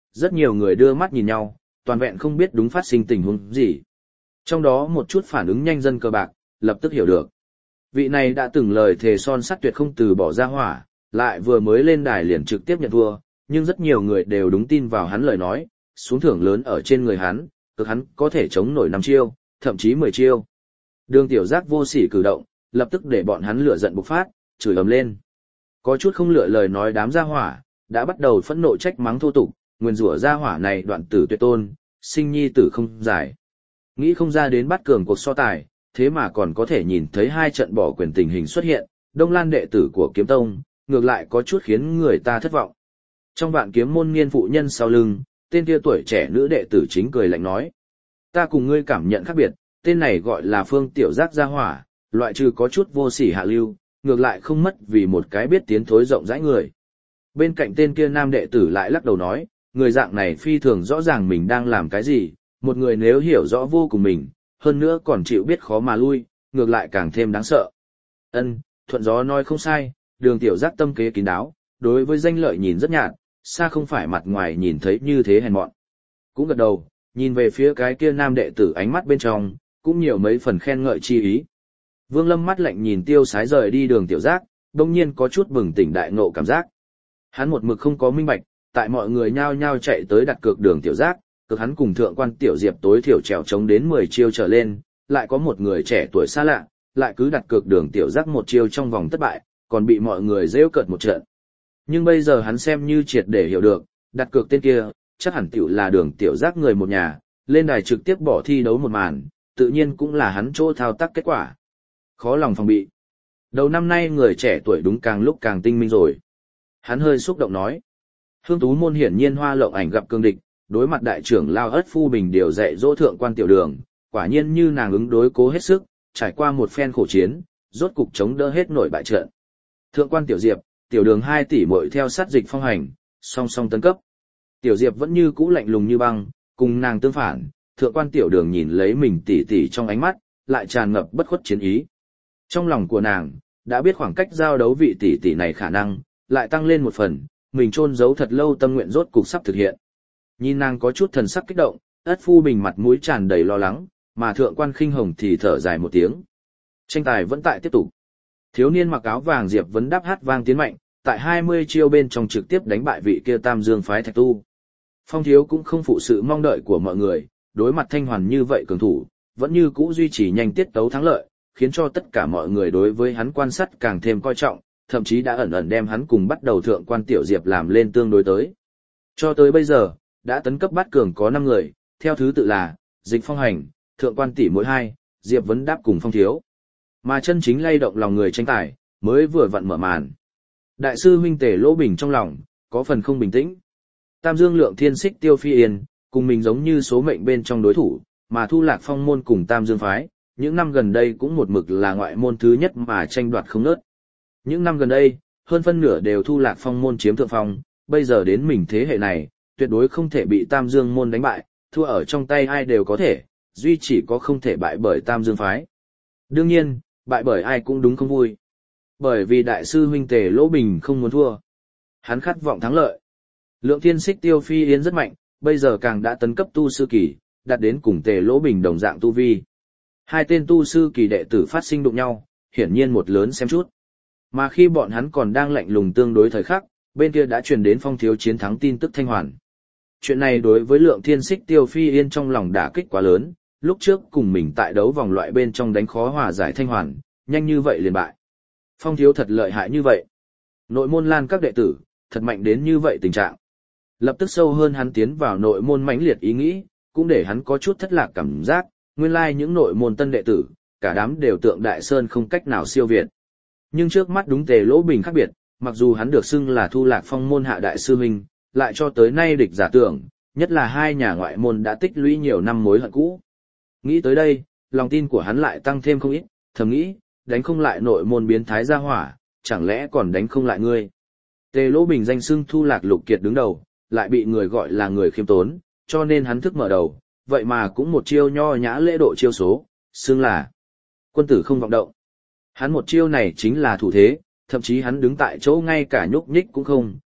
rất nhiều người đưa mắt nhìn nhau, toàn vẹn không biết đúng phát sinh tình huống gì. Trong đó một chút phản ứng nhanh dân cơ bạc, lập tức hiểu được. Vị này đã từng lời thề son sắt tuyệt không từ bỏ ra hỏa, lại vừa mới lên đài liền trực tiếp nhận thua, nhưng rất nhiều người đều đúng tin vào hắn lời nói, xuống thưởng lớn ở trên người hắn, cực hắn có thể chống nổi năm chiêu, thậm chí mười chiêu. Đường Tiểu Giác vô sỉ cử động, lập tức để bọn hắn lửa giận bộc phát, chửi ầm lên. Có chút không lựa lời nói đám gia hỏa, đã bắt đầu phẫn nộ trách mắng thô tục, nguyền rủa gia hỏa này đoạn tử tuyệt tôn, sinh nhi tử không giải. Nghĩ không ra đến bắt cường cuộc so tài, thế mà còn có thể nhìn thấy hai trận bỏ quyền tình hình xuất hiện, Đông Lan đệ tử của Kiếm Tông, ngược lại có chút khiến người ta thất vọng. Trong vạn kiếm môn niên phụ nhân sau lưng, tên kia tuổi trẻ nữ đệ tử chính cười lạnh nói. Ta cùng ngươi cảm nhận khác biệt, tên này gọi là Phương Tiểu Giác gia hỏa, loại trừ có chút vô sỉ hạ lưu, ngược lại không mất vì một cái biết tiến thối rộng rãi người. Bên cạnh tên kia nam đệ tử lại lắc đầu nói, người dạng này phi thường rõ ràng mình đang làm cái gì, một người nếu hiểu rõ vô cùng mình, hơn nữa còn chịu biết khó mà lui, ngược lại càng thêm đáng sợ. Ân, thuận gió nói không sai, Đường Tiểu Giác tâm kế kín đáo, đối với danh lợi nhìn rất nhạt, xa không phải mặt ngoài nhìn thấy như thế hèn mọn. Cũng gật đầu, nhìn về phía cái kia nam đệ tử ánh mắt bên trong, cũng nhiều mấy phần khen ngợi chi ý. Vương Lâm mắt lạnh nhìn tiêu sái rời đi Đường Tiểu Giác, đông nhiên có chút bừng tỉnh đại ngộ cảm giác. Hắn một mực không có minh bạch, tại mọi người nhao nhao chạy tới đặt cược Đường Tiểu Giác, cực hắn cùng thượng quan Tiểu Diệp tối thiểu trèo chống đến mười chiêu trở lên, lại có một người trẻ tuổi xa lạ, lại cứ đặt cược Đường Tiểu Giác một chiêu trong vòng thất bại, còn bị mọi người rêu cợt một trận. Nhưng bây giờ hắn xem như triệt để hiểu được, đặt cược tên kia, chắc hẳn tiểu là Đường Tiểu Giác người một nhà, lên đài trực tiếp bỏ thi đấu một màn, tự nhiên cũng là hắn chỗ thao tác kết quả. Khó lòng phòng bị. Đầu năm nay người trẻ tuổi đúng càng lúc càng tinh minh rồi. Hắn hơi xúc động nói. Hương Tú môn hiển nhiên Hoa Lộng Ảnh gặp cương địch, đối mặt đại trưởng lao Ất Phu Bình điều dạy dỗ thượng quan Tiểu Đường, quả nhiên như nàng ứng đối cố hết sức, trải qua một phen khổ chiến, rốt cục chống đỡ hết nổi bại trận. Thượng quan Tiểu Diệp, Tiểu Đường hai tỷ muội theo sát Dịch Phong hành, song song tấn cấp. Tiểu Diệp vẫn như cũ lạnh lùng như băng, cùng nàng tương phản, thượng quan Tiểu Đường nhìn lấy mình tỷ tỷ trong ánh mắt, lại tràn ngập bất khuất chiến ý. Trong lòng của nàng, đã biết khoảng cách giao đấu vị tỷ tỷ này khả năng, lại tăng lên một phần, mình chôn giấu thật lâu tâm nguyện rốt cục sắp thực hiện. Nhìn nàng có chút thần sắc kích động, Ất Phu Bình mặt mũi tràn đầy lo lắng, mà thượng quan Khinh Hồng thì thở dài một tiếng. Tranh tài vẫn tại tiếp tục. Thiếu niên mặc áo vàng Diệp Vấn đáp hát vang tiến mạnh, tại hai mươi chiêu bên trong trực tiếp đánh bại vị kia Tam Dương phái Thạch Tu. Phong Thiếu cũng không phụ sự mong đợi của mọi người, đối mặt Thanh Hoàn như vậy cường thủ, vẫn như cũ duy trì nhanh tiết tấu thắng lợi, khiến cho tất cả mọi người đối với hắn quan sát càng thêm coi trọng, thậm chí đã ẩn ẩn đem hắn cùng bắt đầu thượng quan Tiểu Diệp làm lên tương đối tới. Cho tới bây giờ, đã tấn cấp bát cường có năm người, theo thứ tự là Dịch Phong Hành, thượng quan tỷ mỗi hai, Diệp Vấn đáp cùng Phong Thiếu. Mà chân chính lay động lòng người tranh tài, mới vừa vặn mở màn. Đại sư huynh Tề Lỗ Bình trong lòng có phần không bình tĩnh. Tam Dương Lượng Thiên Xích Tiêu Phi Yên, cùng mình giống như số mệnh bên trong đối thủ, mà Thu Lạc Phong môn cùng Tam Dương phái, những năm gần đây cũng một mực là ngoại môn thứ nhất mà tranh đoạt không ngớt. Những năm gần đây, hơn phân nửa đều Thu Lạc Phong môn chiếm thượng phong, bây giờ đến mình thế hệ này, tuyệt đối không thể bị Tam Dương môn đánh bại, thua ở trong tay ai đều có thể, duy chỉ có không thể bại bởi Tam Dương phái. Đương nhiên, bại bởi ai cũng đúng không vui. Bởi vì đại sư huynh Tề Lỗ Bình không muốn thua. Hắn khát vọng thắng lợi. Lượng Thiên Xích Tiêu Phi Yên rất mạnh, bây giờ càng đã tấn cấp tu sư kỳ, đạt đến cùng Tề Lỗ Bình đồng dạng tu vi. Hai tên tu sư kỳ đệ tử phát sinh đụng nhau, hiển nhiên một lớn xem chút. Mà khi bọn hắn còn đang lạnh lùng tương đối thời khắc, bên kia đã truyền đến Phong Thiếu chiến thắng tin tức Thanh Hoàn. Chuyện này đối với Lượng Thiên Xích Tiêu Phi Yên trong lòng đả kích quá lớn, lúc trước cùng mình tại đấu vòng loại bên trong đánh khó hòa giải Thanh Hoàn, nhanh như vậy liền bại. Phong Thiếu thật lợi hại như vậy. Nội môn Lan các đệ tử, thật mạnh đến như vậy tình trạng. Lập tức sâu hơn hắn tiến vào nội môn mãnh liệt ý nghĩ, cũng để hắn có chút thất lạc cảm giác, nguyên lai những nội môn tân đệ tử, cả đám đều tượng Đại Sơn không cách nào siêu việt. Nhưng trước mắt đúng Tề Lỗ Bình khác biệt, mặc dù hắn được xưng là Thu Lạc Phong môn hạ đại sư huynh, lại cho tới nay địch giả tưởng, nhất là hai nhà ngoại môn đã tích lũy nhiều năm mối hận cũ. Nghĩ tới đây, lòng tin của hắn lại tăng thêm không ít, thầm nghĩ, đánh không lại nội môn biến thái gia hỏa, chẳng lẽ còn đánh không lại ngươi. Tề Lỗ Bình danh xưng Thu Lạc Lục Kiệt đứng đầu, lại bị người gọi là người khiêm tốn, cho nên hắn thức mở đầu, vậy mà cũng một chiêu nho nhã lễ độ chiêu số, xưng là quân tử không vọng động. Hắn một chiêu này chính là thủ thế, thậm chí hắn đứng tại chỗ ngay cả nhúc nhích cũng không,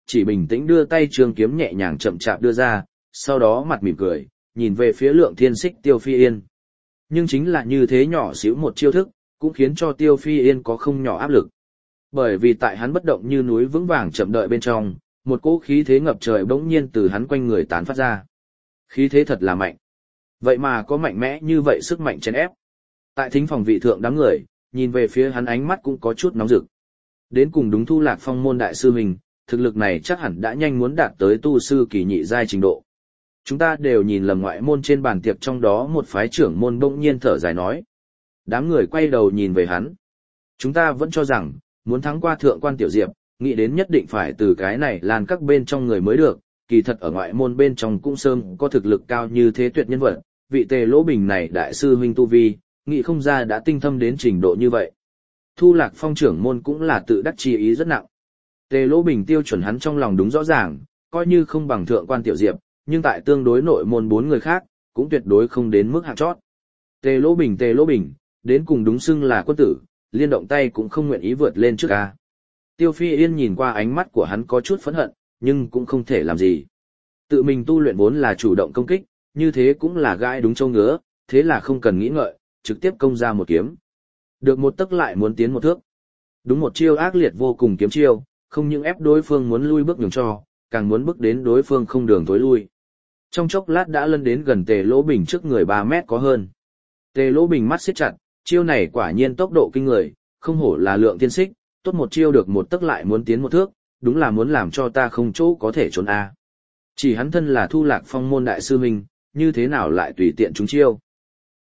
chỉ bình tĩnh đưa tay trường kiếm nhẹ nhàng chậm chạp đưa ra, sau đó mặt mỉm cười, nhìn về phía Lượng Thiên Xích Tiêu Phi Yên. Nhưng chính là như thế nhỏ xíu một chiêu thức, cũng khiến cho Tiêu Phi Yên có không nhỏ áp lực. Bởi vì tại hắn bất động như núi vững vàng chậm đợi bên trong, một cỗ khí thế ngập trời bỗng nhiên từ hắn quanh người tán phát ra. Khí thế thật là mạnh. Vậy mà có mạnh mẽ như vậy sức mạnh chèn ép. Tại thính phòng vị thượng đám người, nhìn về phía hắn ánh mắt cũng có chút nóng rực. Đến cùng đúng Thu Lạc Phong môn đại sư mình, thực lực này chắc hẳn đã nhanh muốn đạt tới tu sư kỳ nhị giai trình độ. Chúng ta đều nhìn lầm ngoại môn trên bàn tiệc, trong đó một phái trưởng môn bỗng nhiên thở dài nói. Đám người quay đầu nhìn về hắn. Chúng ta vẫn cho rằng, muốn thắng qua thượng quan tiểu diệp, nghĩ đến nhất định phải từ cái này lan các bên trong người mới được, kỳ thật ở ngoại môn bên trong cũng sớm có thực lực cao như thế tuyệt nhân vật, vị Tề Lỗ Bình này đại sư huynh tu vi, nghĩ không ra đã tinh thâm đến trình độ như vậy. Thu Lạc Phong trưởng môn cũng là tự đắc chi ý rất nặng. Tề Lỗ Bình tiêu chuẩn hắn trong lòng đúng rõ ràng, coi như không bằng thượng quan tiểu diệp, nhưng tại tương đối nội môn bốn người khác, cũng tuyệt đối không đến mức hạng chót. Tề Lỗ Bình Tề Lỗ Bình, đến cùng đúng xưng là quân tử, liên động tay cũng không nguyện ý vượt lên trước ca. Tiêu Phi Yên nhìn qua ánh mắt của hắn có chút phẫn hận, nhưng cũng không thể làm gì. Tự mình tu luyện vốn là chủ động công kích, như thế cũng là gai đúng châu ngứa, thế là không cần nghĩ ngợi, trực tiếp công ra một kiếm. Được một tấc lại muốn tiến một thước. Đúng một chiêu ác liệt vô cùng kiếm chiêu, không những ép đối phương muốn lui bước nhường cho, càng muốn bước đến đối phương không đường tối lui. Trong chốc lát đã lân đến gần Tề Lỗ Bình trước người ba mét có hơn. Tề Lỗ Bình mắt siết chặt, chiêu này quả nhiên tốc độ kinh người, không hổ là Lượng Thiên Xích, tốt một chiêu được một tấc lại muốn tiến một thước, đúng là muốn làm cho ta không chỗ có thể trốn a. Chỉ hắn thân là Thu Lạc Phong môn đại sư huynh, như thế nào lại tùy tiện trúng chiêu.